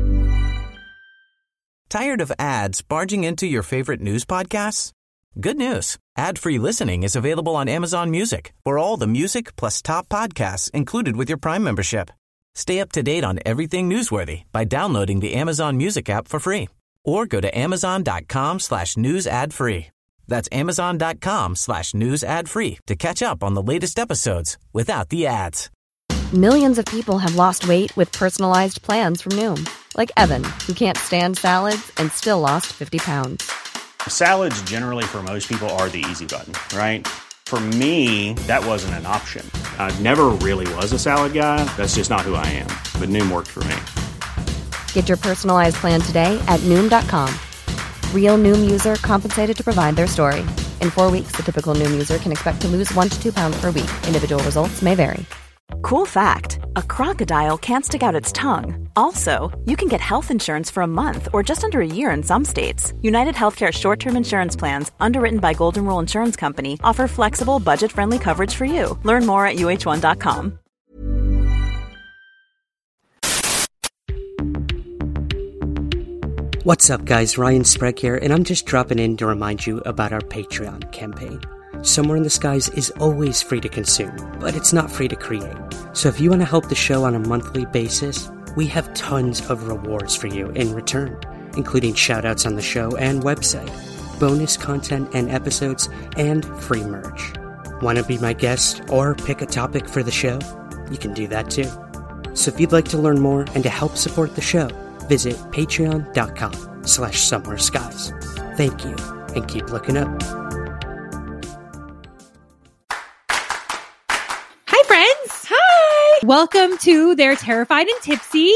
Tired of ads barging into your favorite news podcasts? Good news. Ad-free listening is available on Amazon Music for all the music plus top podcasts included with your Prime membership. Stay up to date on everything newsworthy by downloading the Amazon Music app for free or go to amazon.com slash news ad free. That's amazon.com slash news ad free to catch up on the latest episodes without the ads. Millions of people have lost weight with personalized plans from Noom. Like Evan, who can't stand salads and still lost fifty pounds. Salads generally for most people are the easy button, right? For me, that wasn't an option. I never really was a salad guy. That's just not who I am. But Noom worked for me. Get your personalized plan today at Noom dot com. Real Noom user compensated to provide their story. In four weeks, the typical Noom user can expect to lose one to two pounds per week. Individual results may vary. Cool fact, a crocodile can't stick out its tongue. Also, you can get health insurance for a month or just under a year in some states. United Healthcare short-term insurance plans, underwritten by Golden Rule Insurance Company, offer flexible, budget-friendly coverage for you. Learn more at U H one dot com. What's up, guys? Ryan Sprague here, and I'm just dropping in to remind you about our Patreon campaign. Somewhere in the Skies is always free to consume, but it's not free to create. So if you want to help the show on a monthly basis, we have tons of rewards for you in return, including shoutouts on the show and website, bonus content and episodes, and free merch. Want to be my guest or pick a topic for the show? You can do that too. So if you'd like to learn more and to help support the show, visit patreon.com slash somewhere skies. Thank you, and keep looking up. Hi, friends. Hi. Welcome to They're Terrified and Tipsy.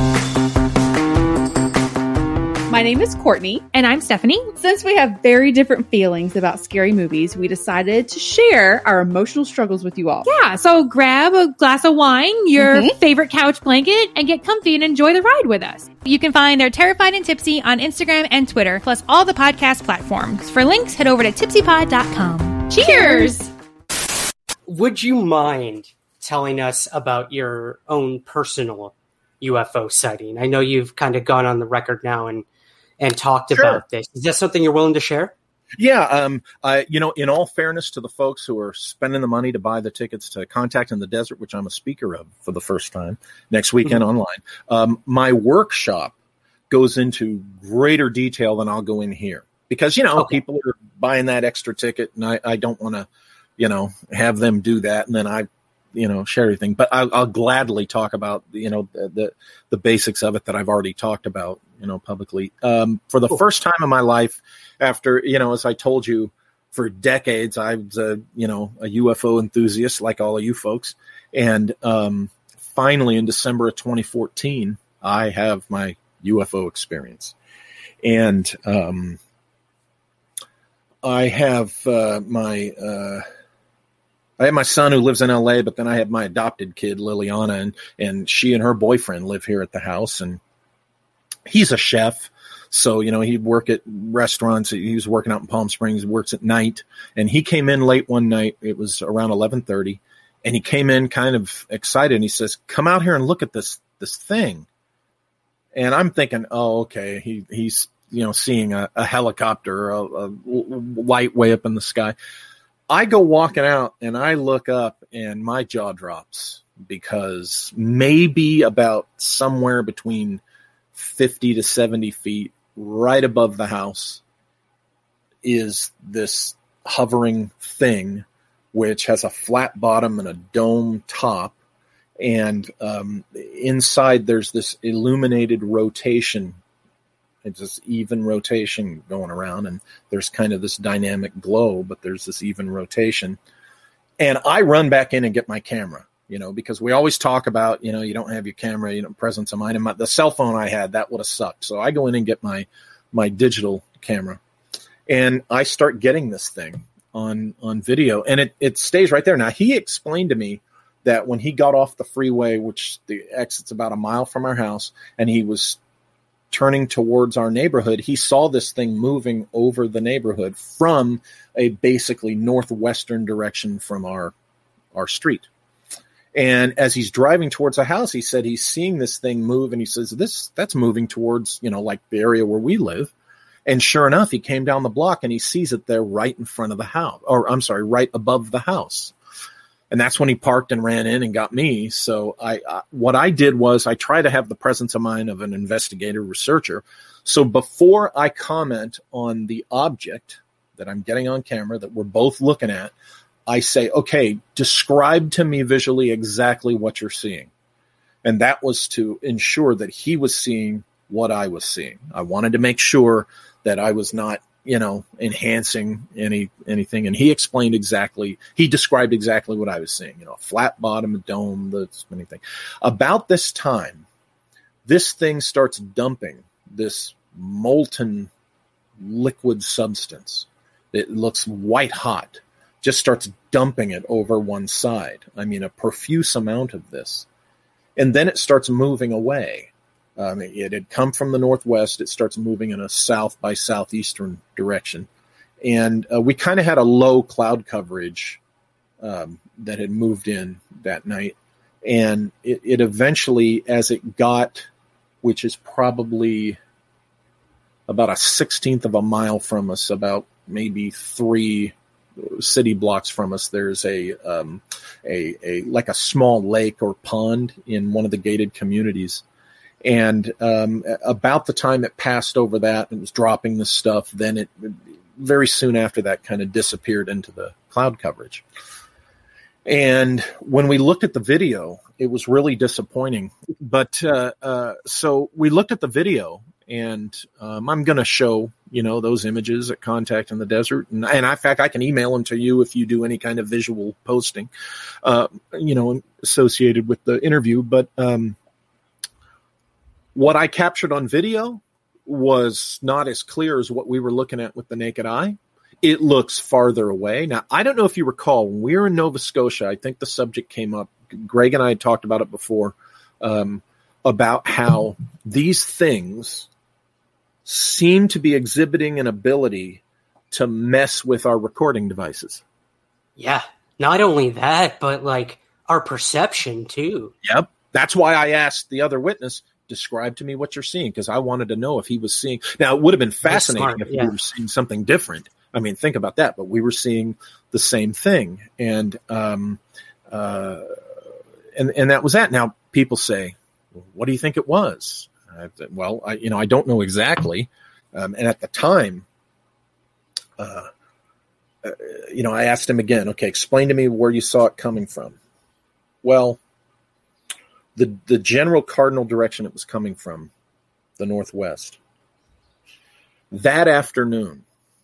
My name is Courtney. And I'm Stephanie. Since we have very different feelings about scary movies, we decided to share our emotional struggles with you all. Yeah, so grab a glass of wine, your mm-hmm. favorite couch blanket, and get comfy and enjoy the ride with us. You can find They're Terrified and Tipsy on Instagram and Twitter, plus all the podcast platforms. For links, head over to tipsy pod dot com. Cheers! Would you mind telling us about your own personal U F O sighting? I know you've kind of gone on the record now and and talked sure. about this. Is that something you're willing to share? Yeah. Um, I, you know, in all fairness to the folks who are spending the money to buy the tickets to Contact in the Desert, which I'm a speaker of for the first time next weekend mm-hmm. online, um, my workshop goes into greater detail than I'll go in here because, you know, okay. people are buying that extra ticket and I, I don't want to, you know, have them do that. And then I, you know, share everything, but I'll, I'll gladly talk about, you know, the, the, the basics of it that I've already talked about, you know, publicly. Um, for the cool. first time in my life after, you know, as I told you for decades, I was a, you know, a U F O enthusiast like all of you folks. And, um, finally in December of twenty fourteen, I have my U F O experience. And, um, I have, uh, my, uh, I have my son who lives in L A, but then I have my adopted kid, Liliana, and, and she and her boyfriend live here at the house. And he's a chef. So, you know, he'd work at restaurants. He was working out in Palm Springs, works at night. And he came in late one night. It was around eleven thirty. And he came in kind of excited. And he says, come out here and look at this, this thing. And I'm thinking, oh, okay. He, he's, you know, seeing a, a helicopter, a, a light way up in the sky. I go walking out and I look up and my jaw drops because maybe about somewhere between fifty to seventy feet right above the house is this hovering thing, which has a flat bottom and a dome top. And um, inside there's this illuminated rotation. It's this even rotation going around, and there's kind of this dynamic glow, but there's this even rotation. And I run back in and get my camera, you know, because we always talk about, you know, you don't have your camera, you know, presence of mind. And my, the cell phone I had, that would have sucked. So I go in and get my my digital camera, and I start getting this thing on on video, and it it stays right there. Now, he explained to me that when he got off the freeway, which the exit's about a mile from our house, and he was turning towards our neighborhood, he saw this thing moving over the neighborhood from a basically northwestern direction from our our street. And as he's driving towards the house, he said he's seeing this thing move, and he says, this that's moving towards, you know, like the area where we live. And sure enough, he came down the block and he sees it there right in front of the house, or I'm sorry, right above the house. And that's when he parked and ran in and got me. So I, I, what I did was I try to have the presence of mind of an investigator researcher. So before I comment on the object that I'm getting on camera that we're both looking at, I say, okay, describe to me visually exactly what you're seeing. And that was to ensure that he was seeing what I was seeing. I wanted to make sure that I was not, you know, enhancing any anything. And he explained exactly, he described exactly what I was seeing, you know, a flat bottom, a dome, the spinning thing. About this time, this thing starts dumping this molten liquid substance. It looks white hot just starts dumping it over one side. I mean, a profuse amount of this. And then it starts moving away. Um, it had come from the northwest. It starts moving in a south by southeastern direction. And uh, we kind of had a low cloud coverage um, that had moved in that night. And it, it eventually, as it got, which is probably about a sixteenth of a mile from us, about maybe three city blocks from us, there's a, um, a, a like a small lake or pond in one of the gated communities. And um, about the time it passed over that, it was dropping this stuff, then it very soon after that kind of disappeared into the cloud coverage. And when we looked at the video, it was really disappointing. But uh, uh, so we looked at the video, and um, I'm going to show, you know, those images at Contact in the Desert. And, and in fact, I can email them to you if you do any kind of visual posting, uh, you know, associated with the interview. But um, what I captured on video was not as clear as what we were looking at with the naked eye. It looks farther away. Now, I don't know if you recall, when we were in Nova Scotia, I think the subject came up. Greg and I had talked about it before, um, about how these things seem to be exhibiting an ability to mess with our recording devices. Yeah. Not only that, but like our perception too. Yep. That's why I asked the other witness, describe to me what you're seeing, because I wanted to know if he was seeing. Now, it would have been fascinating smart, if yeah. we were seeing something different. I mean, think about that. But we were seeing the same thing, and um, uh, and and that was that. Now, people say, "What do you think it was?" I, well, I, you know, I don't know exactly. Um, and at the time, uh, uh, you know, I asked him again. Okay, explain to me where you saw it coming from. Well, the the general cardinal direction it was coming from, the northwest. That afternoon,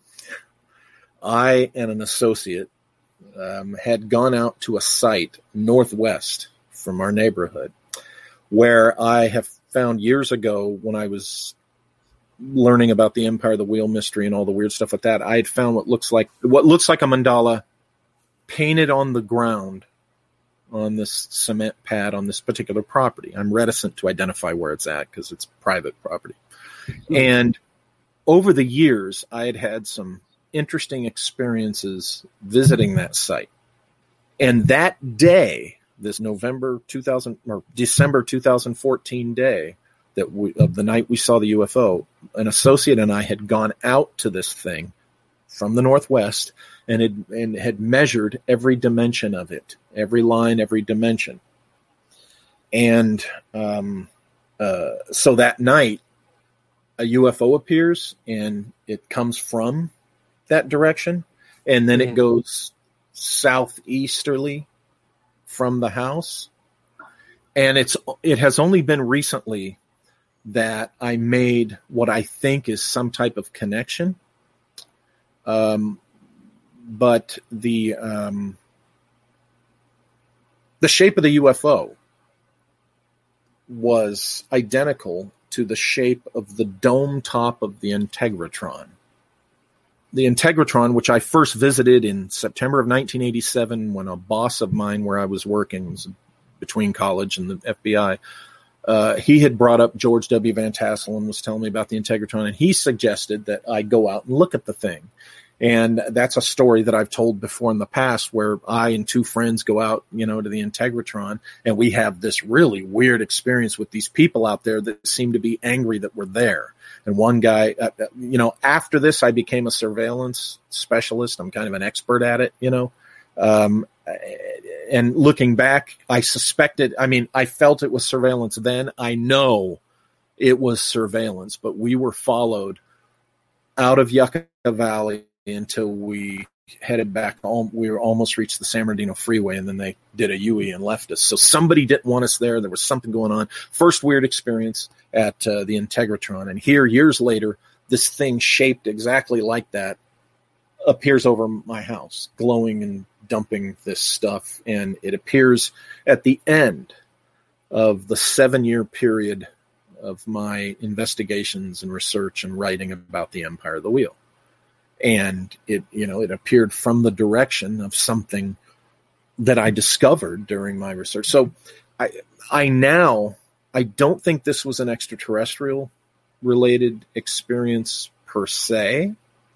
I and an associate um, had gone out to a site northwest from our neighborhood where I have found years ago when I was learning about the Empire of the Wheel mystery and all the weird stuff like that, I had found what looks like what looks like a mandala painted on the ground on this cement pad on this particular property. I'm reticent to identify where it's at because it's private property. Mm-hmm. And over the years, I had had some interesting experiences visiting that site. And that day, this November two thousand or December two thousand fourteen day that we, of the night we saw the U F O, an associate and I had gone out to this thing from the northwest and had, and had measured every dimension of it, every line, every dimension. And um, uh, so that night, a U F O appears and it comes from that direction, and then it goes southeasterly from the house. And it's it has only been recently that I made what I think is some type of connection. Um, but the um, the shape of the U F O was identical to the shape of the dome top of the Integratron. The Integratron, which I first visited in September of nineteen eighty-seven when a boss of mine where I was working, was between college and the F B I, uh, he had brought up George W. Van Tassel and was telling me about the Integratron, and he suggested that I go out and look at the thing. And that's a story that I've told before in the past where I and two friends go out, you know, to the Integratron, and we have this really weird experience with these people out there that seem to be angry that we're there. And one guy, uh, you know, after this, I became a surveillance specialist. I'm kind of an expert at it, you know. Um, and looking back, I suspected, I mean, I felt it was surveillance then. I know it was surveillance, but we were followed out of Yucca Valley until we headed back home. We were almost reached the San Bernardino Freeway, and then they did a U E and left us. So somebody didn't want us there. There was something going on. First weird experience at uh, the Integratron. And here, years later, this thing shaped exactly like that appears over my house, glowing and dumping this stuff. And it appears at the end of the seven-year period of my investigations and research and writing about the Empire of the Wheel. And it, you know, it appeared from the direction of something that I discovered during my research. So I, I now, I don't think this was an extraterrestrial related experience per se.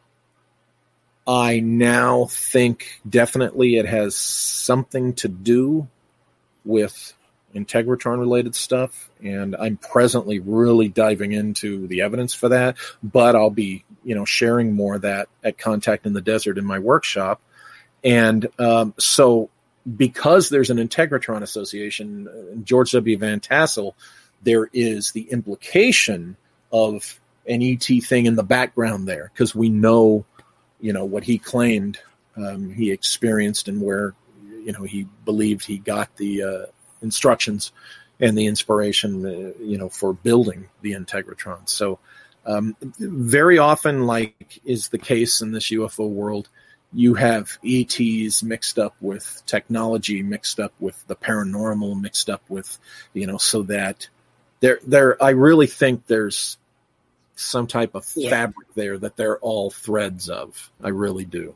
I now think definitely it has something to do with Integratron related stuff, and I'm presently really diving into the evidence for that, but I'll be, you know, sharing more of that at Contact in the Desert in my workshop. And um, so because there's an Integratron association, uh, George W. Van Tassel, there is the implication of an E T thing in the background there, because we know, you know, what he claimed um, he experienced and where, you know, he believed he got the uh, instructions and the inspiration, uh, you know, for building the Integratron. So um, very often, like is the case in this U F O world, you have E Ts mixed up with technology, mixed up with the paranormal, mixed up with, you know, so that there, there, I really think there's some type of yeah. fabric there that they're all threads of. I really do.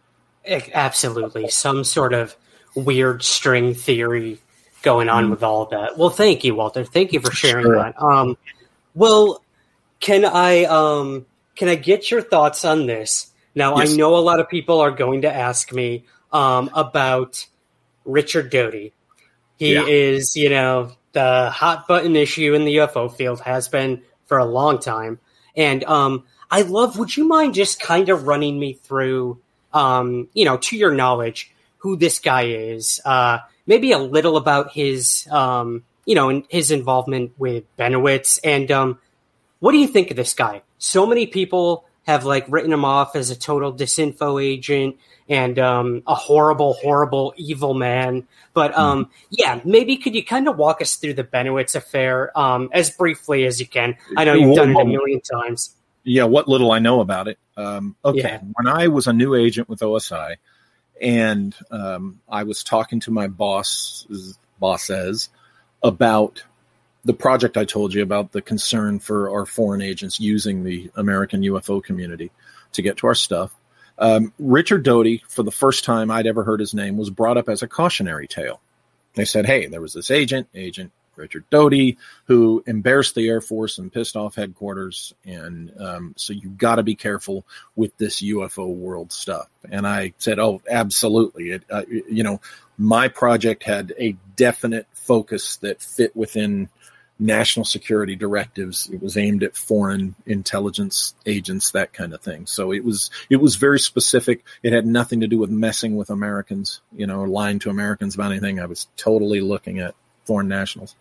Absolutely. Some sort of weird string theory going on mm. with all of that. Well, thank you, Walter. Thank you for sharing sure. that. Um, well, can I, um, can I get your thoughts on this? Now, yes. I know a lot of people are going to ask me, um, about Richard Doty. He yeah. is, you know, the hot button issue in the U F O field, has been for a long time. And um, I love, would you mind just kind of running me through, um, you know, to your knowledge, who this guy is? Uh, maybe a little about his, um, you know, his involvement with Bennewitz. And um, what do you think of this guy? So many people have, like, written him off as a total disinfo agent and um, a horrible, horrible, evil man. But, um, yeah, maybe could you kind of walk us through the Bennewitz affair um, as briefly as you can? I know you've done it a million times. Yeah, what little I know about it. Um, okay, yeah. When I was a new agent with O S I, and um, I was talking to my boss, bosses, about the project I told you about, the concern for our foreign agents using the American U F O community to get to our stuff. Um, Richard Doty, for the first time I'd ever heard his name, was brought up as a cautionary tale. They said, hey, there was this agent, Agent Richard Doty, who embarrassed the Air Force and pissed off headquarters. And um, so you got to be careful with this U F O world stuff. And I said, oh, absolutely. It, uh, you know, my project had a definite focus that fit within national security directives. It was aimed at foreign intelligence agents, that kind of thing. So it was, it was very specific. It had nothing to do with messing with Americans, you know, or lying to Americans about anything. I was totally looking at foreign nationals.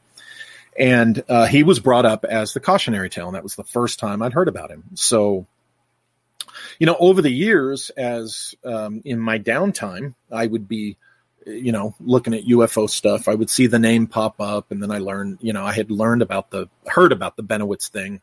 And uh, he was brought up as the cautionary tale, and that was the first time I'd heard about him. So, you know, over the years, as um, in my downtime, I would be, you know, looking at U F O stuff, I would see the name pop up, and then I learned, you know, I had learned about the, heard about the Bennewitz thing.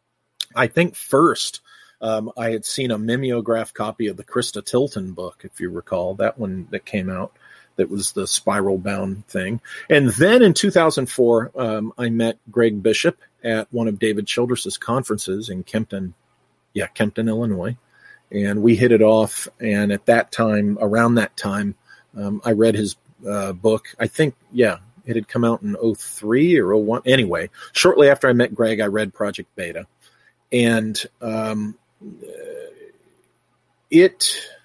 I think first um, I had seen a mimeograph copy of the Krista Tilton book, if you recall, that one that came out, that was the spiral bound thing. And then in two thousand four, um, I met Greg Bishop at one of David Childress's conferences in Kempton, yeah, Kempton, Illinois. And we hit it off. And at that time, around that time, Um, I read his uh, book. I think, yeah, it had come out in oh three or oh one. Anyway, shortly after I met Greg, I read Project Beta. And um, it,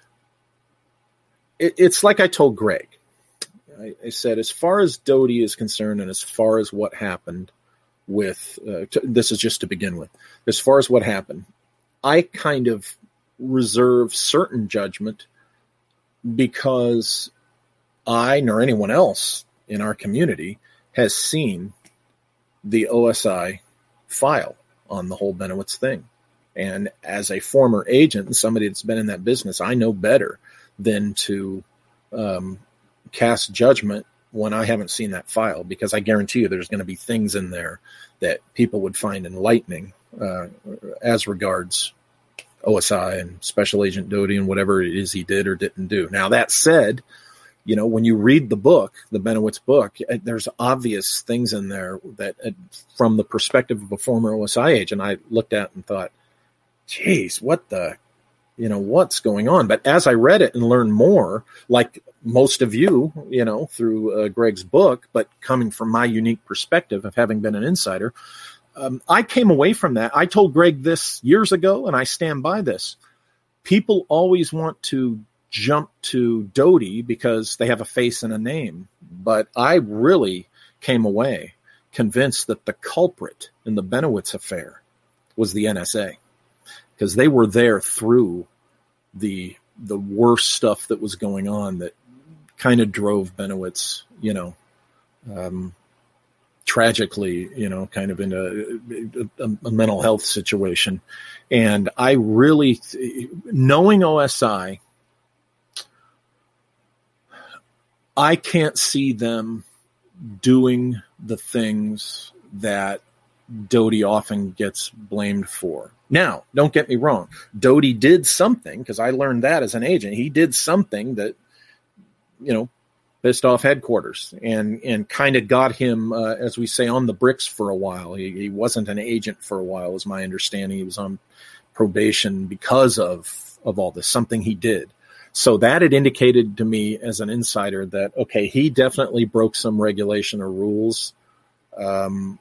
it it's like I told Greg. I, I said, as far as Doty is concerned, and as far as what happened with, uh, t- this is just to begin with, as far as what happened, I kind of reserve certain judgment because I, nor anyone else in our community, has seen the O S I file on the whole Bennewitz thing. And as a former agent and somebody that's been in that business, I know better than to um, cast judgment when I haven't seen that file, because I guarantee you there's going to be things in there that people would find enlightening uh, as regards O S I and Special Agent Doty and whatever it is he did or didn't do. Now, that said, you know, when you read the book, the Bennewitz book, there's obvious things in there that, uh, from the perspective of a former O S I agent, I looked at and thought, geez, what the, you know, what's going on? But as I read it and learned more, like most of you, you know, through uh, Greg's book, but coming from my unique perspective of having been an insider, um, I came away from that. I told Greg this years ago, and I stand by this. People always want to jump to Doty because they have a face and a name. But I really came away convinced that the culprit in the Benowitz affair was the N S A, because they were there through the the worst stuff that was going on that kind of drove Benowitz, you know, um, tragically, you know, kind of into a, a, a mental health situation. And I really, knowing O S I, I can't see them doing the things that Doty often gets blamed for. Now, don't get me wrong. Doty did something, because I learned that as an agent. He did something that, you know, pissed off headquarters and, and kind of got him, uh, as we say, on the bricks for a while. He, he wasn't an agent for a while, was my understanding. He was on probation because of, of all this, something he did. So that had indicated to me as an insider that, okay, he definitely broke some regulation or rules. Um,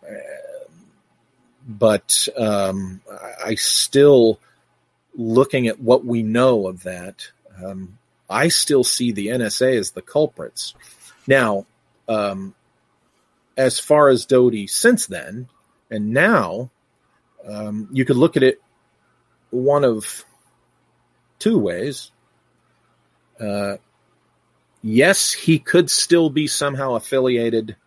but um, I still, looking at what we know of that, um, I still see the N S A as the culprits. Now, um, as far as Doty since then, and now, um, you could look at it one of two ways. Uh, yes, he could still be somehow affiliated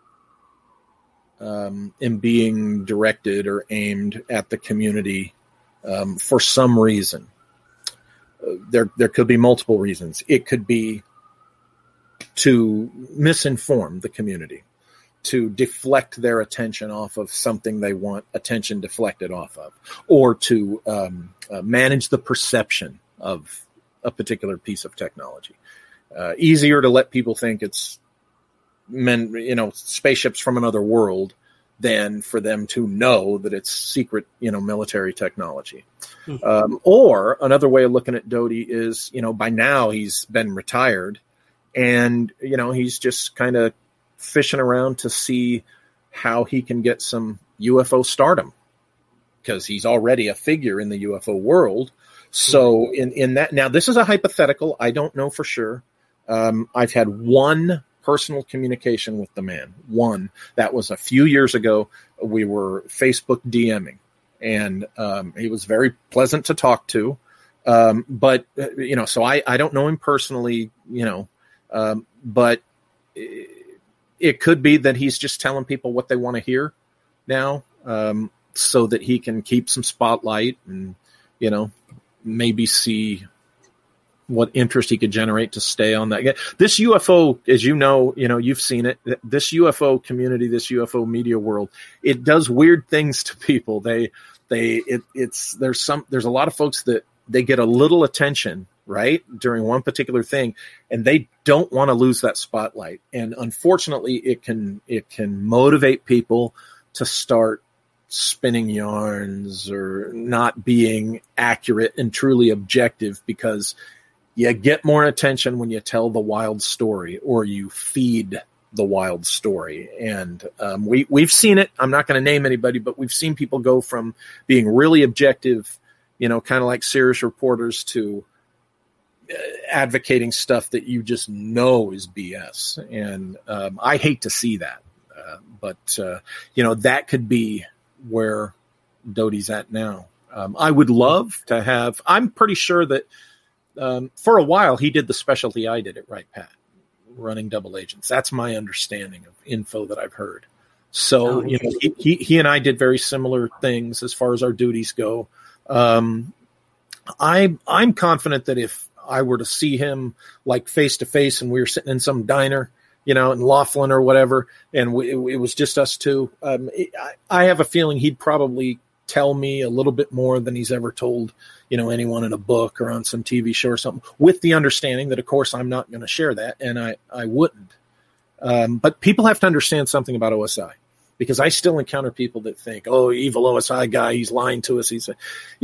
um, in being directed or aimed at the community um, for some reason. Uh, there, there could be multiple reasons. It could be to misinform the community, to deflect their attention off of something they want attention deflected off of, or to um, uh, manage the perception of a particular piece of technology. Uh, easier to let people think it's men, you know, spaceships from another world than for them to know that it's secret, you know, military technology. Mm-hmm. Um, or another way of looking at Doty is, you know, by now he's been retired and, you know, he's just kind of fishing around to see how he can get some U F O stardom, because he's already a figure in the U F O world. So in, in that, now this is a hypothetical. I don't know for sure. Um, I've had one personal communication with the man. One. That was a few years ago. We were Facebook DMing, and um, he was very pleasant to talk to. Um, but, you know, so I, I don't know him personally, you know, um, but it, it could be that he's just telling people what they want to hear now, um, so that he can keep some spotlight and, you know, maybe see what interest he could generate to stay on that. This U F O, as you know, you know, you've seen it, this U F O community, this U F O media world, it does weird things to people. They, they, it, it's, there's some, there's a lot of folks that they get a little attention, right, during one particular thing, and they don't want to lose that spotlight. And unfortunately, it can, it can motivate people to start spinning yarns or not being accurate and truly objective, because you get more attention when you tell the wild story or you feed the wild story. And um, we, we've seen it. I'm not going to name anybody, but we've seen people go from being really objective, you know, kind of like serious reporters, to uh, advocating stuff that you just know is B S. And um, I hate to see that. Uh, but, uh, you know, that could be where Doty's at now. Um, I would love to have, I'm pretty sure that um, for a while he did the specialty I did at Right Pat, running double agents. That's my understanding of info that I've heard. So, you know, he, he, he and I did very similar things as far as our duties go. Um, I, I'm confident that if I were to see him like face to face and we were sitting in some diner, you know, in Laughlin or whatever, and we, it, it was just us two, um, it, I, I have a feeling he'd probably tell me a little bit more than he's ever told, you know, anyone in a book or on some T V show or something, with the understanding that, of course, I'm not going to share that, and I, I wouldn't. Um, but people have to understand something about O S I, because I still encounter people that think, oh, evil O S I guy, he's lying to us. He's a, yeah,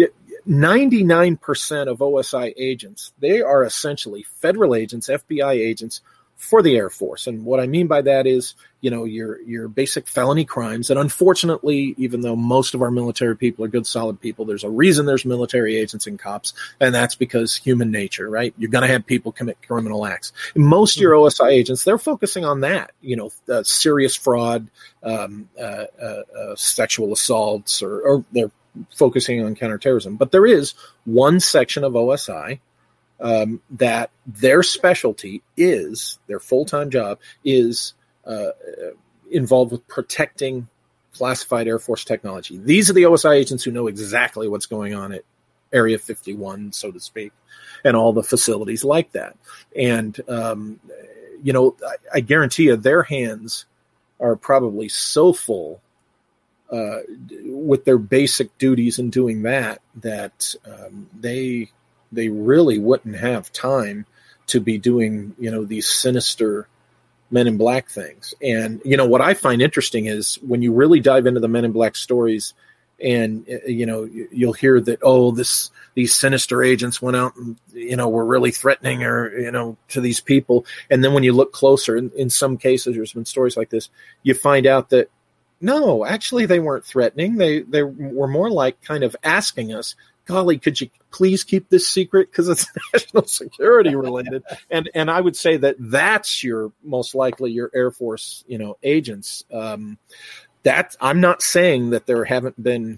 ninety-nine percent of O S I agents, they are essentially federal agents, F B I agents for the Air Force. And what I mean by that is, you know, your your basic felony crimes. And unfortunately, even though most of our military people are good, solid people, there's a reason there's military agents and cops, and that's because human nature, right? You're going to have people commit criminal acts. And most of your O S I agents, they're focusing on that, you know, uh, serious fraud, um, uh, uh, uh, sexual assaults, or, or they're focusing on counterterrorism. But there is one section of O S I um, that their specialty is, their full-time job is uh, involved with protecting classified Air Force technology. These are the O S I agents who know exactly what's going on at Area fifty-one, so to speak, and all the facilities like that. And, um, you know, I, I guarantee you their hands are probably so full uh, with their basic duties in doing that, that um, they they really wouldn't have time to be doing, you know, these sinister Men in Black things. And, you know, what I find interesting is when you really dive into the Men in Black stories, and, you know, you'll hear that, oh, this these sinister agents went out and, you know, were really threatening or, you know, to these people. And then when you look closer, in, in some cases, there's been stories like this, you find out that, no, actually they weren't threatening. They they were more like kind of asking us, golly, could you please keep this secret because it's national security related? And and I would say that that's your most likely your Air Force, you know, agents. Um, that I'm not saying that there haven't been,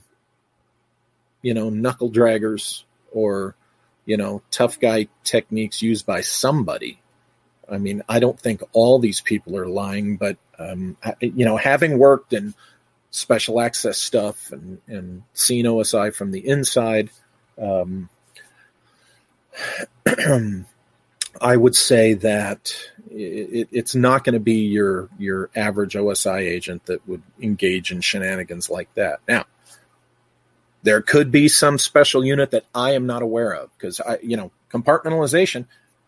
you know, knuckle draggers or, you know, tough guy techniques used by somebody. I mean, I don't think all these people are lying, but, um, you know, having worked in special access stuff and, and seen O S I from the inside, um, I would say that it, it's not going to be your, your average O S I agent that would engage in shenanigans like that. Now, there could be some special unit that I am not aware of because I, you know, compartmentalization,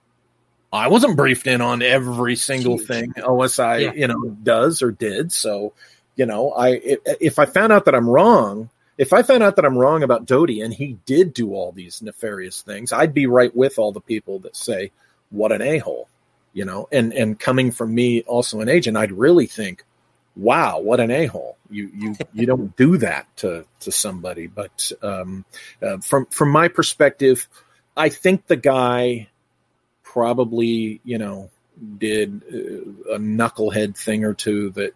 I wasn't briefed in on every single Huge. thing O S I, yeah. you know, does or did. So, you know, I if, if I found out that I'm wrong, if I found out that I'm wrong about Doty and he did do all these nefarious things, I'd be right with all the people that say, what an a-hole, you know, and, and coming from me, also an agent, I'd really think, wow, what an a-hole. You, you, you don't do that to, to somebody. But um, uh, from, from my perspective, I think the guy probably, you know, did a knucklehead thing or two that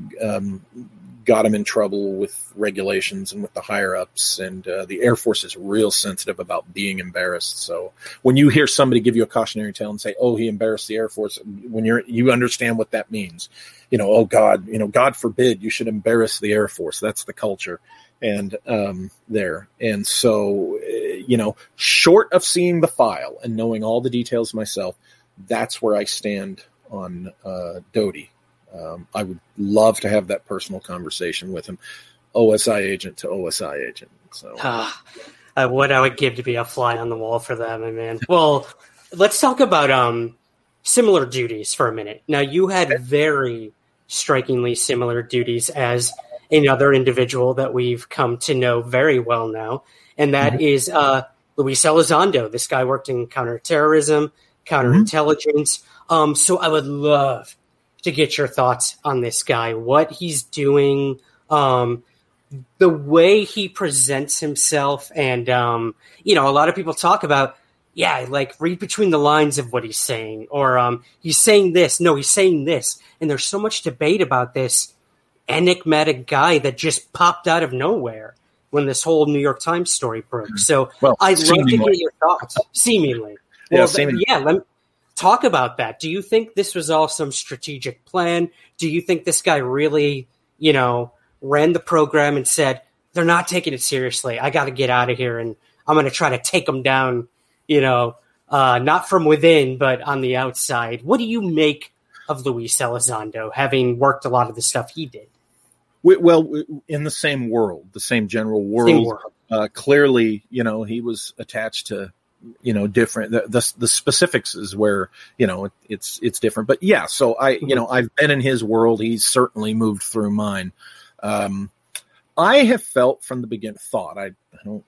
um, got him in trouble with regulations and with the higher ups. And uh, the Air Force is real sensitive about being embarrassed. So when you hear somebody give you a cautionary tale and say, oh, he embarrassed the Air Force, when you're, you understand what that means, you know, oh God, you know, God forbid you should embarrass the Air Force. That's the culture. And um, there. And so, you know, short of seeing the file and knowing all the details myself, that's where I stand on uh, Doty. Um, I would love to have that personal conversation with him, O S I agent to O S I agent. So, uh, uh, what I would give to be a fly on the wall for that, my man. Well, let's talk about um, similar duties for a minute. Now, you had very strikingly similar duties as another individual that we've come to know very well now, and that mm-hmm. is uh, Luis Elizondo. This guy worked in counterterrorism, counterintelligence. Mm-hmm. Um, so I would love to get your thoughts on this guy, what he's doing, um, the way he presents himself. And, um, you know, a lot of people talk about, yeah, like read between the lines of what he's saying, or um, he's saying this. No, he's saying this. And there's so much debate about this enigmatic guy that just popped out of nowhere when this whole New York Times story broke. So well, I'd love to get your thoughts. Seemingly. Well, yeah, seemingly. yeah let me talk about that. Do you think this was all some strategic plan? Do you think this guy really, you know, ran the program and said, they're not taking it seriously. I got to get out of here, and I'm going to try to take them down, you know, uh, not from within, but on the outside. What do you make of Luis Elizondo, having worked a lot of the stuff he did? Well, in the same world, the same general world, same world. Uh, clearly, you know, he was attached to, you know, different, the, the, the specifics is where, you know, it, it's, it's different, but yeah, so I, you know, I've been in his world. He's certainly moved through mine. Um, I have felt from the beginning, thought, I, I don't,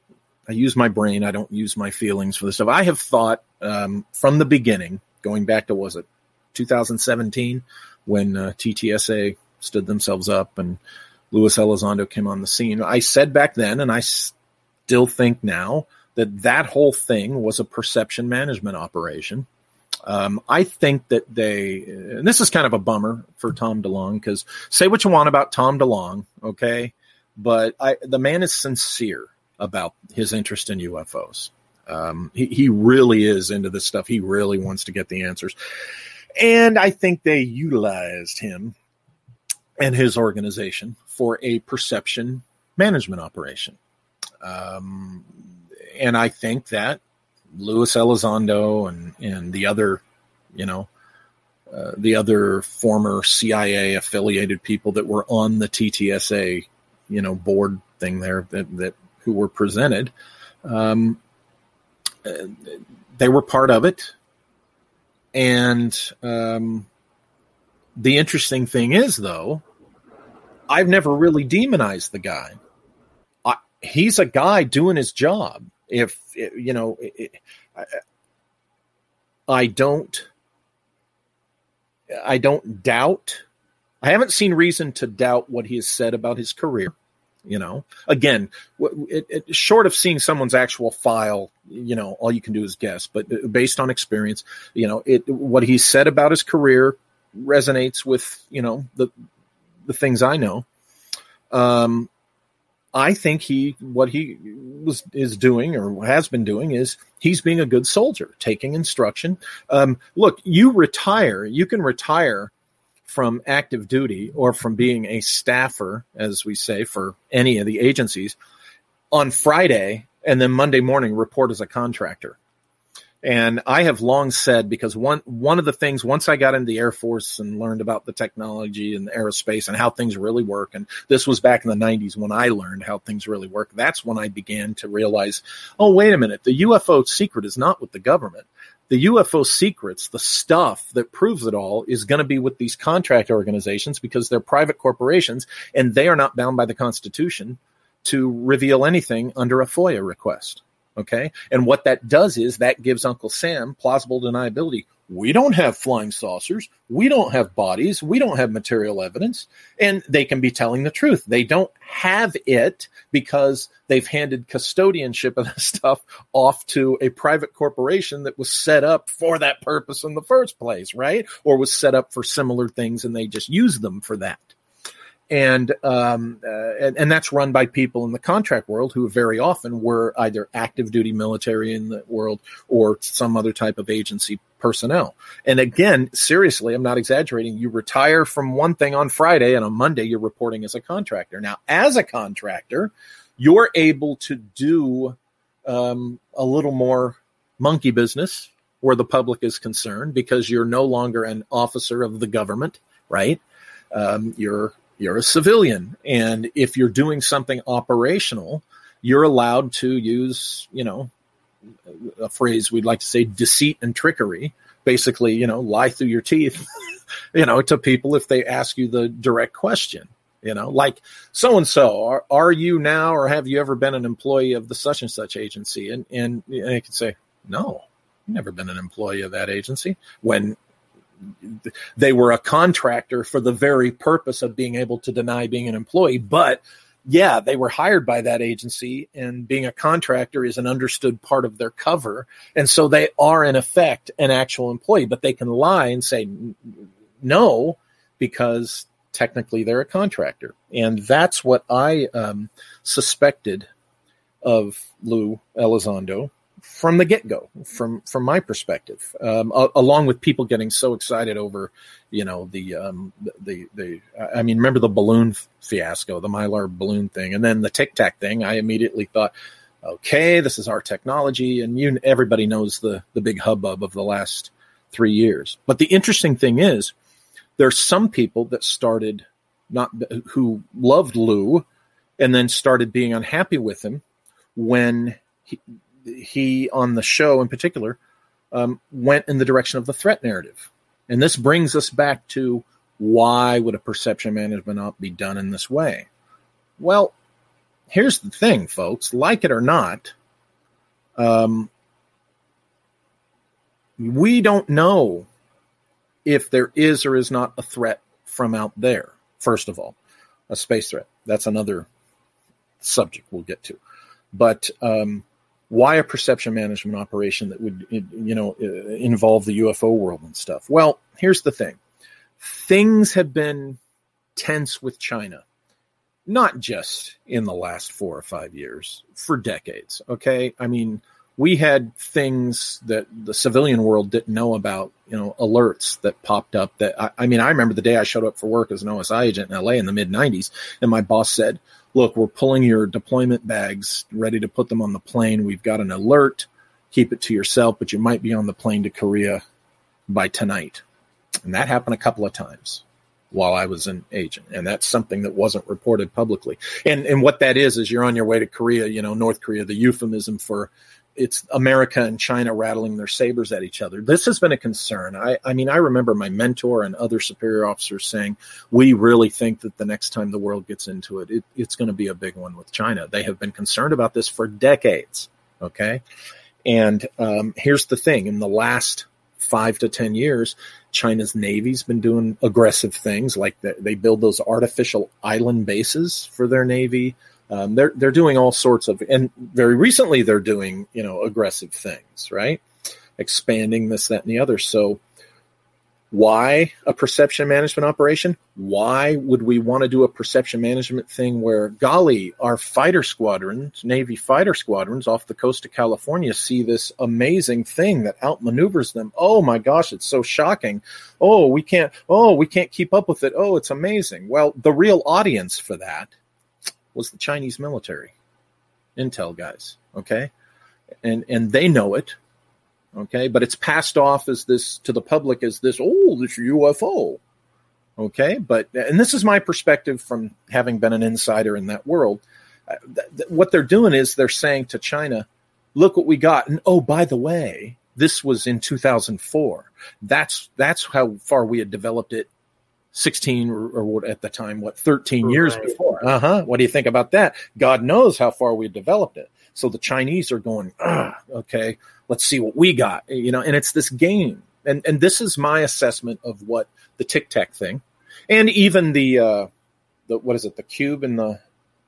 I use my brain. I don't use my feelings for this stuff. I have thought um, from the beginning, going back to, was it two thousand seventeen, when uh, T T S A stood themselves up and Luis Elizondo came on the scene. I said back then, and I still think now, that that whole thing was a perception management operation. Um, I think that they, and this is kind of a bummer for Tom DeLonge, because say what you want about Tom DeLonge, okay, but I, the man is sincere about his interest in U F Os. Um, he, he really is into this stuff. He really wants to get the answers. And I think they utilized him and his organization for a perception management operation. Um, and I think that Luis Elizondo and, and the other, you know, uh, the other former C I A affiliated people that were on the T T S A, you know, board thing there that, that who were presented, um, uh, they were part of it. And um, the interesting thing is, though, I've never really demonized the guy. I, he's a guy doing his job. If, you know, it, I, I don't, I don't doubt, I haven't seen reason to doubt what he has said about his career. You know, again, it, it, short of seeing someone's actual file, you know, all you can do is guess, but based on experience, you know, it, what he said about his career resonates with, you know, the, the things I know. Um, I think he, what he was, is doing or has been doing is he's being a good soldier, taking instruction. Um, look, you retire, you can retire from active duty or from being a staffer, as we say, for any of the agencies on Friday, and then Monday morning report as a contractor. And I have long said, because one one of the things, once I got into the Air Force and learned about the technology and aerospace and how things really work, and this was back in the nineties when I learned how things really work, that's when I began to realize, oh, wait a minute, the U F O secret is not with the government. The U F O secrets, the stuff that proves it all, is going to be with these contract organizations because they're private corporations and they are not bound by the Constitution to reveal anything under a FOIA request. Okay. And what that does is that gives Uncle Sam plausible deniability. We don't have flying saucers. We don't have bodies. We don't have material evidence. And they can be telling the truth. They don't have it because they've handed custodianship of this stuff off to a private corporation that was set up for that purpose in the first place, right? Or was set up for similar things and they just use them for that. And, um, uh, and and that's run by people in the contract world who very often were either active duty military in the world or some other type of agency personnel. And again, seriously, I'm not exaggerating. You retire from one thing on Friday and on Monday you're reporting as a contractor. Now, as a contractor, you're able to do um, a little more monkey business where the public is concerned because you're no longer an officer of the government, right? Um, you're You're a civilian. And if you're doing something operational, you're allowed to use, you know, a phrase we'd like to say, deceit and trickery. Basically, you know, lie through your teeth, you know, to people if they ask you the direct question, you know, like so-and-so, are, are you now or have you ever been an employee of the such and such agency? And, and, and they can say, no, I've never been an employee of that agency, when they were a contractor for the very purpose of being able to deny being an employee. But yeah, they were hired by that agency, and being a contractor is an understood part of their cover. And so they are in effect an actual employee, but they can lie and say no, because technically they're a contractor. And that's what I um, suspected of Lou Elizondo from the get-go, from from my perspective, um, a- along with people getting so excited over, you know, the, um, the, the, I mean, remember the balloon fiasco, the Mylar balloon thing, and then the Tic Tac thing. I immediately thought, okay, this is our technology. And you, everybody knows the, the big hubbub of the last three years. But the interesting thing is, there's some people that started not, who loved Lou and then started being unhappy with him when he, he on the show in particular, um, went in the direction of the threat narrative. And this brings us back to, why would a perception management op be done in this way? Well, here's the thing, folks, like it or not, Um, we don't know if there is or is not a threat from out there, first of all, a space threat. That's another subject we'll get to. But um, why a perception management operation that would, you know, involve the U F O world and stuff? Well, here's the thing. Things have been tense with China, not just in the last four or five years, for decades, okay? I mean, we had things that the civilian world didn't know about, you know, alerts that popped up that, I, I mean, I remember the day I showed up for work as an O S I agent in L A in the mid nineties, and my boss said, look, we're pulling your deployment bags, ready to put them on the plane. We've got an alert. Keep it to yourself, but you might be on the plane to Korea by tonight. And that happened a couple of times while I was an agent. And that's something that wasn't reported publicly. And and what that is, is you're on your way to Korea, you know, North Korea, the euphemism for it's America and China rattling their sabers at each other. This has been a concern. I, I mean, I remember my mentor and other superior officers saying, we really think that the next time the world gets into it, it it's going to be a big one with China. They have been concerned about this for decades. Okay. And um, here's the thing. In the last five to ten years, China's Navy's been doing aggressive things, like the, they build those artificial island bases for their Navy. Um, they're they're doing all sorts of, and very recently they're doing, you know, aggressive things, right? Expanding this, that, and the other. So why a perception management operation? Why would we want to do a perception management thing where, golly, our fighter squadrons, Navy fighter squadrons off the coast of California see this amazing thing that outmaneuvers them? Oh my gosh, it's so shocking. Oh, we can't, oh, we can't keep up with it. Oh, it's amazing. Well, the real audience for that was the Chinese military, intel guys, okay? And and they know it, okay? But it's passed off as this, to the public as this, oh, this U F O, okay? But, and this is my perspective from having been an insider in that world. Uh, th- th- what they're doing is they're saying to China, look what we got. And oh, by the way, this was in two thousand four. That's that's how far we had developed it sixteen or, or what at the time, what, thirteen right. years before. Uh-huh. What do you think about that? God knows how far we developed it. So the Chinese are going, ah, okay, let's see what we got. You know, and it's this game. And and this is my assessment of what the Tic Tac thing, and even the, uh, the what is it, the cube and the,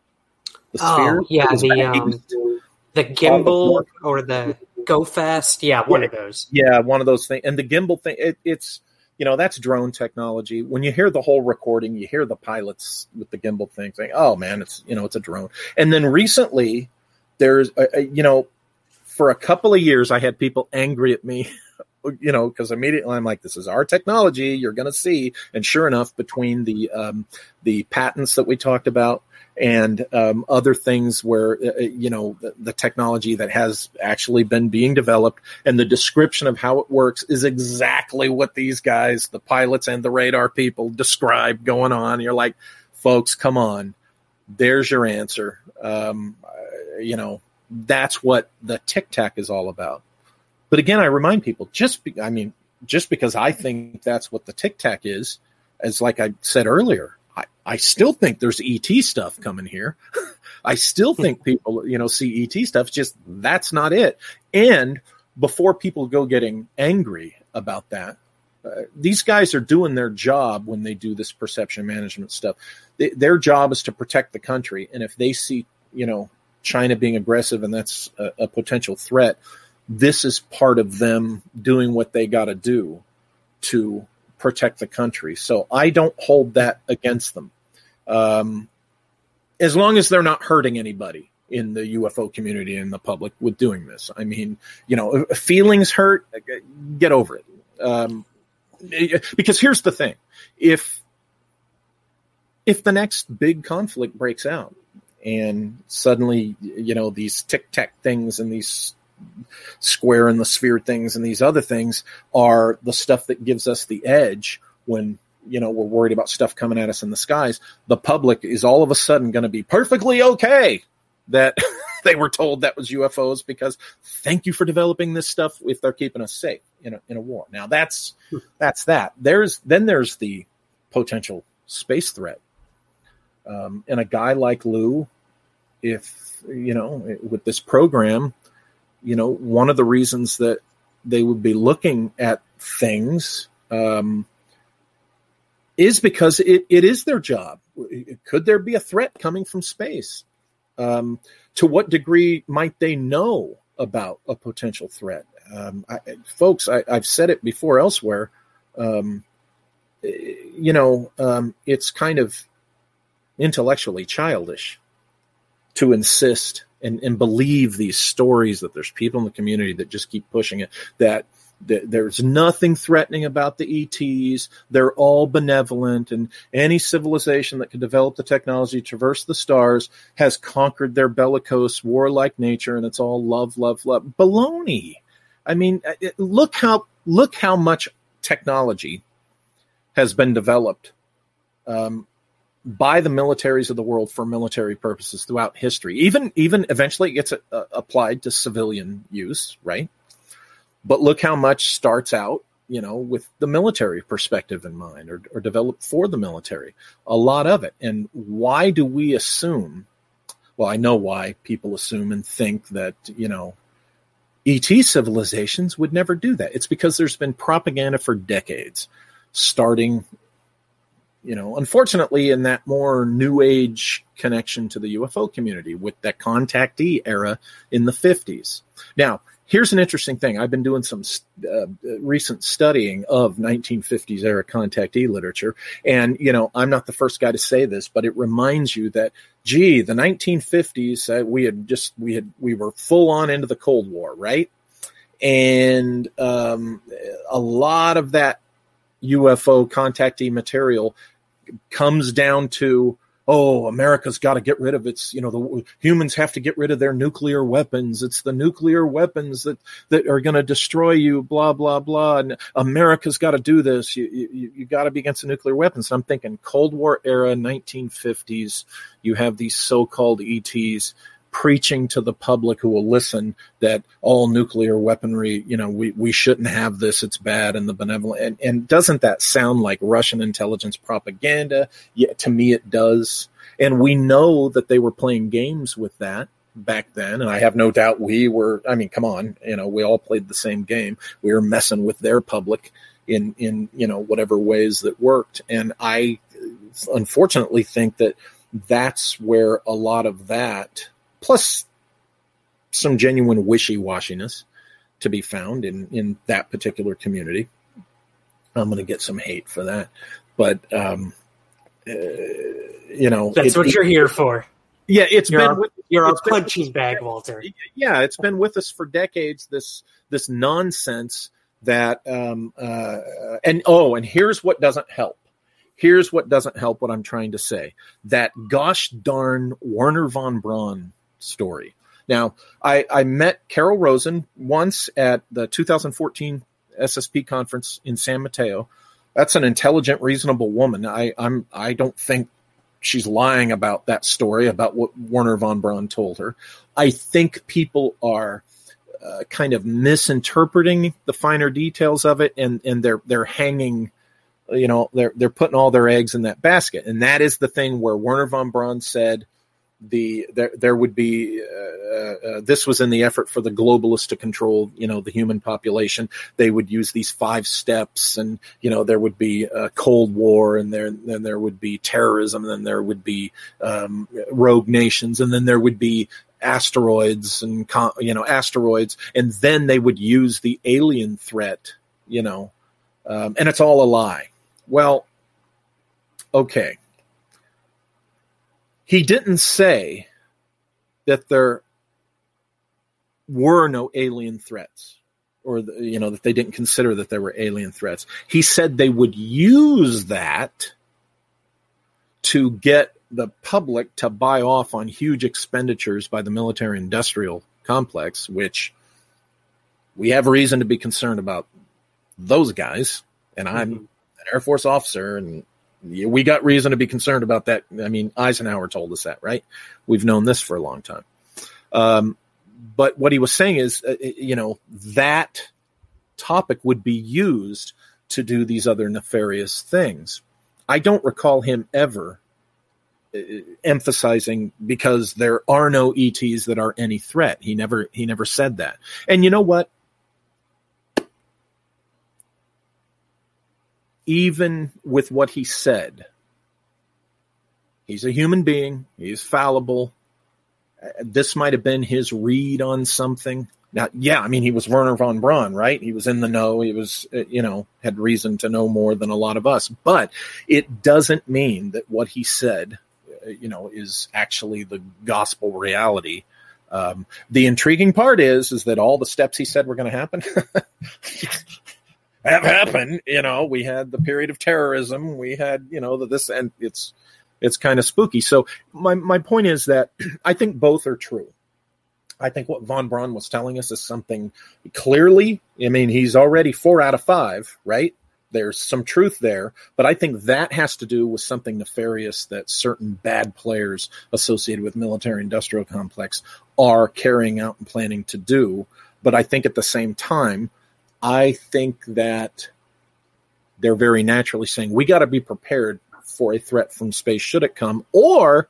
the sphere? Oh, yeah, the, um, the gimbal or the Go Fast. Yeah, one yeah. of those. Yeah, one of those things. And the gimbal thing, it, it's, you know, that's drone technology. When you hear the whole recording, you hear the pilots with the gimbal thing saying, oh, man, it's, you know, it's a drone. And then recently, there's, a, a, you know, for a couple of years, I had people angry at me, you know, because immediately I'm like, this is our technology. You're going to see. And sure enough, between the um, the patents that we talked about and um, other things where, uh, you know, the, the technology that has actually been being developed and the description of how it works is exactly what these guys, the pilots and the radar people, describe going on. You're like, folks, come on. There's your answer. Um, uh, you know, that's what the Tic Tac is all about. But again, I remind people, just be, I mean, just because I think that's what the Tic Tac is, as like I said earlier, I, I still think there's E T stuff coming here. I still think people, you know, see E T stuff. Just that's not it. And before people go getting angry about that, uh, these guys are doing their job when they do this perception management stuff. They, their job is to protect the country. And if they see, you know, China being aggressive and that's a, a potential threat, this is part of them doing what they got to do to protect the country. So I don't hold that against them. Um, as long as they're not hurting anybody in the U F O community and the public with doing this. I mean, you know, if feelings hurt, get over it. Um, because here's the thing. If, if the next big conflict breaks out and suddenly, you know, these Tic Tac things and these square and the sphere things and these other things are the stuff that gives us the edge when, you know, we're worried about stuff coming at us in the skies, the public is all of a sudden going to be perfectly okay that they were told that was U F Os because thank you for developing this stuff if they're keeping us safe in a, in a war. Now that's, that's that. There's, then there's the potential space threat. Um, and a guy like Lou, if, you know, with this program, you know, one of the reasons that they would be looking at things um, is because it, it is their job. Could there be a threat coming from space? Um, to what degree might they know about a potential threat? Um, I, folks, I, I've said it before elsewhere. Um, you know, um, it's kind of intellectually childish to insist and, and believe these stories that there's people in the community that just keep pushing it, that, that there's nothing threatening about the E Ts. They're all benevolent, and any civilization that can develop the technology to traverse the stars has conquered their bellicose, warlike nature, and it's all love, love, love. Baloney. I mean, look how look how much technology has been developed um, by the militaries of the world for military purposes throughout history. Even even eventually it gets uh, applied to civilian use, right? But look how much starts out, you know, with the military perspective in mind, or, or developed for the military. A lot of it. And why do we assume? Well, I know why people assume and think that, you know, E T civilizations would never do that. It's because there's been propaganda for decades, starting, you know, unfortunately, in that more new age connection to the U F O community with that contactee era in the fifties. Now, here's an interesting thing. I've been doing some uh, recent studying of nineteen fifties era contactee literature. And, you know, I'm not the first guy to say this, but it reminds you that, gee, the nineteen fifties, uh, we had just, we had, we were full on into the Cold War, right? And um, a lot of that U F O contactee material comes down to, oh, America's got to get rid of its, you know, the humans have to get rid of their nuclear weapons. It's the nuclear weapons that, that are going to destroy you, blah, blah, blah. And America's got to do this. You, you, you got to be against the nuclear weapons. I'm thinking Cold War era, nineteen fifties, you have these so-called E Ts preaching to the public who will listen that all nuclear weaponry, you know, we, we shouldn't have this, it's bad, and the benevolent. And, and doesn't that sound like Russian intelligence propaganda? Yeah, to me it does. And we know that they were playing games with that back then. And I have no doubt we were, I mean, come on, you know, we all played the same game. We were messing with their public in, in, you know, whatever ways that worked. And I unfortunately think that that's where a lot of that, plus some genuine wishy-washiness to be found in, in that particular community. I'm going to get some hate for that. But, um, uh, you know. That's it, what it, you're here for. Yeah, it's you're been. Our, with, you're it's our punching bag, Walter. Yeah, it's been with us for decades, this this nonsense that, um, uh, and oh, and here's what doesn't help. Here's what doesn't help what I'm trying to say. That gosh darn Werner von Braun story. Now, I, I met Carol Rosen once at the two thousand fourteen S S P conference in San Mateo. That's an intelligent, reasonable woman. I, I'm, I don't think she's lying about that story, about what Werner von Braun told her. I think people are uh, kind of misinterpreting the finer details of it, and, and they're they're hanging, you know, they're they're putting all their eggs in that basket. And that is the thing where Werner von Braun said, The there there would be uh, uh, this was in the effort for the globalists to control, you know, the human population. They would use these five steps, and you know there would be a Cold War, and there then there would be terrorism, and then there would be um, rogue nations, and then there would be asteroids and you know asteroids, and then they would use the alien threat, you know, um, and it's all a lie. Well, okay. He didn't say that there were no alien threats, or, you know, that they didn't consider that there were alien threats. He said they would use that to get the public to buy off on huge expenditures by the military industrial complex, which we have reason to be concerned about those guys. And I'm mm-hmm. an Air Force officer, and we got reason to be concerned about that. I mean, Eisenhower told us that, right? We've known this for a long time. Um, but what he was saying is, uh, you know, that topic would be used to do these other nefarious things. I don't recall him ever emphasizing because there are no E Ts that are any threat. He never he never said that. And you know what? Even with what he said, he's a human being. He's fallible. This might have been his read on something. Now, yeah, I mean, he was Wernher von Braun, right? He was in the know. He was, you know, had reason to know more than a lot of us. But it doesn't mean that what he said, you know, is actually the gospel reality. Um, the intriguing part is, is that all the steps he said were going to happen have happened. You know, we had the period of terrorism. We had, you know, the, this, and it's, it's kind of spooky. So my, my point is that I think both are true. I think what von Braun was telling us is something clearly, I mean, he's already four out of five, right? There's some truth there, but I think that has to do with something nefarious that certain bad players associated with military industrial complex are carrying out and planning to do. But I think at the same time, I think that they're very naturally saying, we got to be prepared for a threat from space should it come, or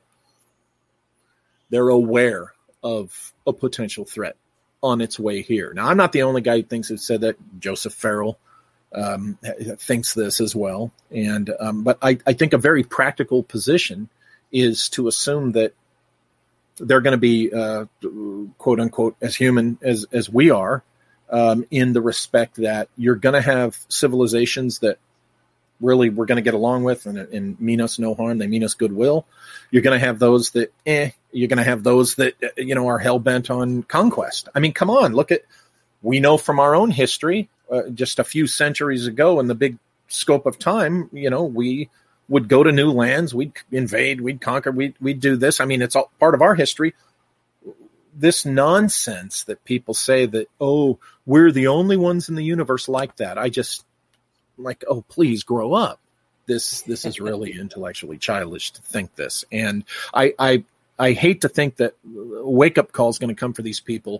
they're aware of a potential threat on its way here. Now, I'm not the only guy who thinks it said that. Joseph Farrell um, thinks this as well. And um, but I, I think a very practical position is to assume that they're going to be, uh, quote unquote, as human as, as we are, um, in the respect that you're going to have civilizations that really we're going to get along with and, and mean us no harm. They mean us goodwill. You're going to have those that, eh, you're going to have those that, you know, are hell-bent on conquest. I mean, come on, look at, we know from our own history, uh, just a few centuries ago in the big scope of time, you know, we would go to new lands, we'd invade, we'd conquer, we'd, we'd do this. I mean, it's all part of our history. This nonsense that people say that, oh, we're the only ones in the universe like that. I just, like, oh, please grow up. This this is really intellectually childish to think this. And I I, I hate to think that a wake-up call is going to come for these people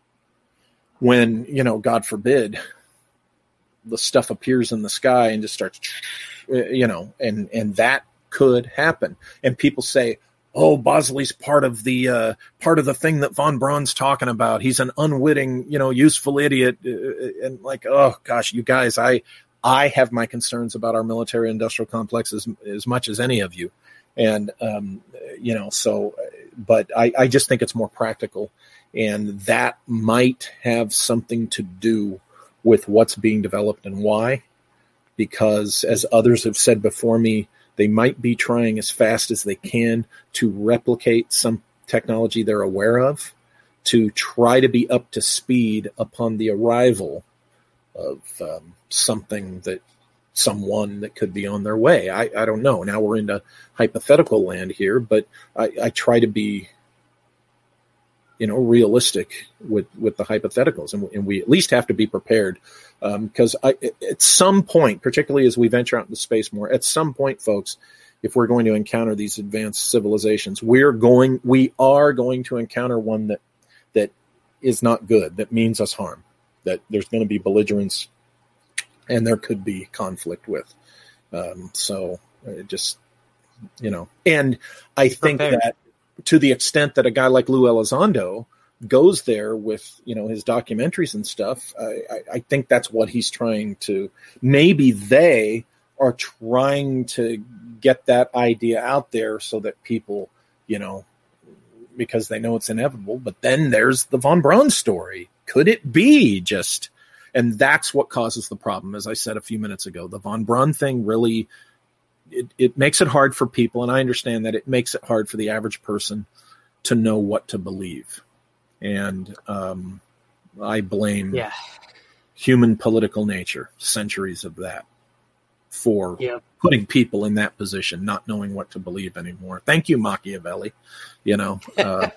when, you know, God forbid, the stuff appears in the sky and just starts, you know, and, and that could happen. And people say, oh, Bosley's part of the uh, part of the thing that von Braun's talking about. He's an unwitting, you know, useful idiot. And like, oh, gosh, you guys, I... I have my concerns about our military industrial complex as, as much as any of you. And, um, you know, so, but I, I just think it's more practical, and that might have something to do with what's being developed and why, because as others have said before me, they might be trying as fast as they can to replicate some technology they're aware of to try to be up to speed upon the arrival of um, something that someone that could be on their way. I, I don't know. Now we're into hypothetical land here, but I, I try to be, you know, realistic with, with the hypotheticals, and, and we at least have to be prepared because um, at some point, particularly as we venture out into space more, at some point, folks, if we're going to encounter these advanced civilizations, we're going, we are going to encounter one that that is not good, that means us harm. That there's going to be belligerence and there could be conflict with. Um, so it just, you know, and I think Prepared. that to the extent that a guy like Lou Elizondo goes there with, you know, his documentaries and stuff, I, I, I think that's what he's trying to, maybe they are trying to get that idea out there so that people, you know, because they know it's inevitable, but then there's the von Braun story. Could it be just, and that's what causes the problem. As I said a few minutes ago, the von Braun thing really, it, it makes it hard for people. And I understand that it makes it hard for the average person to know what to believe. And um, I blame yeah. human political nature, centuries of that, for yeah. putting people in that position, not knowing what to believe anymore. Thank you, Machiavelli. You know, uh,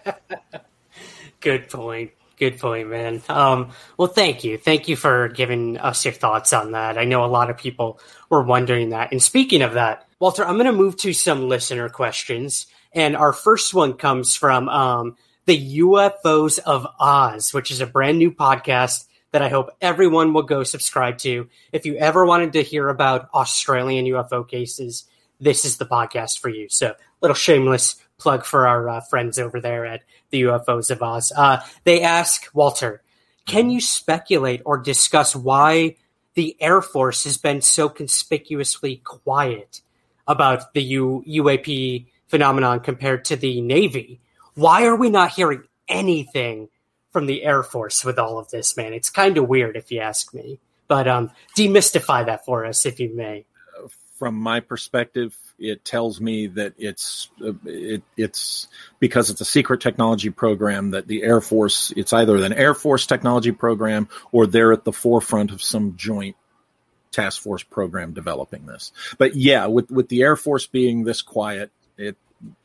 good point. Good point, man. Um, well, thank you. Thank you for giving us your thoughts on that. I know a lot of people were wondering that. And speaking of that, Walter, I'm going to move to some listener questions. And our first one comes from um, the U F Os of Oz, which is a brand new podcast that I hope everyone will go subscribe to. If you ever wanted to hear about Australian U F O cases, this is the podcast for you. So little shameless plug for our uh, friends over there at the U F Os of Oz. Uh, they ask, Walter, can you speculate or discuss why the Air Force has been so conspicuously quiet about the U- UAP phenomenon compared to the Navy? Why are we not hearing anything from the Air Force with all of this, man? It's kind of weird if you ask me. But um, demystify that for us, if you may. From my perspective, it tells me that it's uh, it, it's because it's a secret technology program that the Air Force, it's either an Air Force technology program or they're at the forefront of some joint task force program developing this. But yeah, with, with the Air Force being this quiet, it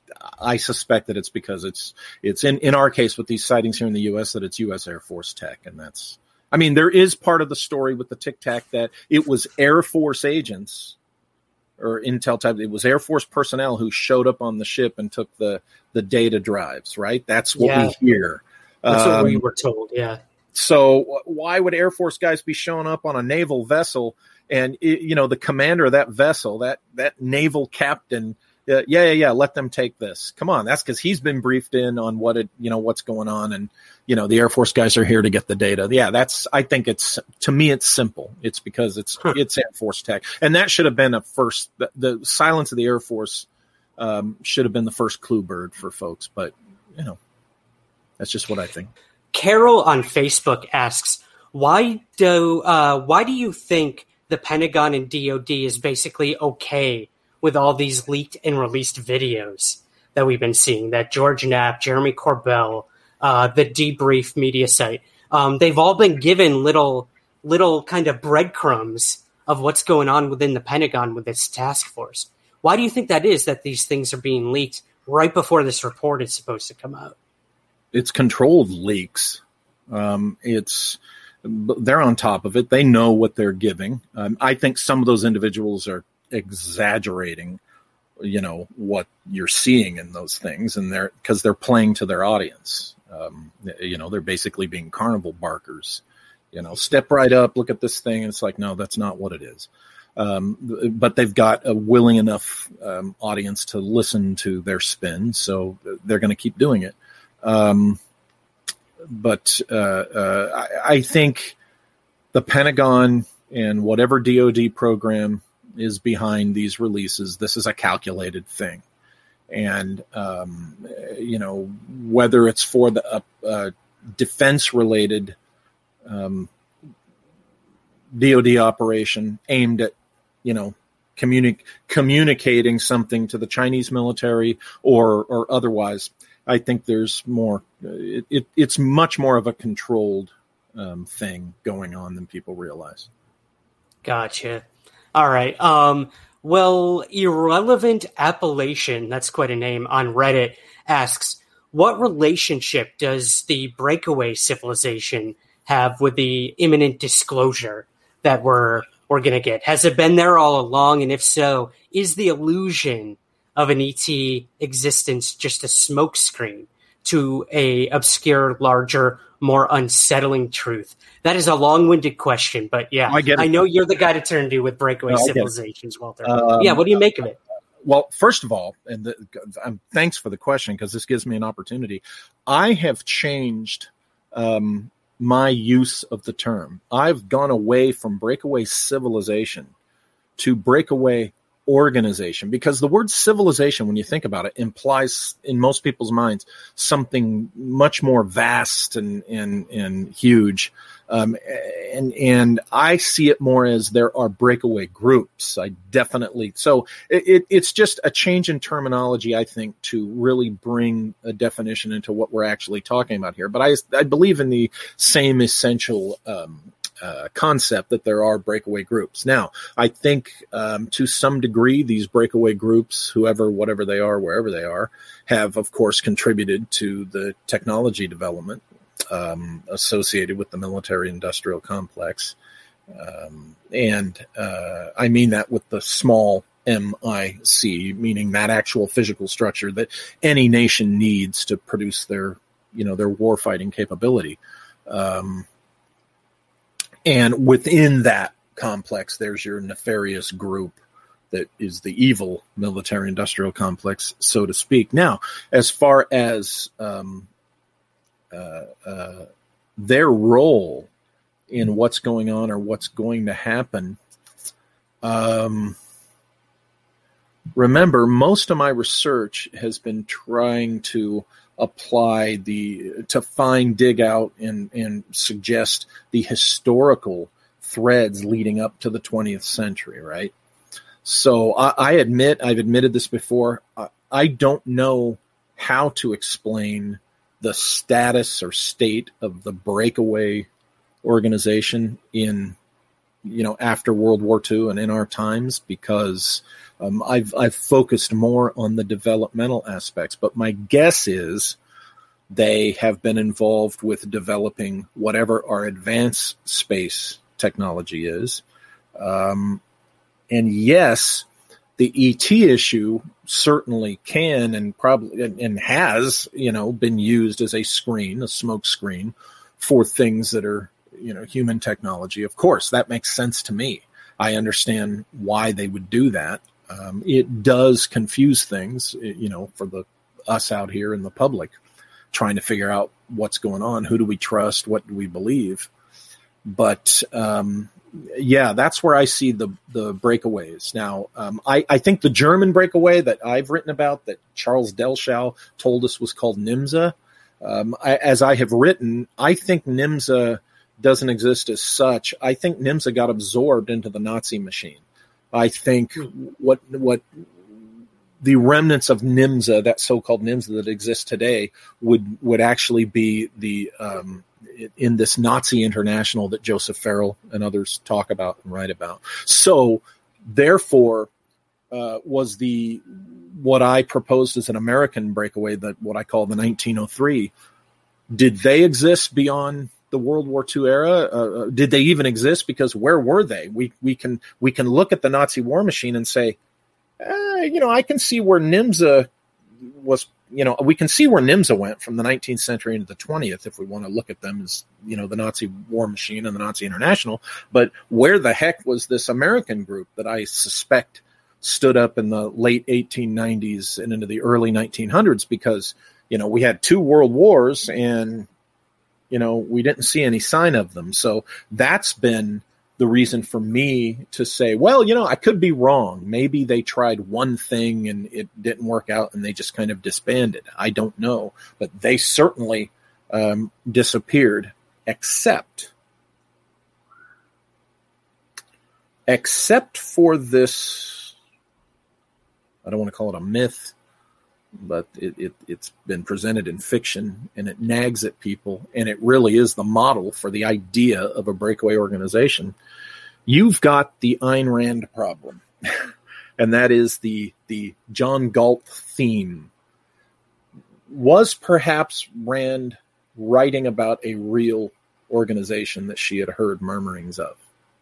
I suspect that it's because it's it's in, in our case with these sightings here in the U S that it's U S Air Force tech. And that's, I mean, there is part of the story with the Tic Tac that it was Air Force agents or Intel type. It was Air Force personnel who showed up on the ship and took the, the data drives, right? That's what yeah. we hear. That's um, what we were told, yeah. So why would Air Force guys be showing up on a naval vessel and, you know, the commander of that vessel, that, that naval captain, uh, yeah, yeah, yeah, let them take this. Come on. That's because he's been briefed in on what it, you know, what's going on. And, you know, the Air Force guys are here to get the data. Yeah, that's, I think it's, to me, it's simple. It's because it's, huh. it's Air Force tech. And that should have been a first, the, the silence of the Air Force um, should have been the first clue bird for folks. But, you know, that's just what I think. Carol on Facebook asks, why do, uh, why do you think the Pentagon and D O D is basically okay with all these leaked and released videos that we've been seeing, that George Knapp, Jeremy Corbell, uh, the Debrief media site, um, they've all been given little, little kind of breadcrumbs of what's going on within the Pentagon with this task force. Why do you think that is, that these things are being leaked right before this report is supposed to come out? It's controlled leaks. Um, it's, they're on top of it. They know what they're giving. Um, I think some of those individuals are exaggerating, you know, what you're seeing in those things, and they're because they're playing to their audience. Um, you know, they're basically being carnival barkers. You know, step right up, look at this thing, and it's like, no, that's not what it is. Um, but they've got a willing enough um, audience to listen to their spin, so they're going to keep doing it. Um, but uh, uh, I, I think the Pentagon and whatever D O D program is behind these releases, this is a calculated thing. And, um, you know, whether it's for the uh, uh, defense-related um, D O D operation aimed at, you know, communi- communicating something to the Chinese military or or otherwise, I think there's more. It, it, it's much more of a controlled um, thing going on than people realize. Gotcha. All right. Um, well, Irrelevant Appellation, that's quite a name, on Reddit asks, what relationship does the breakaway civilization have with the imminent disclosure that we're we're going to get? Has it been there all along? And if so, is the illusion of an E T existence just a smokescreen to a obscure, larger, more unsettling truth? That is a long-winded question, but yeah, I, get it. I know you're the guy to turn to with breakaway no, civilizations, Walter. Um, yeah, what do you make of it? Well, first of all, and the, um, thanks for the question, because this gives me an opportunity. I have changed um, my use of the term. I've gone away from breakaway civilization to breakaway organization, because the word civilization, when you think about it, implies in most people's minds something much more vast and and, and huge. Um, and and I see it more as there are breakaway groups. I definitely so it, it, it's just a change in terminology, I think, to really bring a definition into what we're actually talking about here. But I I believe in the same essential um, uh, concept that there are breakaway groups. Now, I think um, to some degree these breakaway groups, whoever, whatever they are, wherever they are, have of course contributed to the technology development Um, associated with the military-industrial complex. Um, and uh, I mean that with the small M I C, meaning that actual physical structure that any nation needs to produce their, you know, their warfighting capability. Um, and within that complex, there's your nefarious group that is the evil military-industrial complex, so to speak. Now, as far as um, uh, uh, their role in what's going on or what's going to happen, um, remember, most of my research has been trying to apply the, to find, dig out, and, and suggest the historical threads leading up to the twentieth century, right? So I, I admit, I've admitted this before, I, I don't know how to explain the status or state of the breakaway organization in, you know, after World War Two and in our times, because um, I've I've focused more on the developmental aspects. But my guess is they have been involved with developing whatever our advanced space technology is. Um, And yes, the E T issue certainly can and probably and, and has, you know, been used as a screen, a smoke screen for things that are, you know, human technology. Of course, that makes sense to me. I understand why they would do that. Um, it does confuse things, you know, for the us out here in the public, trying to figure out what's going on. Who do we trust? What do we believe? But um, yeah, that's where I see the the breakaways. Now, um, I, I think the German breakaway that I've written about, that Charles Delschau told us was called NIMSA. Um, I, as I have written, I think NIMSA doesn't exist as such. I think NIMSA got absorbed into the Nazi machine. I think what what the remnants of NIMSA, that so-called NIMSA that exists today, would would actually be the um, in this Nazi international that Joseph Farrell and others talk about and write about. So, therefore, uh, was the what I proposed as an American breakaway, that what I call the nineteen oh three. Did they exist beyond the World War Two era? Uh, did they even exist? Because where were they? We we can we can look at the Nazi war machine and say, uh, you know, I can see where NIMSA was. You know, we can see where NIMSA went from the nineteenth century into the twentieth if we want to look at them as, you know, the Nazi war machine and the Nazi international. But where the heck was this American group that I suspect stood up in the late eighteen nineties and into the early nineteen hundreds? Because, you know, we had two world wars and, you know, we didn't see any sign of them. So that's been the reason for me to say, well, you know, I could be wrong. Maybe they tried one thing and it didn't work out and they just kind of disbanded. I don't know. But they certainly um, disappeared, except, except for this, I don't want to call it a myth, but it, it, it's been presented in fiction and it nags at people, and it really is the model for the idea of a breakaway organization. You've got the Ayn Rand problem, and that is the, the John Galt theme. Was perhaps Rand writing about a real organization that she had heard murmurings of?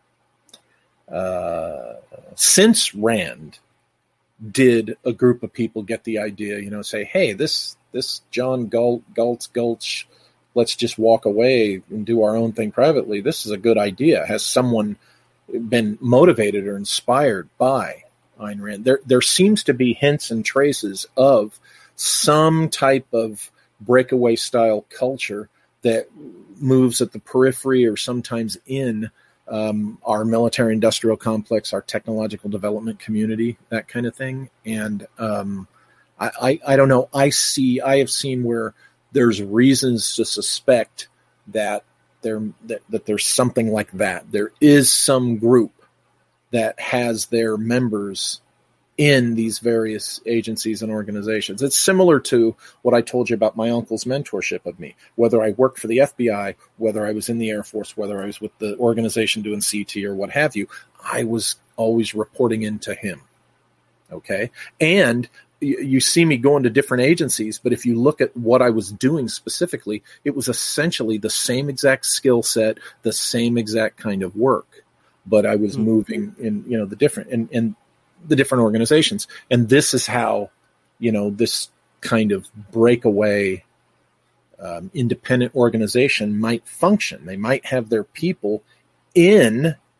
Uh, since Rand, did a group of people get the idea, you know, say, hey, this this John Galt, Galt's Gulch, let's just walk away and do our own thing privately. This is a good idea. Has someone been motivated or inspired by Ayn Rand? There, there seems to be hints and traces of some type of breakaway style culture that moves at the periphery or sometimes in Um, our military industrial complex, our technological development community, that kind of thing. And um, I, I, I don't know. I see, I have seen where there's reasons to suspect that there that, that there's something like that. There is some group that has their members in these various agencies and organizations. It's similar to what I told you about my uncle's mentorship of me. Whether I worked for the F B I, whether I was in the Air Force, whether I was with the organization doing C T or what have you, I was always reporting into him. Okay? And you, you see me going to different agencies, but if you look at what I was doing specifically, it was essentially the same exact skill set, the same exact kind of work, but I was mm-hmm. moving in, you know, the different, and, and the different organizations. And this is how, you know, this kind of breakaway um, independent organization might function. They might have their people in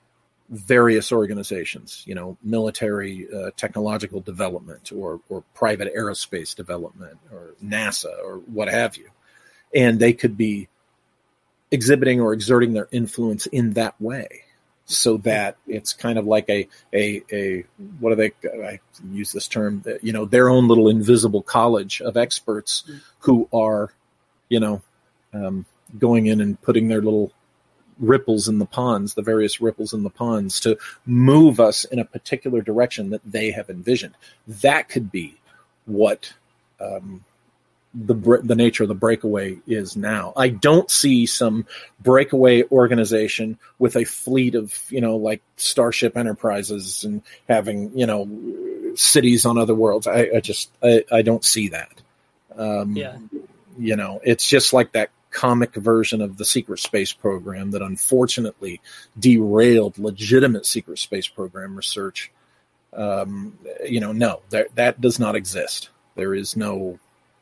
various organizations, you know, military uh, technological development or, or private aerospace development or NASA or what have you. And they could be exhibiting or exerting their influence in that way, so that it's kind of like a, a, a what do they, I use this term, you know, their own little invisible college of experts who are, you know, um, going in and putting their little ripples in the ponds, the various ripples in the ponds, to move us in a particular direction that they have envisioned. That could be what um, the the nature of the breakaway is now. I don't see some breakaway organization with a fleet of, you know, like Starship Enterprises and having, you know, cities on other worlds. I, I just, I, I don't see that. Um, yeah. You know, it's just like that comic version of the secret space program that unfortunately derailed legitimate secret space program research. Um, you know, no, that that does not exist. There is no,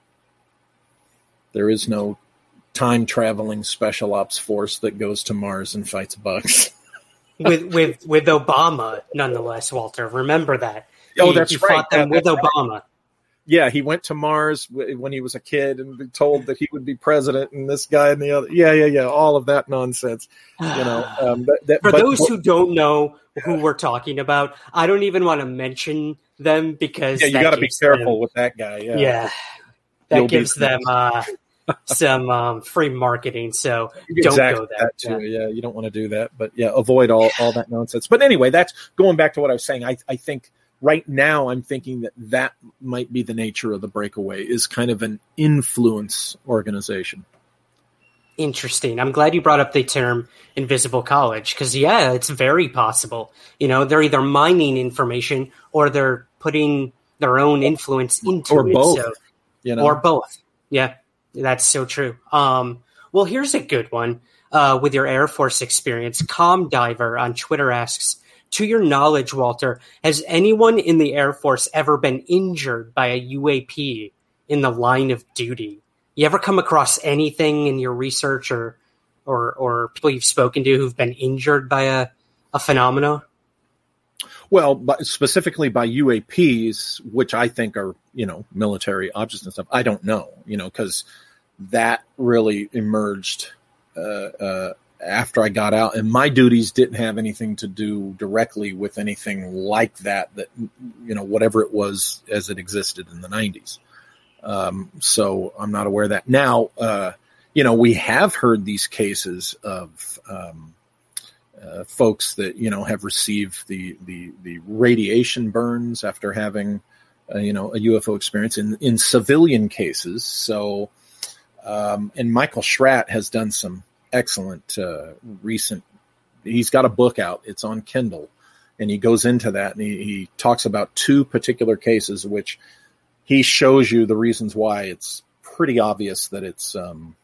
there is no time traveling special ops force that goes to Mars and fights bugs. with with with Obama, nonetheless, Walter. Remember that. Oh, he, that's he right. Fought them yeah, with Obama. Right. Yeah, he went to Mars when he was a kid and been told that he would be president, and this guy and the other. Yeah, yeah, yeah. All of that nonsense. You know. Um, that, that, For but, those who don't know who we're talking about, I don't even want to mention them because yeah, you got to be careful them, with that guy. Yeah, yeah that You'll gives them uh, some um, free marketing. So don't exactly go there. That too. Yeah. yeah, you don't want to do that. But yeah, avoid all all that nonsense. But anyway, that's going back to what I was saying. I I think. Right now, I'm thinking that that might be the nature of the breakaway, is kind of an influence organization. Interesting. I'm glad you brought up the term invisible college, because, yeah, it's very possible. You know, they're either mining information or they're putting their own influence into or it. Both, so, you know? Or both. Yeah, that's so true. Um, well, here's a good one. Uh, with your Air Force experience, Com Diver on Twitter asks, to your knowledge, Walter, has anyone in the Air Force ever been injured by a U A P in the line of duty? You ever come across anything in your research or or, or people you've spoken to who've been injured by a, a phenomena? Well, but specifically by U A Ps, which I think are, you know, military objects and stuff, I don't know, you know, because that really emerged uh, uh after I got out, and my duties didn't have anything to do directly with anything like that, that, you know, whatever it was as it existed in the nineties. Um, so I'm not aware of that. Now, uh, you know, we have heard these cases of um, uh, folks that, you know, have received the, the, the radiation burns after having, uh, you know, a U F O experience in, in civilian cases. So, um, and Michael Schratt has done some excellent uh, recent, he's got a book out, it's on Kindle, and he goes into that, and he, he talks about two particular cases which he shows you the reasons why it's pretty obvious that it's um,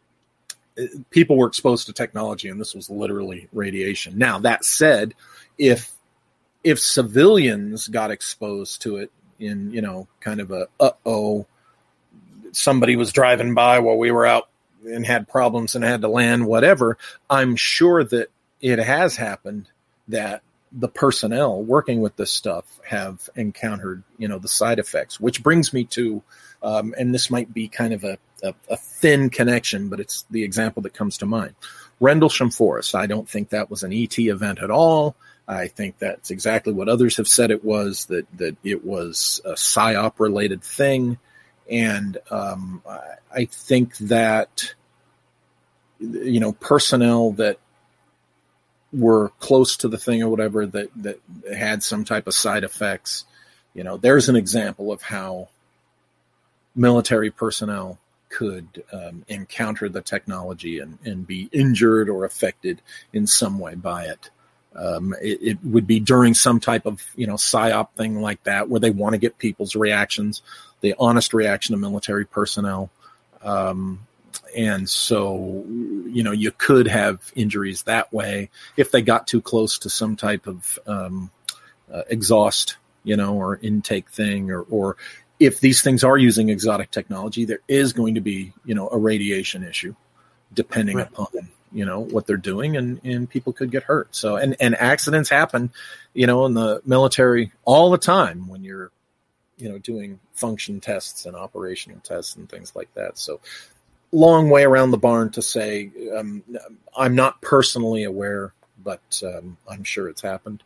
it, people were exposed to technology, and this was literally radiation. Now, that said, if if civilians got exposed to it in, you know, kind of a uh-oh, somebody was driving by while we were out and had problems and had to land, whatever, I'm sure that it has happened that the personnel working with this stuff have encountered, you know, the side effects, which brings me to, um, and this might be kind of a, a, a thin connection, but it's the example that comes to mind. Rendlesham Forest. I don't think that was an E T event at all. I think that's exactly what others have said it was, that, that it was a PSYOP related thing. And um, I think that, you know, personnel that were close to the thing or whatever that, that had some type of side effects, you know, there's an example of how military personnel could um, encounter the technology and, and be injured or affected in some way by it. Um, it. It would be during some type of, you know, PSYOP thing like that, where they want to get people's reactions, the honest reaction of military personnel. Um, and so, you know, you could have injuries that way if they got too close to some type of um, uh, exhaust, you know, or intake thing, or, or if these things are using exotic technology, there is going to be, you know, a radiation issue depending right. upon, you know, what they're doing, and, and people could get hurt. So, and, and accidents happen, you know, in the military all the time when you're, you know, doing function tests and operational tests and things like that. So long way around the barn to say, um, I'm not personally aware, but um, I'm sure it's happened.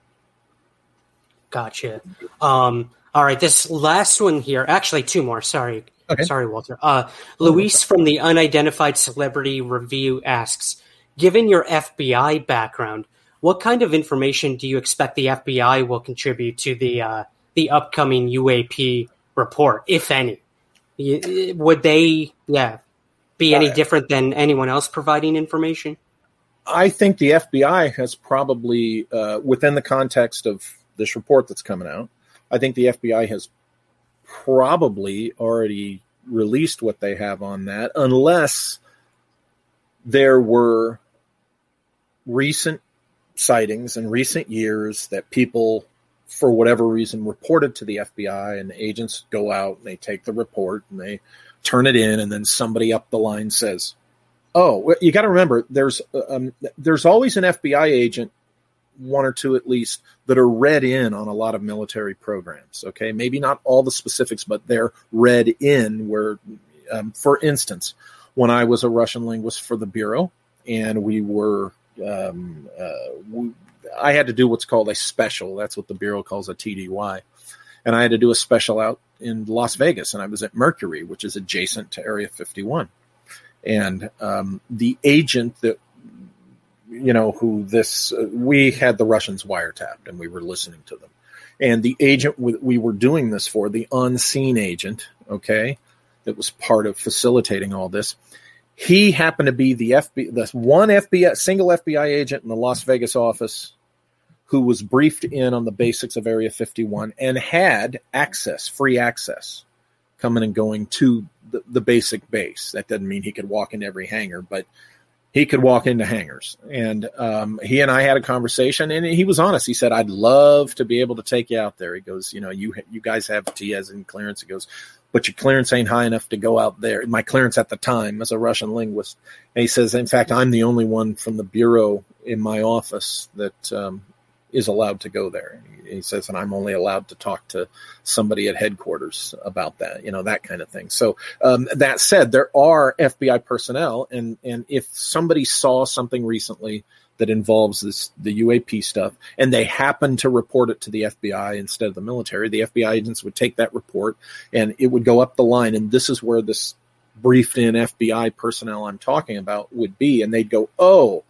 Gotcha. Um, all right. This last one here, actually two more. Sorry. Okay. Sorry, Walter. Uh, Luis from the Unidentified Celebrity Review asks, given your F B I background, what kind of information do you expect the F B I will contribute to the uh, the upcoming U A P report, if any? Would they, yeah, be any different than anyone else providing information? I think the F B I has probably, uh, within the context of this report that's coming out, I think the F B I has probably already released what they have on that, unless there were recent sightings in recent years that people, for whatever reason, reported to the F B I, and agents go out and they take the report and they turn it in, and then somebody up the line says, oh, you got to remember, there's um, there's always an F B I agent, one or two at least, that are read in on a lot of military programs. Okay, maybe not all the specifics, but they're read in where, um, for instance, when I was a Russian linguist for the Bureau, and we were, um, uh, we, I had to do what's called a special. That's what the Bureau calls a T D Y. And I had to do a special out in Las Vegas, and I was at Mercury, which is adjacent to Area fifty-one. And um, the agent that, you know, who this, uh, we had the Russians wiretapped, and we were listening to them. And the agent w- we were doing this for, the unseen agent, okay, that was part of facilitating all this, he happened to be the F B I, the one F B I, single F B I agent in the Las Vegas office who was briefed in on the basics of Area fifty-one and had access, free access, coming and going to the, the basic base. That doesn't mean he could walk into every hangar, but he could walk into hangars. And um, he and I had a conversation, and he was honest. He said, I'd love to be able to take you out there. He goes, you know, you you guys have T S and clearance. He goes, but your clearance ain't high enough to go out there. My clearance at the time as a Russian linguist. And he says, in fact, I'm the only one from the Bureau in my office that um, is allowed to go there. He says, and I'm only allowed to talk to somebody at headquarters about that, you know, that kind of thing. So um, that said, there are F B I personnel, and, and if somebody saw something recently that involves this, the U A P stuff, and they happen to report it to the F B I instead of the military, the F B I agents would take that report and it would go up the line. And this is where this briefed in F B I personnel I'm talking about would be. And they'd go, oh,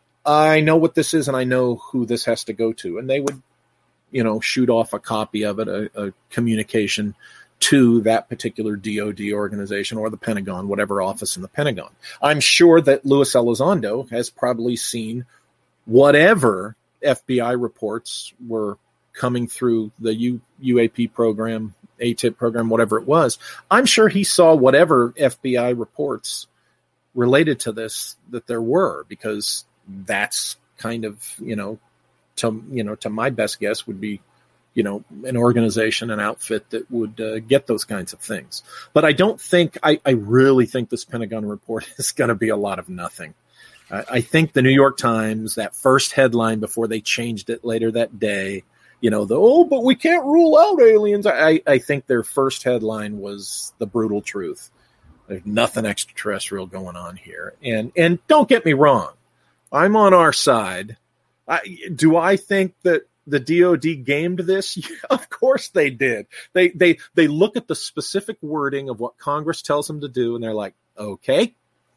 I know what this is, and I know who this has to go to. And they would, you know, shoot off a copy of it, a, a communication to that particular D O D organization or the Pentagon, whatever office in the Pentagon. I'm sure that Luis Elizondo has probably seen whatever F B I reports were coming through the U, UAP program, A T I P program, whatever it was. I'm sure he saw whatever F B I reports related to this that there were, because that's kind of, you know, to, you know, to my best guess would be, you know, an organization, an outfit that would uh, get those kinds of things. But I don't think, I, I really think this Pentagon report is going to be a lot of nothing. Uh, I think the New York Times, that first headline before they changed it later that day, you know, the, oh, but we can't rule out aliens. I, I think their first headline was the brutal truth. There's nothing extraterrestrial going on here. And, and don't get me wrong, I'm on our side. I, do I think that the D O D gamed this? Yeah, of course they did. They they they look at the specific wording of what Congress tells them to do, and they're like, okay,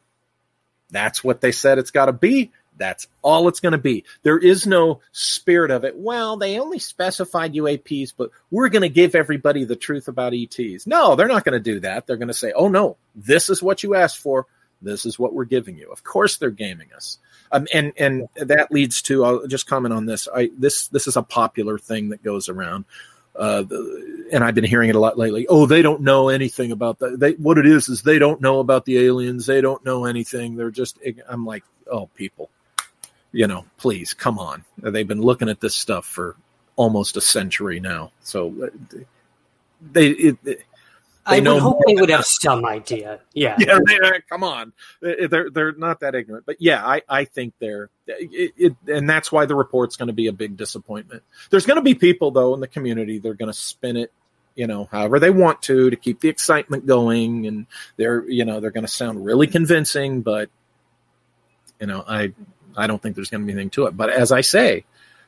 that's what they said it's got to be. That's all it's going to be. There is no spirit of it. Well, they only specified U A Ps, but we're going to give everybody the truth about E Ts. No, they're not going to do that. They're going to say, oh, no, this is what you asked for. This is what we're giving you. Of course they're gaming us. Um, and, and that leads to, I'll just comment on this. I, this, this is a popular thing that goes around. Uh, the, and I've been hearing it a lot lately. Oh, they don't know anything about that. They, what it is, is they don't know about the aliens. They don't know anything. They're just, I'm like, oh, people, you know, please come on. They've been looking at this stuff for almost a century now. So they, it, it, They I know would hope more they would than have us. some idea. Yeah. Yeah, they, uh, come on, they're they're not that ignorant. But yeah, I, I think they're it, it, and that's why the report's going to be a big disappointment. There's going to be people though in the community they're going to spin it, you know, however they want to to keep the excitement going, and they're you know they're going to sound really convincing. But you know, I I don't think there's going to be anything to it. But as I say,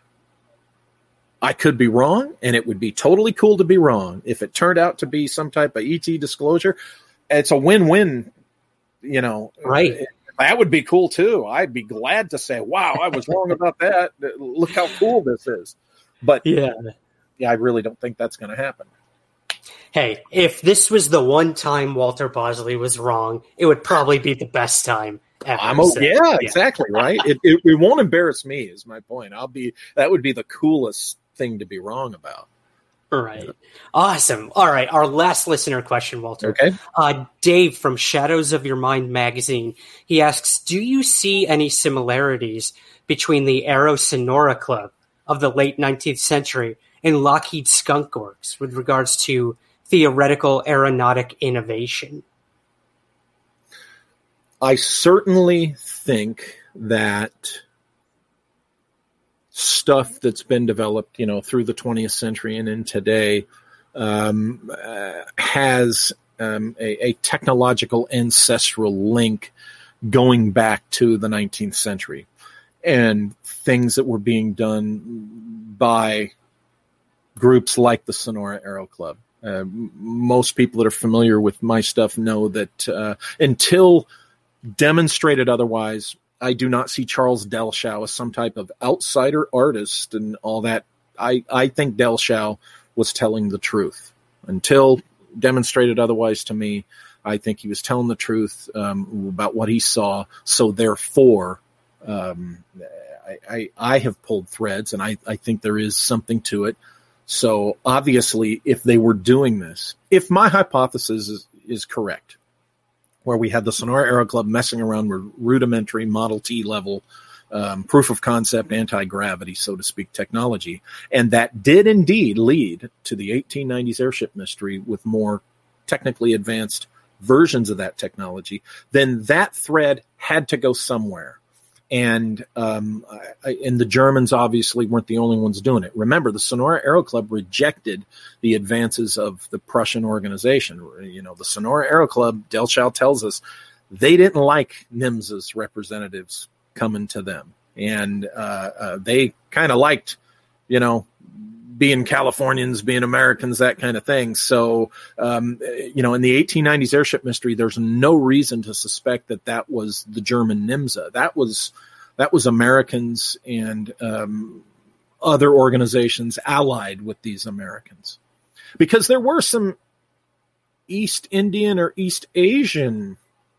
I could be wrong, and it would be totally cool to be wrong. If it turned out to be some type of E T disclosure, it's a win-win, you know. Right. That would be cool, too. I'd be glad to say, wow, I was wrong about that. Look how cool this is. But, yeah, yeah, I really don't think that's going to happen. Hey, if this was the one time Walter Bosley was wrong, it would probably be the best time ever. I'm a, so, yeah, yeah, exactly, right? it, it, it won't embarrass me, is my point. I'll be that would be the coolest thing to be wrong about. Right. Awesome. All right. Our last listener question, Walter. Okay. Uh, Dave from Shadows of Your Mind magazine. He asks, do you see any similarities between the Aero Sonora Club of the late nineteenth century and Lockheed Skunk Works with regards to theoretical aeronautic innovation? I certainly think that stuff that's been developed, you know, through the twentieth century and in today um, uh, has um, a, a technological ancestral link going back to the nineteenth century and things that were being done by groups like the Sonora Aero Club. Uh, most people that are familiar with my stuff know that uh, until demonstrated otherwise, I do not see Charles Delshow as some type of outsider artist and all that. I, I think Delshow was telling the truth. Until demonstrated otherwise to me, I think he was telling the truth um, about what he saw. So therefore, um, I, I, I have pulled threads, and I, I think there is something to it. So obviously, if they were doing this, if my hypothesis is, is correct, where we had the Sonora Aero Club messing around with rudimentary Model T level um, proof of concept anti-gravity, so to speak, technology. And that did indeed lead to the eighteen nineties airship mystery with more technically advanced versions of that technology. Then that thread had to go somewhere. And um, I, and the Germans obviously weren't the only ones doing it. Remember, the Sonora Aero Club rejected the advances of the Prussian organization. You know, the Sonora Aero Club, Delshow tells us, they didn't like NIMS's representatives coming to them. And uh, uh, they kind of liked, you know, being Californians, being Americans, that kind of thing. So, um, you know, in the eighteen nineties airship mystery, there's no reason to suspect that that was the German NIMSA. That was that was Americans and um, other organizations allied with these Americans, because there were some East Indian or East Asian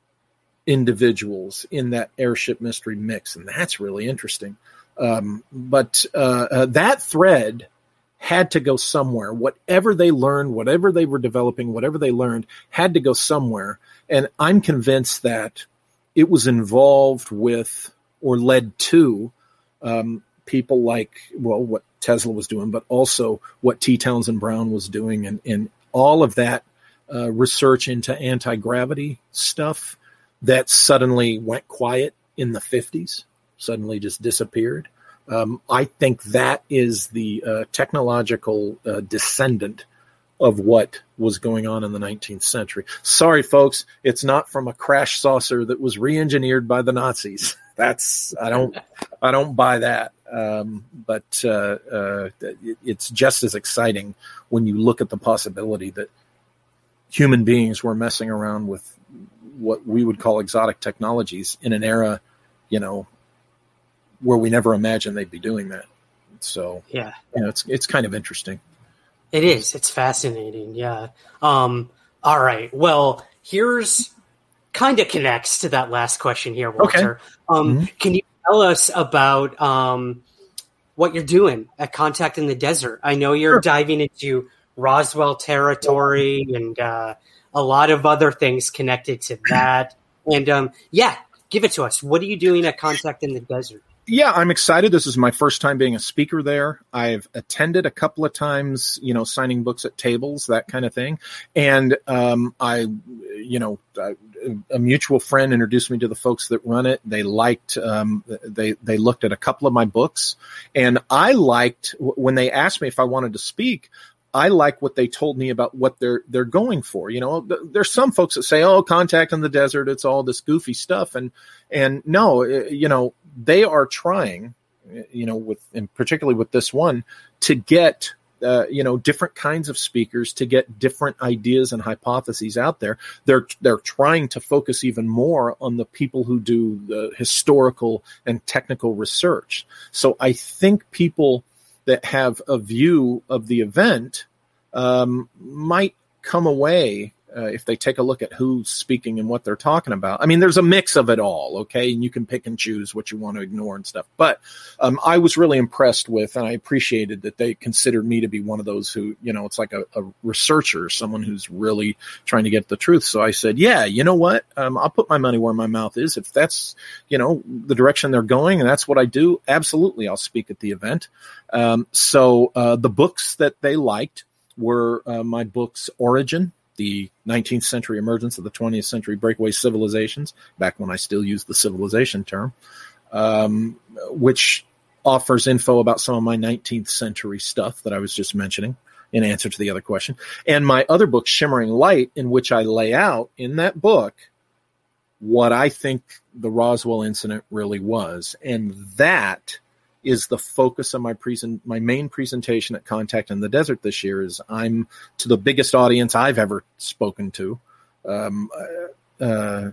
individuals in that airship mystery mix, and that's really interesting. Um, but uh, uh, that thread had to go somewhere. Whatever they learned, whatever they were developing, whatever they learned had to go somewhere. And I'm convinced that it was involved with or led to um, people like, well, what Tesla was doing, but also what T. Townsend Brown was doing. And, and all of that uh, research into anti-gravity stuff that suddenly went quiet in the fifties, suddenly just disappeared. Um, I think that is the uh, technological uh, descendant of what was going on in the nineteenth century. Sorry, folks, it's not from a crash saucer that was re-engineered by the Nazis. That's I don't I don't buy that. Um, but uh, uh, it, it's just as exciting when you look at the possibility that human beings were messing around with what we would call exotic technologies in an era, you know, where we never imagined they'd be doing that. So, yeah, you know, it's it's kind of interesting. It is. It's fascinating. Yeah. Um, all right. Well, here's kind of connects to that last question here, Walter. Okay. Um, Mm-hmm. Can you tell us about um, what you're doing at Contact in the Desert? I know you're Sure. diving into Roswell territory and uh, a lot of other things connected to that. And um, yeah, give it to us. What are you doing at Contact in the Desert? Yeah, I'm excited. This is my first time being a speaker there. I've attended a couple of times, you know, signing books at tables, that kind of thing. And um, I, you know, I, a mutual friend introduced me to the folks that run it. They liked, um, they they looked at a couple of my books, and I liked when they asked me if I wanted to speak. I like what they told me about what they're they're going for. You know, there's some folks that say, "Oh, Contact in the Desert, it's all this goofy stuff," and and no, you know, they are trying, you know, with and particularly with this one, to get uh, you know different kinds of speakers, to get different ideas and hypotheses out there. They're they're trying to focus even more on the people who do the historical and technical research. So I think people that have a view of the event um, might come away uh, if they take a look at who's speaking and what they're talking about. I mean, there's a mix of it all, okay? And you can pick and choose what you want to ignore and stuff. But um, I was really impressed with, and I appreciated that they considered me to be one of those who, you know, it's like a, a researcher, someone who's really trying to get the truth. So I said, yeah, you know what? Um, I'll put my money where my mouth is. If that's, you know, the direction they're going and that's what I do, absolutely, I'll speak at the event. Um, so uh, the books that they liked were uh, my books, Origin, the nineteenth century emergence of the twentieth century breakaway civilizations, back when I still used the civilization term, um, which offers info about some of my nineteenth century stuff that I was just mentioning in answer to the other question. And my other book, Shimmering Light, in which I lay out in that book what I think the Roswell incident really was. And that is the focus of my present, my main presentation at Contact in the Desert this year. Is I'm to the biggest audience I've ever spoken to, um, uh,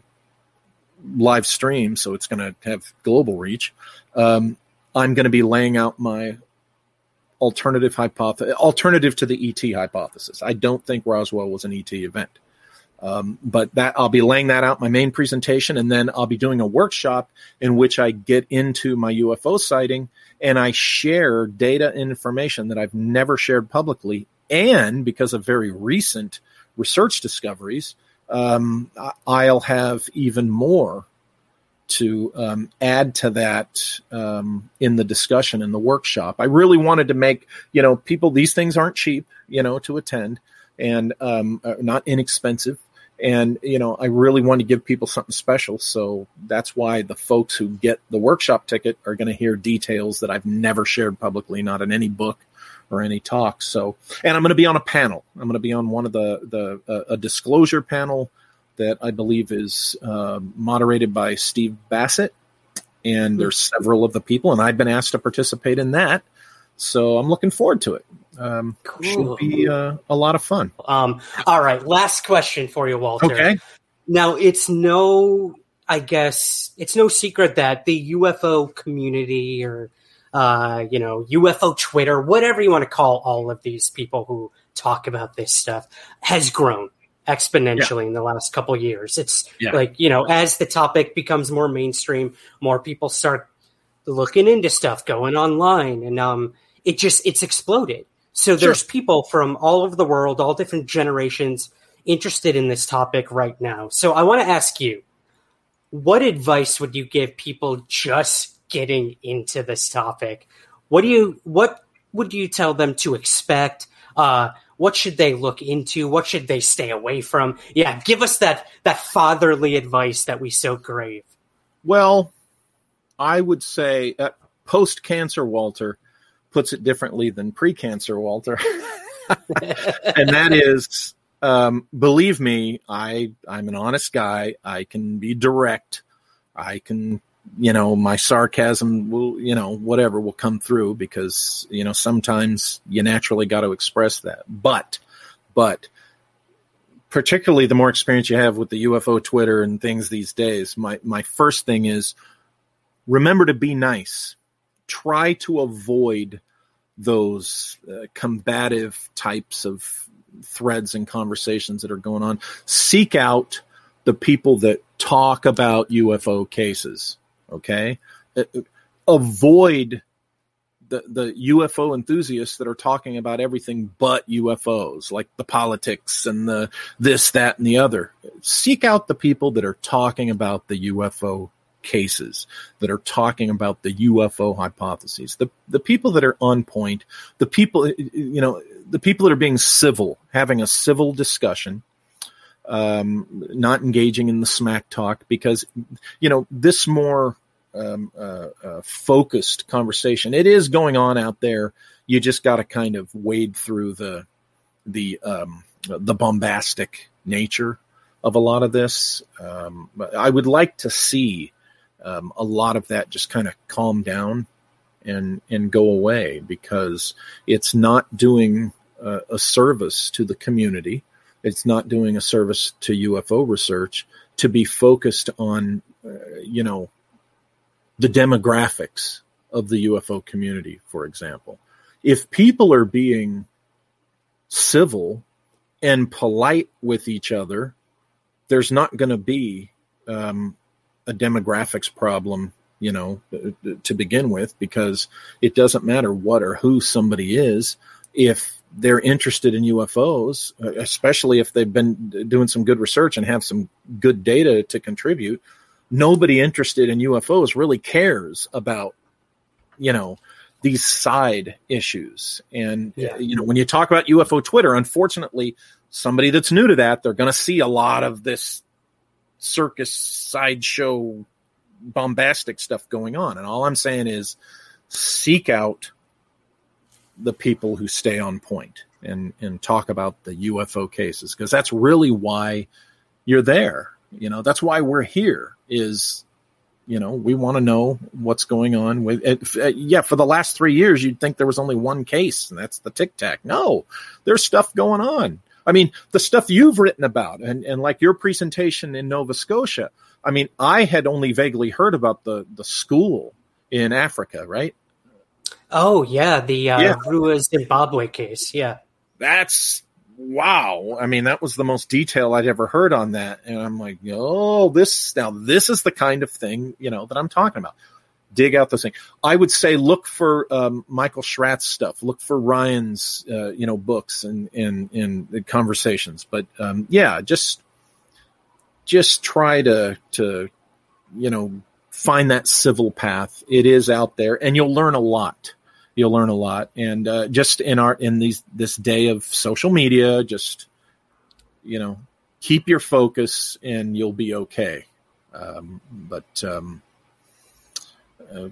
live stream, so it's going to have global reach. Um, I'm going to be laying out my alternative hypothesis, alternative to the E T hypothesis. I don't think Roswell was an E T event. Um, but that I'll be laying that out in my main presentation, and then I'll be doing a workshop in which I get into my U F O sighting and I share data and information that I've never shared publicly. And because of very recent research discoveries, um, I'll have even more to um, add to that um, in the discussion in the workshop. I really wanted to make, you know, people, these things aren't cheap, you know, to attend, and um, uh, not inexpensive. And, you know, I really want to give people something special. So that's why the folks who get the workshop ticket are going to hear details that I've never shared publicly, not in any book or any talk. So, and I'm going to be on a panel. I'm going to be on one of the, the uh, a disclosure panel that I believe is uh, moderated by Steve Bassett. And there's several of the people, and I've been asked to participate in that. So I'm looking forward to it. Um, cool. Should be uh, a lot of fun. Um, all right. Last question for you, Walter. Okay. Now, it's no, I guess, it's no secret that the U F O community or, uh, you know, U F O Twitter, whatever you want to call all of these people who talk about this stuff, has grown exponentially yeah. in the last couple of years. It's yeah. like, you know, as the topic becomes more mainstream, more people start looking into stuff, going online, and um, it just, it's exploded. So there's sure. people from all over the world, all different generations, interested in this topic right now. So I want to ask you, what advice would you give people just getting into this topic? What do you, what would you tell them to expect? Uh, what should they look into? What should they stay away from? Yeah, give us that that fatherly advice that we so crave. Well, I would say uh, post-cancer Walter puts it differently than pre-cancer Walter. And that is, um, believe me, I, I'm an honest guy. I can be direct. I can, you know, my sarcasm will, you know, whatever will come through because, you know, sometimes you naturally got to express that. But, but particularly the more experience you have with the U F O Twitter and things these days, my, my first thing is remember to be nice. Try to avoid those uh, combative types of threads and conversations that are going on. Seek out the people that talk about U F O cases, okay? Uh, avoid the, the U F O enthusiasts that are talking about everything but U F Os, like the politics and the this, that, and the other. Seek out the people that are talking about the U F O cases that are talking about the U F O hypotheses. The the people that are on point, the people, you know, the people that are being civil, having a civil discussion, um, not engaging in the smack talk, because, you know, this more um, uh, uh, focused conversation, it is going on out there. You just got to kind of wade through the the um, the bombastic nature of a lot of this. Um, I would like to see um, a lot of that just kind of calm down and and go away, because it's not doing uh, a service to the community. It's not doing a service to U F O research to be focused on, uh, you know, the demographics of the U F O community, for example. If people are being civil and polite with each other, there's not going to be um, a demographics problem, you know, to begin with, because it doesn't matter what or who somebody is. If they're interested in U F Os, especially if they've been doing some good research and have some good data to contribute, nobody interested in U F Os really cares about, you know, these side issues. And, yeah. you know, when you talk about U F O Twitter, unfortunately, somebody that's new to that, they're going to see a lot of this circus sideshow bombastic stuff going on. And all I'm saying is seek out the people who stay on point and, and talk about the U F O cases, because that's really why you're there. You know, that's why we're here is, you know, we want to know what's going on with it. Uh, yeah. For the last three years, you'd think there was only one case, and that's the Tic Tac. No, there's stuff going on. I mean, the stuff you've written about and, and like your presentation in Nova Scotia. I mean, I had only vaguely heard about the, the school in Africa, right? Oh, yeah. The uh, yeah. Rua Zimbabwe case. Yeah. That's wow. I mean, that was the most detail I'd ever heard on that. And I'm like, oh, this now this is the kind of thing, you know, that I'm talking about. Dig out those things. I would say look for um, Michael Schratt's stuff. Look for Ryan's, uh, you know, books and and, and conversations. But um, yeah, just just try to to you know find that civil path. It is out there, and you'll learn a lot. You'll learn a lot, and uh, just in our in these this day of social media, just you know keep your focus, and you'll be okay. Um, but um, Uh,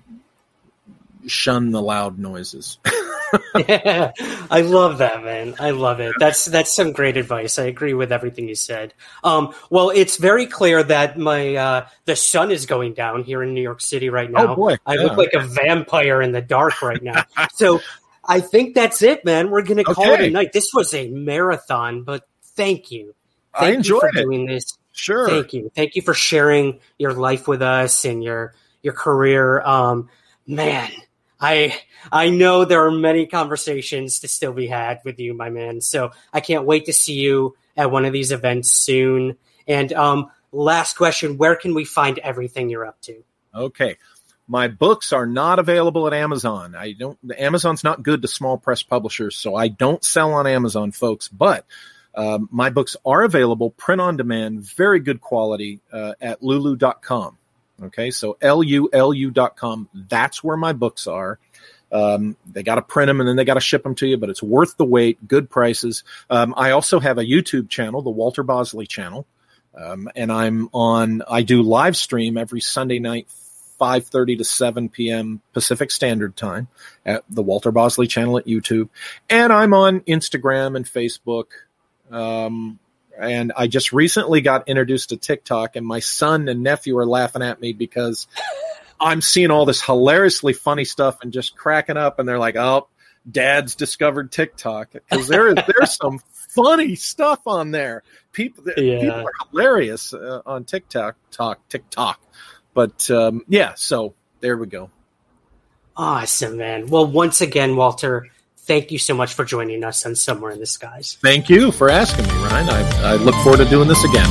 shun the loud noises. Yeah, I love that, man. I love it. That's that's some great advice. I agree with everything you said. Um, well, it's very clear that my uh, the sun is going down here in New York City right now. Oh boy, I yeah. look like a vampire in the dark right now. So I think that's it, man. We're gonna call okay. it a night. This was a marathon, but thank you. Thank I enjoyed you for it. doing this. Sure. Thank you. Thank you for sharing your life with us and your your career. Um, man, I I know there are many conversations to still be had with you, my man. So I can't wait to see you at one of these events soon. And um, last question, where can we find everything you're up to? Okay. My books are not available at Amazon. I don't. Amazon's not good to small press publishers, so I don't sell on Amazon, folks. But um, my books are available print on demand, very good quality uh, at lulu dot com. Okay, so L U L U dot com. That's where my books are. Um, they got to print them and then they got to ship them to you, but it's worth the wait. Good prices. Um, I also have a YouTube channel, the Walter Bosley channel, um, and I'm on. I do live stream every Sunday night, five thirty to seven p.m. Pacific Standard Time at the Walter Bosley channel at YouTube, and I'm on Instagram and Facebook. Um, And I just recently got introduced to TikTok, and my son and nephew are laughing at me because I'm seeing all this hilariously funny stuff and just cracking up. And they're like, "Oh, Dad's discovered TikTok," because there is there's some funny stuff on there. People, yeah. people are hilarious uh, on TikTok, talk TikTok. But um, yeah, so there we go. Awesome, man. Well, once again, Walter, thank you so much for joining us on Somewhere in the Skies. Thank you for asking me, Ryan. I, I look forward to doing this again.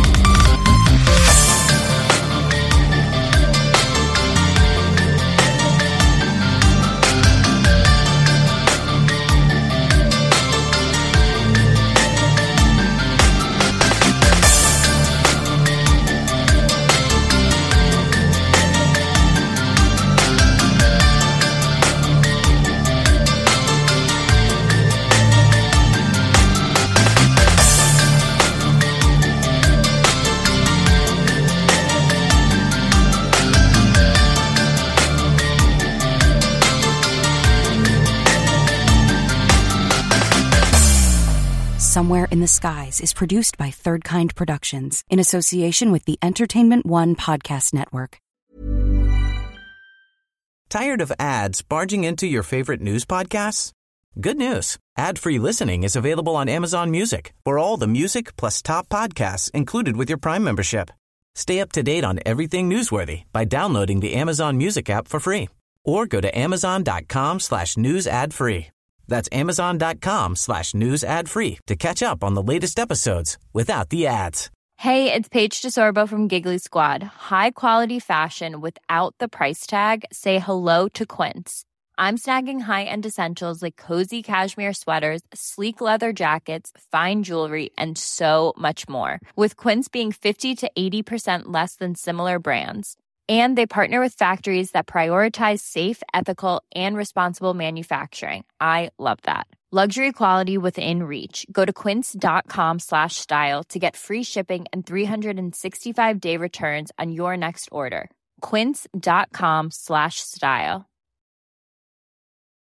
Somewhere in the Skies is produced by Third Kind Productions in association with the Entertainment One Podcast Network. Tired of ads barging into your favorite news podcasts? Good news. Ad-free listening is available on Amazon Music for all the music plus top podcasts included with your Prime membership. Stay up to date on everything newsworthy by downloading the Amazon Music app for free or go to amazon.com slash news ad free. That's amazon.com slash news ad free to catch up on the latest episodes without the ads. Hey, it's Paige DeSorbo from Giggly Squad. High quality fashion without the price tag. Say hello to Quince. I'm snagging high-end essentials like cozy cashmere sweaters, sleek leather jackets, fine jewelry, and so much more. With Quince being fifty to eighty percent less than similar brands. And they partner with factories that prioritize safe, ethical, and responsible manufacturing. I love that. Luxury quality within reach. Go to quince.com slash style to get free shipping and three sixty-five day returns on your next order. Quince.com slash style.